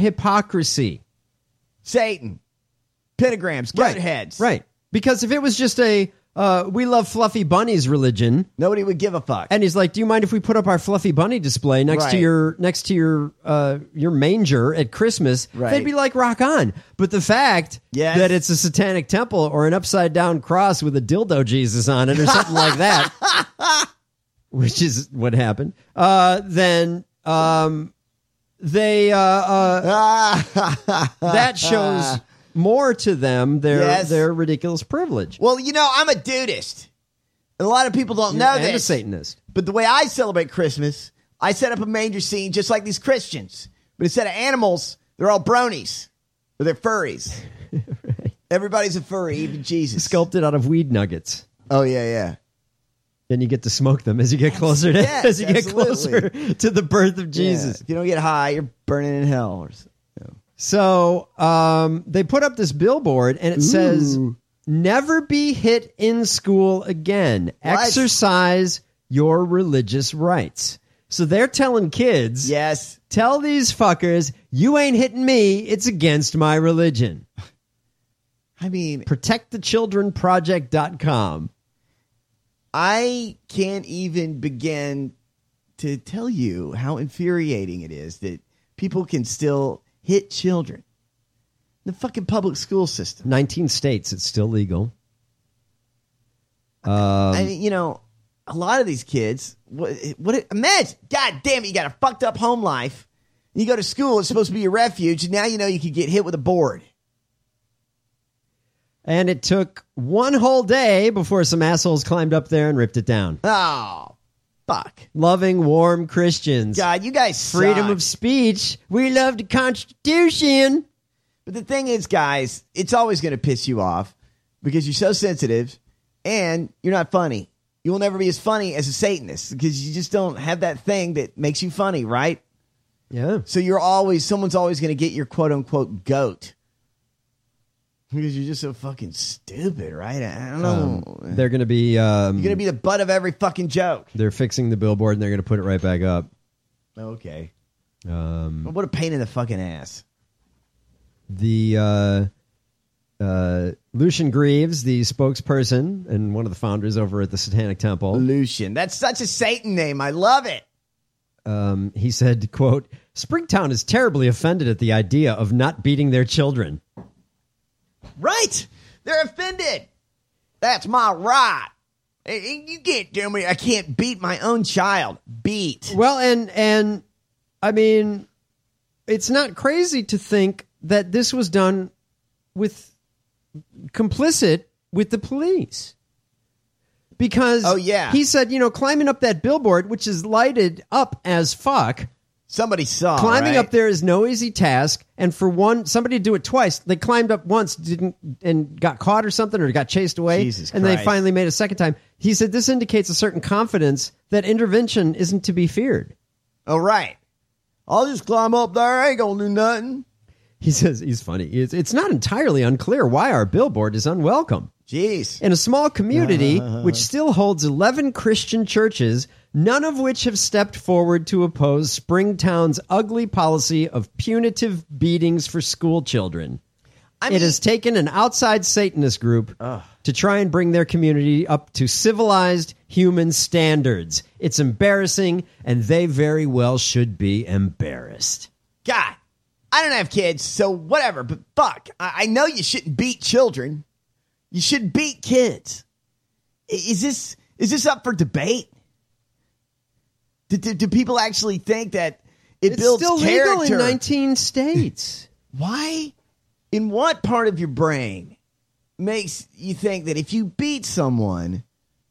hypocrisy? Satan, pentagrams, goat Right. heads. Right. Because if it was just a, uh, we love Fluffy Bunny's religion. Nobody would give a fuck. And he's like, do you mind if we put up our Fluffy Bunny display next Right. to your next to your uh, your manger at Christmas? Right. They'd be like, rock on. But the fact Yes. that it's a satanic temple or an upside down cross with a dildo Jesus on it or something like that, which is what happened, uh, then um, they uh, uh, that shows more to them their Yes. their ridiculous privilege. Well, you know, I'm a dudist. And a lot of people don't You're- know and a this. Satanist. But the way I celebrate Christmas, I set up a manger scene just like these Christians. But instead of animals, they're all bronies. Or they're furries. Right. Everybody's a furry, even Jesus. Sculpted out of weed nuggets. Oh, yeah, yeah. Then you get to smoke them as you get closer to Yes, as you get absolutely. closer to the birth of Jesus. Yeah. If you don't get high, you're burning in hell. Or so. So um, they put up this billboard, and it Ooh. says, "Never be hit in school again. What? Exercise your religious rights." So they're telling kids, yes, tell these fuckers, you ain't hitting me. It's against my religion. I mean, protect the children project dot com. I can't even begin to tell you how infuriating it is that people can still hit children. The fucking public school system. nineteen states, it's still legal. Um, I mean, you know, a lot of these kids, what, what imagine, God damn it, you got a fucked up home life. You go to school, it's supposed to be your refuge, and now you know you could get hit with a board. And it took one whole day before some assholes climbed up there and ripped it down. Oh, fuck. Loving, warm Christians. God, you guys Freedom suck. of speech. We love the Constitution. But the thing is, guys, it's always going to piss you off because you're so sensitive and you're not funny. You will never be as funny as a Satanist because you just don't have that thing that makes you funny, right? Yeah. So you're always, someone's always going to get your quote unquote goat. Because you're just so fucking stupid, right? I don't know. Um, they're going to be... Um, You're going to be the butt of every fucking joke. They're fixing the billboard and they're going to put it right back up. Okay. Um, What a pain in the fucking ass. The uh, uh, Lucian Greaves, the spokesperson and one of the founders over at the Satanic Temple. Lucian. That's such a Satan name. I love it. Um, he said, quote, Springtown is terribly offended at the idea of not beating their children. Right. They're offended. That's my right. You can't tell me I can't beat my own child. Beat. Well, and and I mean, it's not crazy to think that this was done with complicit with the police. Because oh, yeah. he said, you know, climbing up that billboard, which is lighted up as fuck. Somebody saw. Climbing right? up there is no easy task. And for one, somebody to do it twice. They climbed up once, didn't, and got caught or something, or got chased away. Jesus and Christ. they finally made a second time. He said this indicates a certain confidence that intervention isn't to be feared. Oh, right. I'll just climb up there. I ain't gonna do nothing. He says, he's funny. It's, it's not entirely unclear why our billboard is unwelcome. Jeez. In a small community, Uh. which still holds eleven Christian churches, none of which have stepped forward to oppose Springtown's ugly policy of punitive beatings for school children. I it mean- has taken an outside Satanist group to try and bring their community up to civilized human standards. It's embarrassing, and they very well should be embarrassed. God, I don't have kids, so whatever, but fuck. I, I know you shouldn't beat children. You should beat kids. I- Is this is this up for debate? Do, do, do people actually think that it It's builds still character? legal in nineteen states. Why? In what part of your brain makes you think that if you beat someone,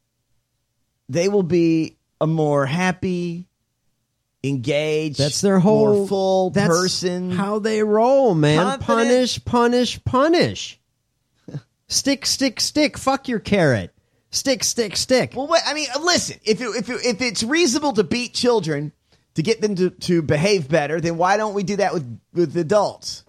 they will be a more happy, engaged, That's their whole more full that's person? How they roll, man. Confident? Punish, punish, punish. Stick, stick, stick. Fuck your carrot. Stick, stick, stick. Well, wait, I mean, listen. If it, if it, if it's reasonable to beat children to get them to, to behave better, then why don't we do that with, with adults?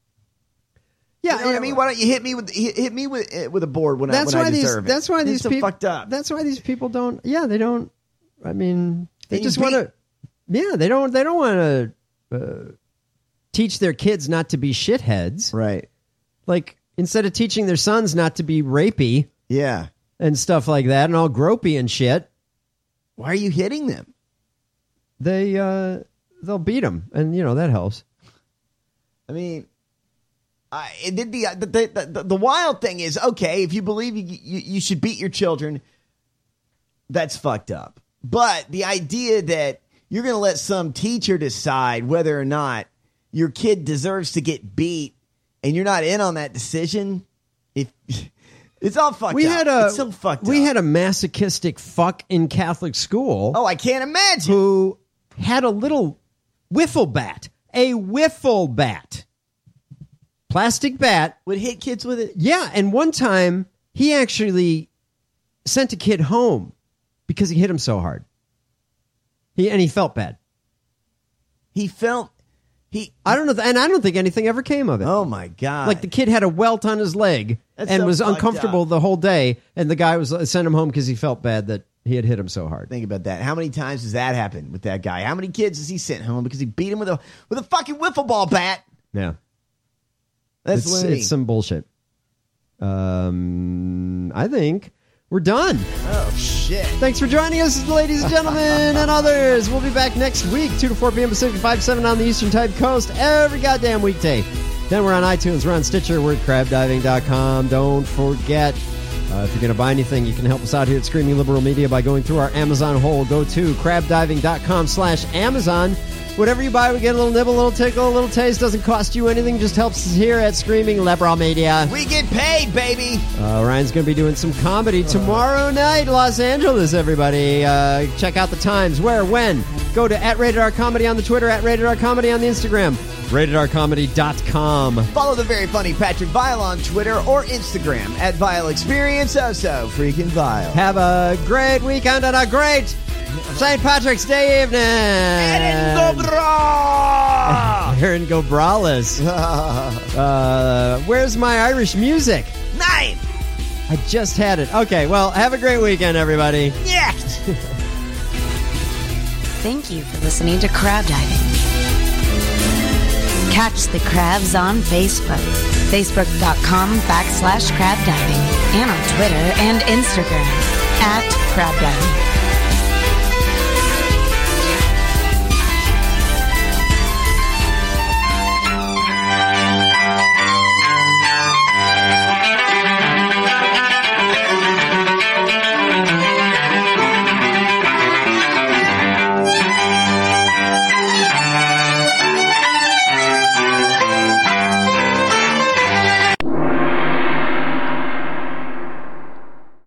Yeah, You know what I mean, why don't you hit me with hit, hit me with uh, with a board when That's I when why I these. deserve it? That's why It's these so people. fucked up. That's why these people don't. Yeah, they don't. I mean, they And you just want to. Yeah, they don't. They don't want to uh, teach their kids not to be shitheads. Right. Like instead of teaching their sons not to be rapey. Yeah. and stuff like that, and all gropey and shit. Why are you hitting them? They, uh, they'll beat them, and, you know, that helps. I mean, I, it did the, the, the, the, the wild thing is, okay, if you believe you, you, you should beat your children, that's fucked up. But the idea that you're going to let some teacher decide whether or not your kid deserves to get beat, and you're not in on that decision, if it's all fucked we up. Had a, it's so fucked we up. had a masochistic fuck in Catholic school. Oh, I can't imagine. Who had a little wiffle bat. A wiffle bat. Plastic bat. Would hit kids with it? Yeah, and one time, he actually sent a kid home because he hit him so hard. He And he felt bad. He felt... He, I don't know, and I don't think anything ever came of it. Oh my god! Like the kid had a welt on his leg That's and so was fucked uncomfortable up. the whole day, and the guy was sent him home because he felt bad that he had hit him so hard. Think about that. How many times does that happen with that guy? How many kids has he sent home because he beat him with a with a fucking wiffle ball bat? Yeah, that's it's, loony. it's some bullshit. Um, I think we're done. Oh shit! Thanks for joining us, ladies and gentlemen, and others. We'll be back next week, two to four p.m. Pacific, five to seven on the Eastern Time Coast, every goddamn weekday. Then we're on iTunes, we're on Stitcher, we're at crab diving dot com. Don't forget, uh, if you're going to buy anything, you can help us out here at Screaming Liberal Media by going through our Amazon hole. Go to crab diving dot com slash Amazon. Whatever you buy, we get a little nibble, a little tickle, a little taste. Doesn't cost you anything, just helps us here at Screaming Liberal Media. We get paid, baby. Uh, Ryan's going to be doing some comedy tomorrow night, Los Angeles, everybody. Uh, check out the times, where, when. Go to at Rated R Comedy on the Twitter, at Rated R Comedy on the Instagram, rated r comedy dot com. Follow the very funny Patrick Vile on Twitter or Instagram at Vile Experience. Oh, so freaking vile. Have a great weekend and a great Saint Patrick's Day evening. Erin Gobra! Erin Gobrales. uh, where's my Irish music? Nine. I just had it. Okay, well, have a great weekend, everybody. Yes. Thank you for listening to Crab Diving. Catch the crabs on Facebook. Facebook.com backslash crab diving. And on Twitter and Instagram at crab diving.